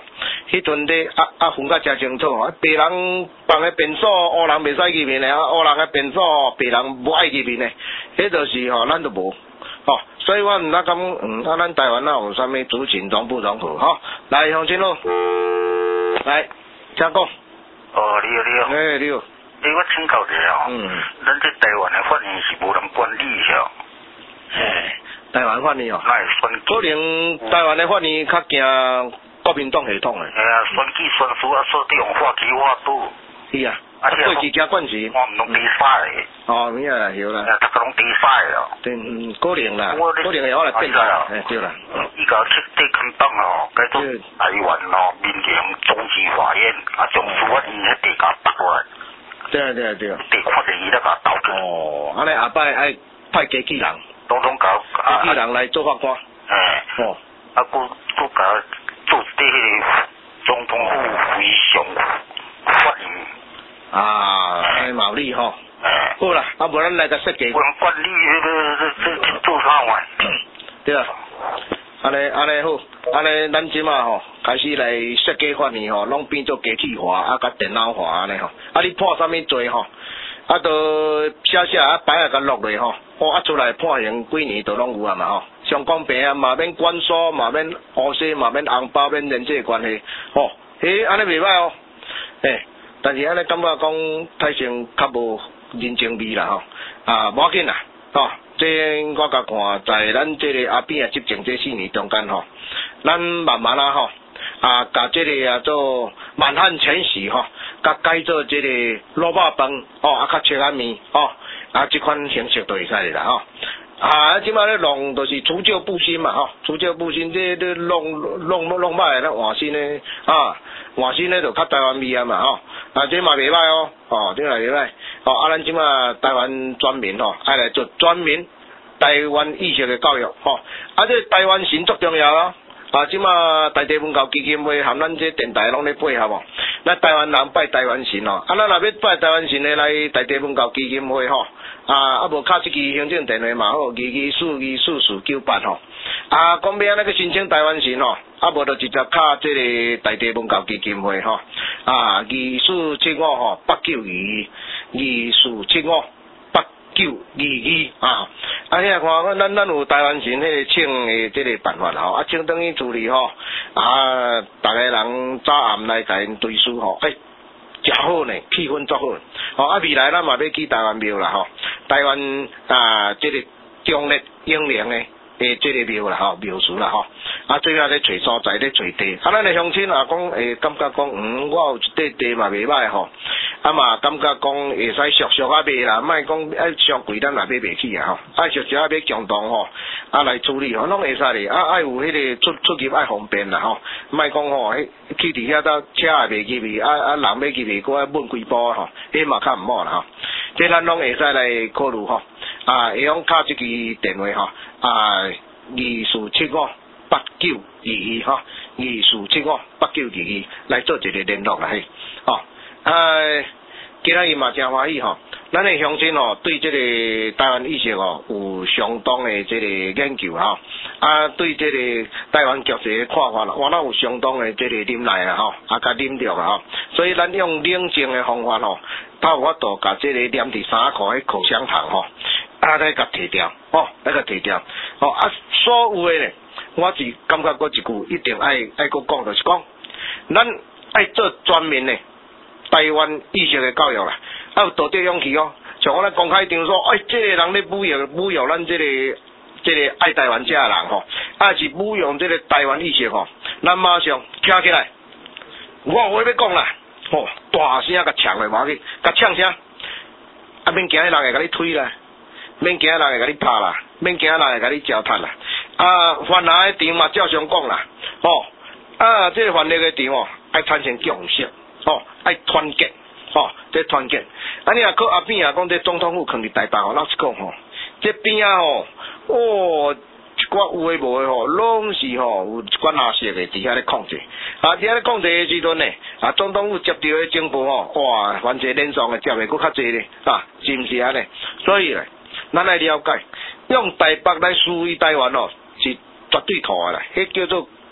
迄阵咧啊啊分甲诚清楚吼，白人放个便所，黑人袂使入面诶，啊黑人个便所，白人无爱入面诶，迄就是吼，咱都无吼，所以我毋敢讲，嗯，啊，咱台湾啊有啥物族群融不融合吼？来，乡亲咯，来，请讲。 哦，你好，你好。 诶，你好。 诶，我请教一下哦，嗯，咱这台湾的法院是无人管理吼。 诶，台湾法院哦， 那选可能台湾的法院较惊国民党系统诶。 哎呀，选举选书啊，说这种法旗我都。 是啊。啊，过去惊惯势。 我唔拢比赛诶。 哦，咩啦，晓啦。 啊，大家拢比赛咯。 对，嗯，可能啦，可能会我来变啦。诶，对啦。 依家七地肯党哦，改做台湾哦，民营中级法院啊，将司法院迄地甲拔落来。 对啊对啊对啊。 地看着伊咧甲斗去。 哦，安尼下摆爱派机器人。 拢拢搞。 机器人来做法官。 诶。哦。啊，佮佮甲做一啲迄个总统府非常法院。 啊，哎，毛利吼，好啦，啊，无咱来个设计。 有人管理迄个这这做啥话？ 对啊，安尼安尼好，安尼咱即马吼开始来设计法院吼，拢变做机器化啊，甲电脑化安尼吼。啊，你判啥物罪吼？啊，都写写啊，摆啊甲落落吼，哦，啊出来判刑几年都拢有啊嘛吼。上公平啊，嘛免管束，嘛免乌西，嘛免红包，免人际关系，吼，嘿，安尼袂歹哦，诶。但是安尼感觉讲太像较无人情味啦吼，啊无要紧啦，吼，这我甲看在咱这个阿扁啊执政这四年中间吼，咱慢慢啊吼，啊甲这个啊做满汉全席吼，甲改做这个萝卜饭，哦啊较切仔面，哦啊这款形式就会使啦吼。啊，即摆咧弄就是除旧布新嘛，吼，除旧布新，这这弄弄弄歹咧换新咧，啊，换新咧就较台湾味啊嘛，吼，啊，这嘛袂歹哦，哦，这嘛袂歹，哦，啊，咱即摆台湾全民吼，爱来做全民台湾意识的教育，吼，啊，这台湾神足重要啊，啊，即摆大地文教基金会含咱这电台拢咧配合哦，咱台湾人拜台湾神哦，啊，咱若要拜台湾神的来大地文教基金会吼。啊，啊无敲即支行政电话嘛好，二二四二四四九八吼。啊，讲要安尼去申请台湾神吼，啊无就直接敲即个大地文教基金会吼。啊，二四七五吼八九二二，二四七五八九二二啊。啊，遐看咱咱有台湾神迄个请的即个办法吼，啊，请等于处理吼。啊，逐个人早暗来甲因对书吼，诶。真好呢，气氛足好。哦，啊，未来咱嘛要去台湾庙啦吼，台湾啊，这个中立英灵的诶，这个庙啦吼，庙祠啦吼。啊，最后咧找所在咧找地。啊，咱的乡亲也讲诶，感觉讲嗯，我有一块地嘛袂歹吼。啊嘛，感觉讲会使俗俗啊卖啦，莫讲爱上贵咱也买袂起啊吼。爱俗俗啊买强动吼，啊来处理吼，拢会使咧。啊，爱有迄个出出入爱方便啦吼，莫讲吼，迄去伫遐搭车也袂入去，啊啊人要入去，搁爱问几步吼，迄嘛较毋好啦吼。即咱拢会使来考虑吼，啊，会用敲即支电话吼，啊，二四七五八九二二吼，二四七五八九二二来做一个联络啦嘿，吼。哎，今仔日嘛真欢喜吼，咱的乡亲吼对这个台湾意识吼有相当的这个研究吼，啊对这个台湾局势的看法啦，我那有相当的这个忍耐啊吼，啊甲忍着啊吼，所以咱用冷静的方法吼，他有法度甲这个黏伫衫裤迄口香糖吼，啊来甲摕掉，吼来甲摕掉，吼啊所有的咧，我是感觉过一句一定爱爱搁讲，就是讲，咱爱做全面的。台湾意识的教育啦，啊有道德勇气哦。像我咧公开场说，哎，这个人咧侮辱侮辱咱这个这个爱台湾这人吼，啊是侮辱这个台湾意识吼，咱马上站起来，我有话要讲啦，吼，大声甲呛的话去，甲呛声，啊免惊人会甲你推啦，免惊人会甲你拍啦，免惊人会甲你糟蹋啦，啊犯下的场嘛照常讲啦，吼，啊这个犯下的场哦，爱产生共识。哦，爱团结，吼，这团结。啊，你若靠阿扁啊，讲这总统府囥伫台北吼，老实讲吼，这边啊吼，哦，一寡有诶无诶吼，拢是吼有一寡阿色诶伫遐咧控制。啊，伫遐咧控制诶时阵呢，啊，总统府接到诶政府吼，哇，反正连上诶接诶佫较济咧，啊，是毋是安尼？所以咧，咱来了解，用台北来输于台湾哦，是绝对错诶啦，迄叫做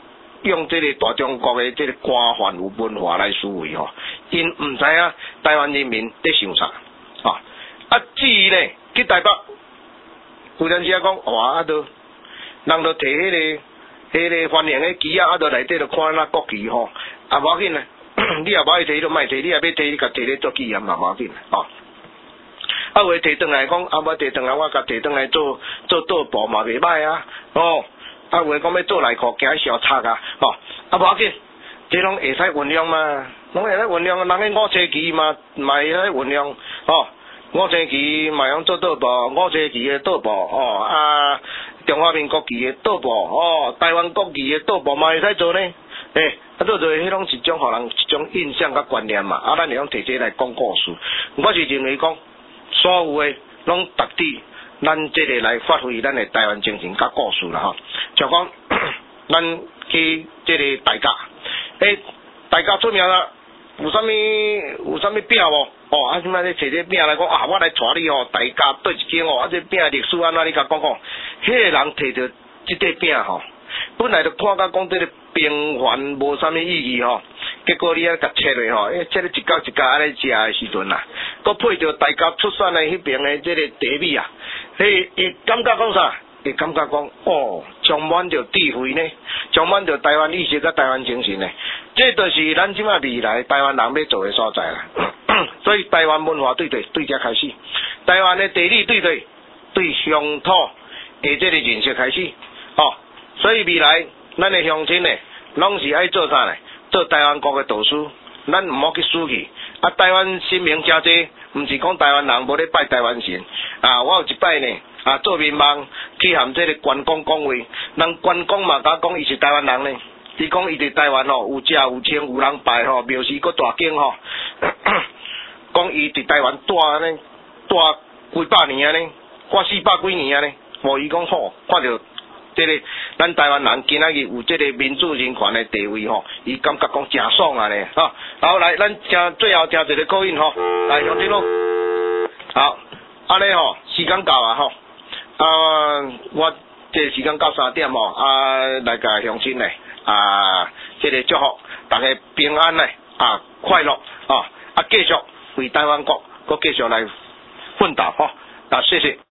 用这个大中国的这个官方有文化来思维吼，因唔知影台湾人民在想啥，啊啊至于呢去台北，有阵时啊讲哇啊都，人都摕迄、那个迄、那个欢迎的旗啊，啊都内底都看那国旗吼，啊无要紧啊，你也无爱摕，就莫摕，你也要摕，你甲摕咧做纪念嘛无要紧啊。啊，话摕转来讲，啊，我摕转来，我甲摕转来做做桌布嘛袂歹啊，哦，啊，话讲要做内裤，惊小拆啊，哦，啊，无要紧，这拢会使原谅嘛，拢会使原谅，人个五星旗嘛，嘛会使原谅，哦，五星旗嘛用做桌布，五星旗的桌布，哦，啊，中华民国旗的桌布，哦，台湾国旗的桌布嘛会使做呢，诶、欸，啊，做做迄拢一种互人一种印象甲观念嘛，啊，咱会用摕这来讲故事，我是认为讲。所有的拢达至咱这个来发挥咱的台湾精神甲故事啦吼，就讲咱去这个大家，诶，大家出名啦，有啥物有啥物饼无？哦，啊，即摆咧摕这饼来讲啊，我来带你哦，大家对一间哦，啊，这饼历史安怎你甲讲讲，迄、那个人摕着即块饼吼，本来就看甲讲这个平凡无啥物意义吼。结果你啊，甲切落吼，诶，切咧一角一角安尼食诶时阵啦，佮配着大家出产诶迄边诶即个茶米啊，迄会感觉讲啥？会感觉讲哦，充满着智慧呢，充满着台湾意识甲台湾精神呢，这就是咱即摆未来台湾人要做诶所在啦。所以台湾文化对对对遮开始，台湾诶地理对对对乡土诶即个认识开始，哦，所以未来咱诶乡亲呢，拢是爱做啥呢？做台湾国嘅导师，咱唔好去输去。啊，台湾神明真济，唔是讲台湾人无咧拜台湾神。啊，我有一摆呢，啊做民望去含这个关公讲话，人关公嘛甲讲伊是台湾人呢。伊讲伊伫台湾吼有食有穿有人拜吼，庙寺搁大景吼。讲伊伫台湾住安尼，住几百年安尼，qua四百几年安尼。无伊讲吼，看着。这个咱台湾人今仔日有这个民主人权的地位吼，伊感觉讲真爽啊呢，哈。然后来，咱听最后听一个口音吼，来乡亲咯。好，安尼吼，时间到啊吼，啊，我这时间到三点吼，啊，来甲乡亲呢，啊，这个祝福大家平安呢，啊，快乐啊，啊，继续为台湾国，搁继续来奋斗吼，啊，谢谢。